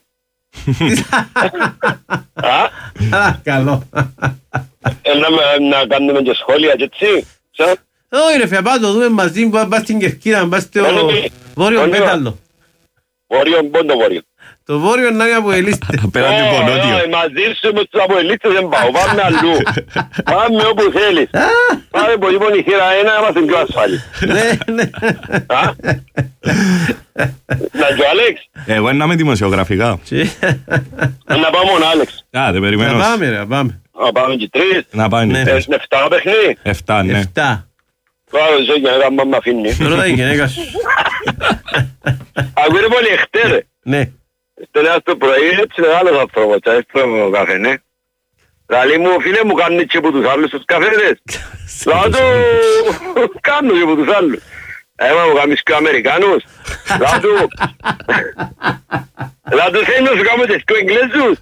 Speaker 25: Α, καλό.
Speaker 1: Να κάνουμε και σχόλια και έτσι.
Speaker 25: Όχι ρε φε, πάμε το δούμε μαζί, πάμε στην Κερκίδα, πάμε στο Βόρειο Πέταλο.
Speaker 1: Βόρειο, πόντο βόρειο.
Speaker 25: Το βόρειο είναι από ελίστες.
Speaker 26: Απέναντι από νότιο.
Speaker 1: Μαζί σου με τους από ελίστες δεν πάω, πάμε αλλού. Πάμε όπου θέλεις. Πάμε που λοιπόν η χείρα ένα, είμαστε πιο ασφάλεις.
Speaker 25: Ναι, ναι.
Speaker 1: Να και ο Άλεξ.
Speaker 26: Εγώ είναι να είμαι δημοσιογραφικά.
Speaker 1: Να πάμε ο Άλεξ.
Speaker 26: Α, δεν περιμένω.
Speaker 25: Να πάμε ρε, να πάμε.
Speaker 1: Να πάμε και τρεις.
Speaker 26: Να πάμε.
Speaker 1: Εφτά παιχνί.
Speaker 26: Εφτά, ναι.
Speaker 25: Εφτά.
Speaker 1: Κάτω ζωή και να πάμε αφήνει.
Speaker 25: Ρώτα η γυναίκα σου.
Speaker 1: Ακούτε πολύ εχτέ ρε.
Speaker 25: Ναι.
Speaker 1: Στέλνας το πρωί έτσι μεγάλος άνθρωπος, έφτιαμε ο καφέ, ναι. Λαλή μου, φίλε μου, κάνουν και από τους άλλους τους καφέδες. Λάω του, κάνουν και από τους άλλους. Έμα μου κάνεις και Αμερικάνους. Λάω του, λάω του θέλει να σου κάνουμε και σκο Εγγλέζους.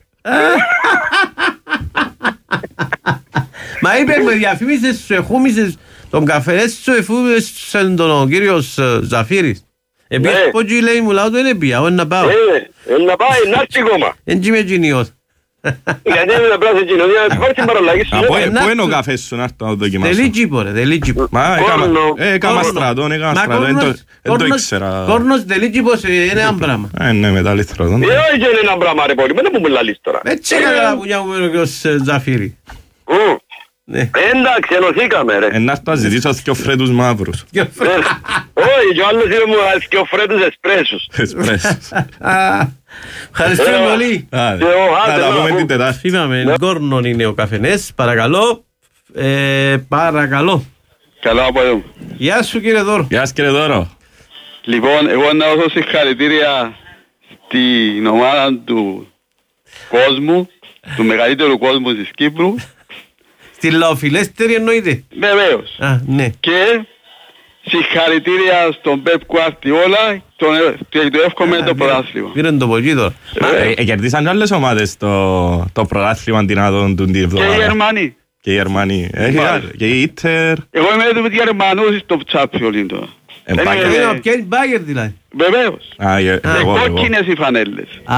Speaker 25: Μα είπε με διαφήμισες, σου εχούμισες τον καφέ, σου εφούμισες τον κύριος Ζαφύρης. Επίσης πω και λέει μου λάω του είναι πια, όχι να πάω.
Speaker 1: Ε, να πάει, να έρθει κόμμα.
Speaker 25: Εν και είμαι κοινιός.
Speaker 1: Γιατί είναι απλά σε κοινωνία, υπάρχει την παραλλαγή σου.
Speaker 26: Πού είναι ο καφές σου να έρθω να το δοκιμάσω.
Speaker 25: Τελεί τσίπο ρε, τελεί τσίπο.
Speaker 26: Μα έκαμα στρατόν, έκαμα στρατόν, δεν το ήξερα.
Speaker 25: Κόρνος τελεί τσίπος είναι ένα πράγμα.
Speaker 26: Ε, ναι, μετά λέει στρατόν.
Speaker 1: Ε, όχι είναι ένα πράγμα ρε πολύ, μην μου μιλάλεις τώρα.
Speaker 25: Έτσι έκανα τα πουλιά μου με ο Ζαφύρη.
Speaker 1: Εντάξει, ενωθήκαμε ρε.
Speaker 26: Ενάς το ζητήσω δυο φρέτους μαύρους.
Speaker 1: Όχι, και ο άλλος είναι μου δυο φρέτους εσπρέσους.
Speaker 26: Εσπρέσους.
Speaker 25: Ευχαριστούμε πολύ.
Speaker 26: Θα τα πούμε την Τετάρτη.
Speaker 25: Είπαμε, Γκόρνον είναι ο καφενές, παρακαλώ. Παρακαλώ.
Speaker 2: Καλό από εδώ.
Speaker 25: Γεια σου κύριε Δώρο.
Speaker 26: Γεια σου κύριε Δώρο.
Speaker 2: Λοιπόν, εγώ να δώσω συγχαρητήρια στην ομάδα του κόσμου, του μεγαλύτερου κόσμου της Κύπρου.
Speaker 25: Στη λαοφιλέστερη εννοείται.
Speaker 2: Βεβαίως.
Speaker 25: Α, ναι.
Speaker 2: Και συγχαρητήρια στον Πεπ Γκουαρδιόλα και του εύχομαι το πρωτάθλημα.
Speaker 25: Πήραν το πολύ τώρα.
Speaker 26: Κερδίσαν άλλες ομάδες το πρωτάθλημα την άδον του την εβδομάδα.
Speaker 2: Και οι Γερμανοί.
Speaker 26: Και οι Γερμανοί. Και οι Ίντερ.
Speaker 2: Εγώ είμαι έτοιμος τους Γερμανούς στο Champions τώρα.
Speaker 25: Είναι πια είναι Μπάγερ δηλαδή.
Speaker 2: Βεβαίως.
Speaker 26: Είναι
Speaker 2: κόκκινες οι φανέλες.
Speaker 25: Α.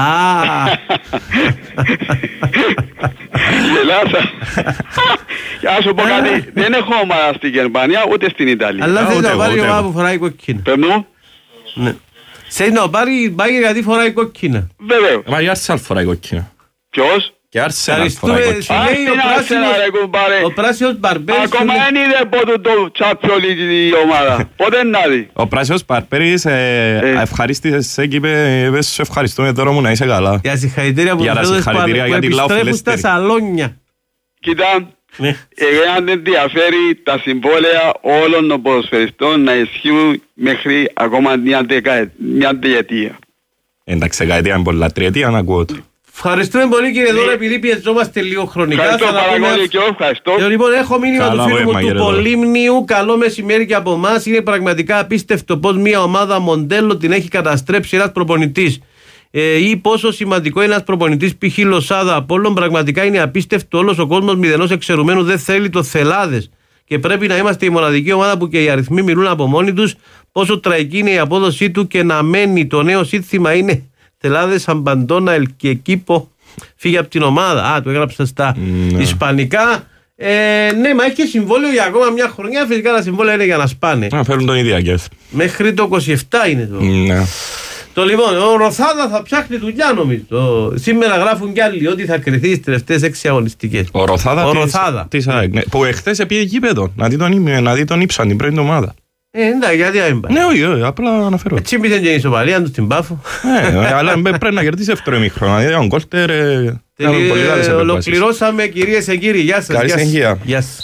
Speaker 2: Γελάσα. Ας σου πω κάτι, δεν έχω ομάδα στην Γερμανία ούτε στην Ιταλία.
Speaker 25: Αλλά θέλει να πάρει ομάδα που φοράει κόκκινα.
Speaker 2: Πεμνού.
Speaker 25: Θέλει να πάρει Μπάγερ γιατί φοράει κόκκινα.
Speaker 2: Βεβαίως.
Speaker 26: Μα η Arsenal φοράει κόκκινα.
Speaker 2: Ποιος?
Speaker 26: Και Arsenal φοράει κόκκινα.
Speaker 25: Ο πράσινος Μπαρμπέρης.
Speaker 2: Ακόμα δεν είδε πότε το Champions League η ομάδα. Πότε να δει.
Speaker 26: Ο πράσινος Μπαρμπέρης ευχαρίστησες και είπε σου ευχαριστούμε Δώρο μου να είσαι καλά.
Speaker 25: Για συγχαρητήρια που επιστρέφουν στα σαλόνια.
Speaker 2: Κοίτα, εάν δεν ενδιαφέρει τα συμβόλαια όλων των ποδοσφαιριστών να ισχύουν μέχρι ακόμα μια δεκαετία.
Speaker 26: Εντάξει, δεκαετία είναι πολλά, τριετία να ακούω του.
Speaker 25: Ευχαριστούμε πολύ κύριε Δώρο, επειδή πιεζόμαστε λίγο χρονικά.
Speaker 2: Ευχαριστώ πάρα πολύ και ευχαριστώ.
Speaker 25: Λοιπόν, έχω μήνυμα του φίλου μου του Πολύμνιου. Καλό μεσημέρι και από εμάς. Είναι πραγματικά απίστευτο πως μια ομάδα μοντέλο την έχει καταστρέψει ένας προπονητής. Ε, ή πόσο σημαντικό είναι ένας προπονητής π.χ. Λοσάδα Απόλλων. Πραγματικά είναι απίστευτο. Όλος ο κόσμος μηδενός εξαιρουμένου δεν θέλει το θελάδες. Και πρέπει να είμαστε η μοναδική ομάδα που και οι αριθμοί μιλούν από μόνοι τους. Πόσο τραγική είναι η απόδοσή του και να μένει. Το νέο σύνθημα είναι Θελάδες, Αμπαντόνα, Ελκεκίπο. Φύγε από την ομάδα. Α, το έγραψα στα mm, ισπανικά. Ε, ναι, μα έχει και συμβόλαιο για ακόμα μια χρονιά. Φυσικά τα συμβόλαια είναι για να σπάνε.
Speaker 26: Να φέρουν τον ίδιο αγγές.
Speaker 25: Μέχρι το είκοσι επτά είναι το.
Speaker 26: Ναι.
Speaker 25: Το λοιπόν, ο Ροθάδα θα ψάχνει δουλειά νομίζω. Σήμερα γράφουν κι άλλοι ότι θα κρυθεί στις τελευταίες έξι αγωνιστικές.
Speaker 26: Ο Ροθάδα,
Speaker 25: ο
Speaker 26: της,
Speaker 25: Ροθάδα.
Speaker 26: Της, ναι, που εχθές πήγε γήπεδο να δει τον, να δει τον Ήψαν την πρώτη ομάδα.
Speaker 25: Ε, εντάξει, γιατί δεν πάει.
Speaker 26: Ναι, όχι, όχι, απλά αναφέρω.
Speaker 25: Έτσι μπήκε και η ισοπαλία του στην Πάφο.
Speaker 26: Ναι, αλλά πρέπει να κερδίσει δεύτερο ημίχρονο. Δηλαδή, ο Γκόλτερ.
Speaker 25: Ολοκληρώσαμε, κυρίες και κύριοι. Γεια σας.
Speaker 26: Καλή συνεχεία.
Speaker 25: Γεια σας.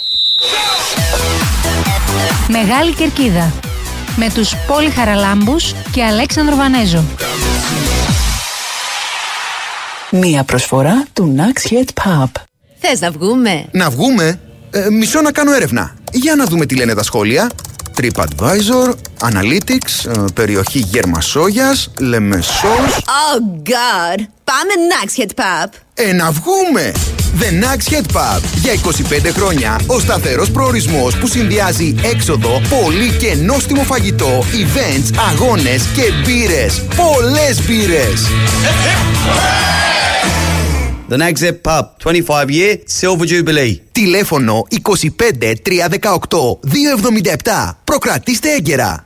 Speaker 8: Μεγάλη Κερκίδα. Με τους Πόλη Χαραλάμπους και Αλέξανδρο Βανέζο.
Speaker 23: Μία προσφορά του Nax Head Pub.
Speaker 12: Θες να βγούμε?
Speaker 13: Να βγούμε? Ε, μισό να κάνω έρευνα. Για να δούμε τι λένε τα σχόλια. TripAdvisor, Analytics, ε, περιοχή Γερμασόγιας, Λεμεσός.
Speaker 12: Oh God! Πάμε Nax Head Pub.
Speaker 13: Ε, να βγούμε! The Nax Head Pub. Για είκοσι πέντε χρόνια ο σταθερός προορισμός που συνδυάζει έξοδο, πολύ και νόστιμο φαγητό, events, αγώνες και μπύρες. Πολλές μπύρες!
Speaker 14: The Nax Head Pub, twenty-five year Silver Jubilee.
Speaker 13: Τηλέφωνο είκοσι πέντε τρία δεκαοκτώ δύο εβδομήντα επτά. Προκρατήστε έγκαιρα.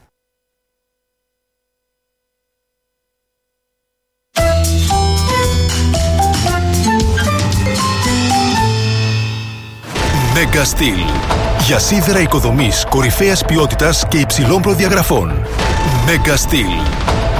Speaker 16: Megastil. Για σίδερα οικοδομής κορυφαίας ποιότητας και υψηλών προδιαγραφών. Megastil.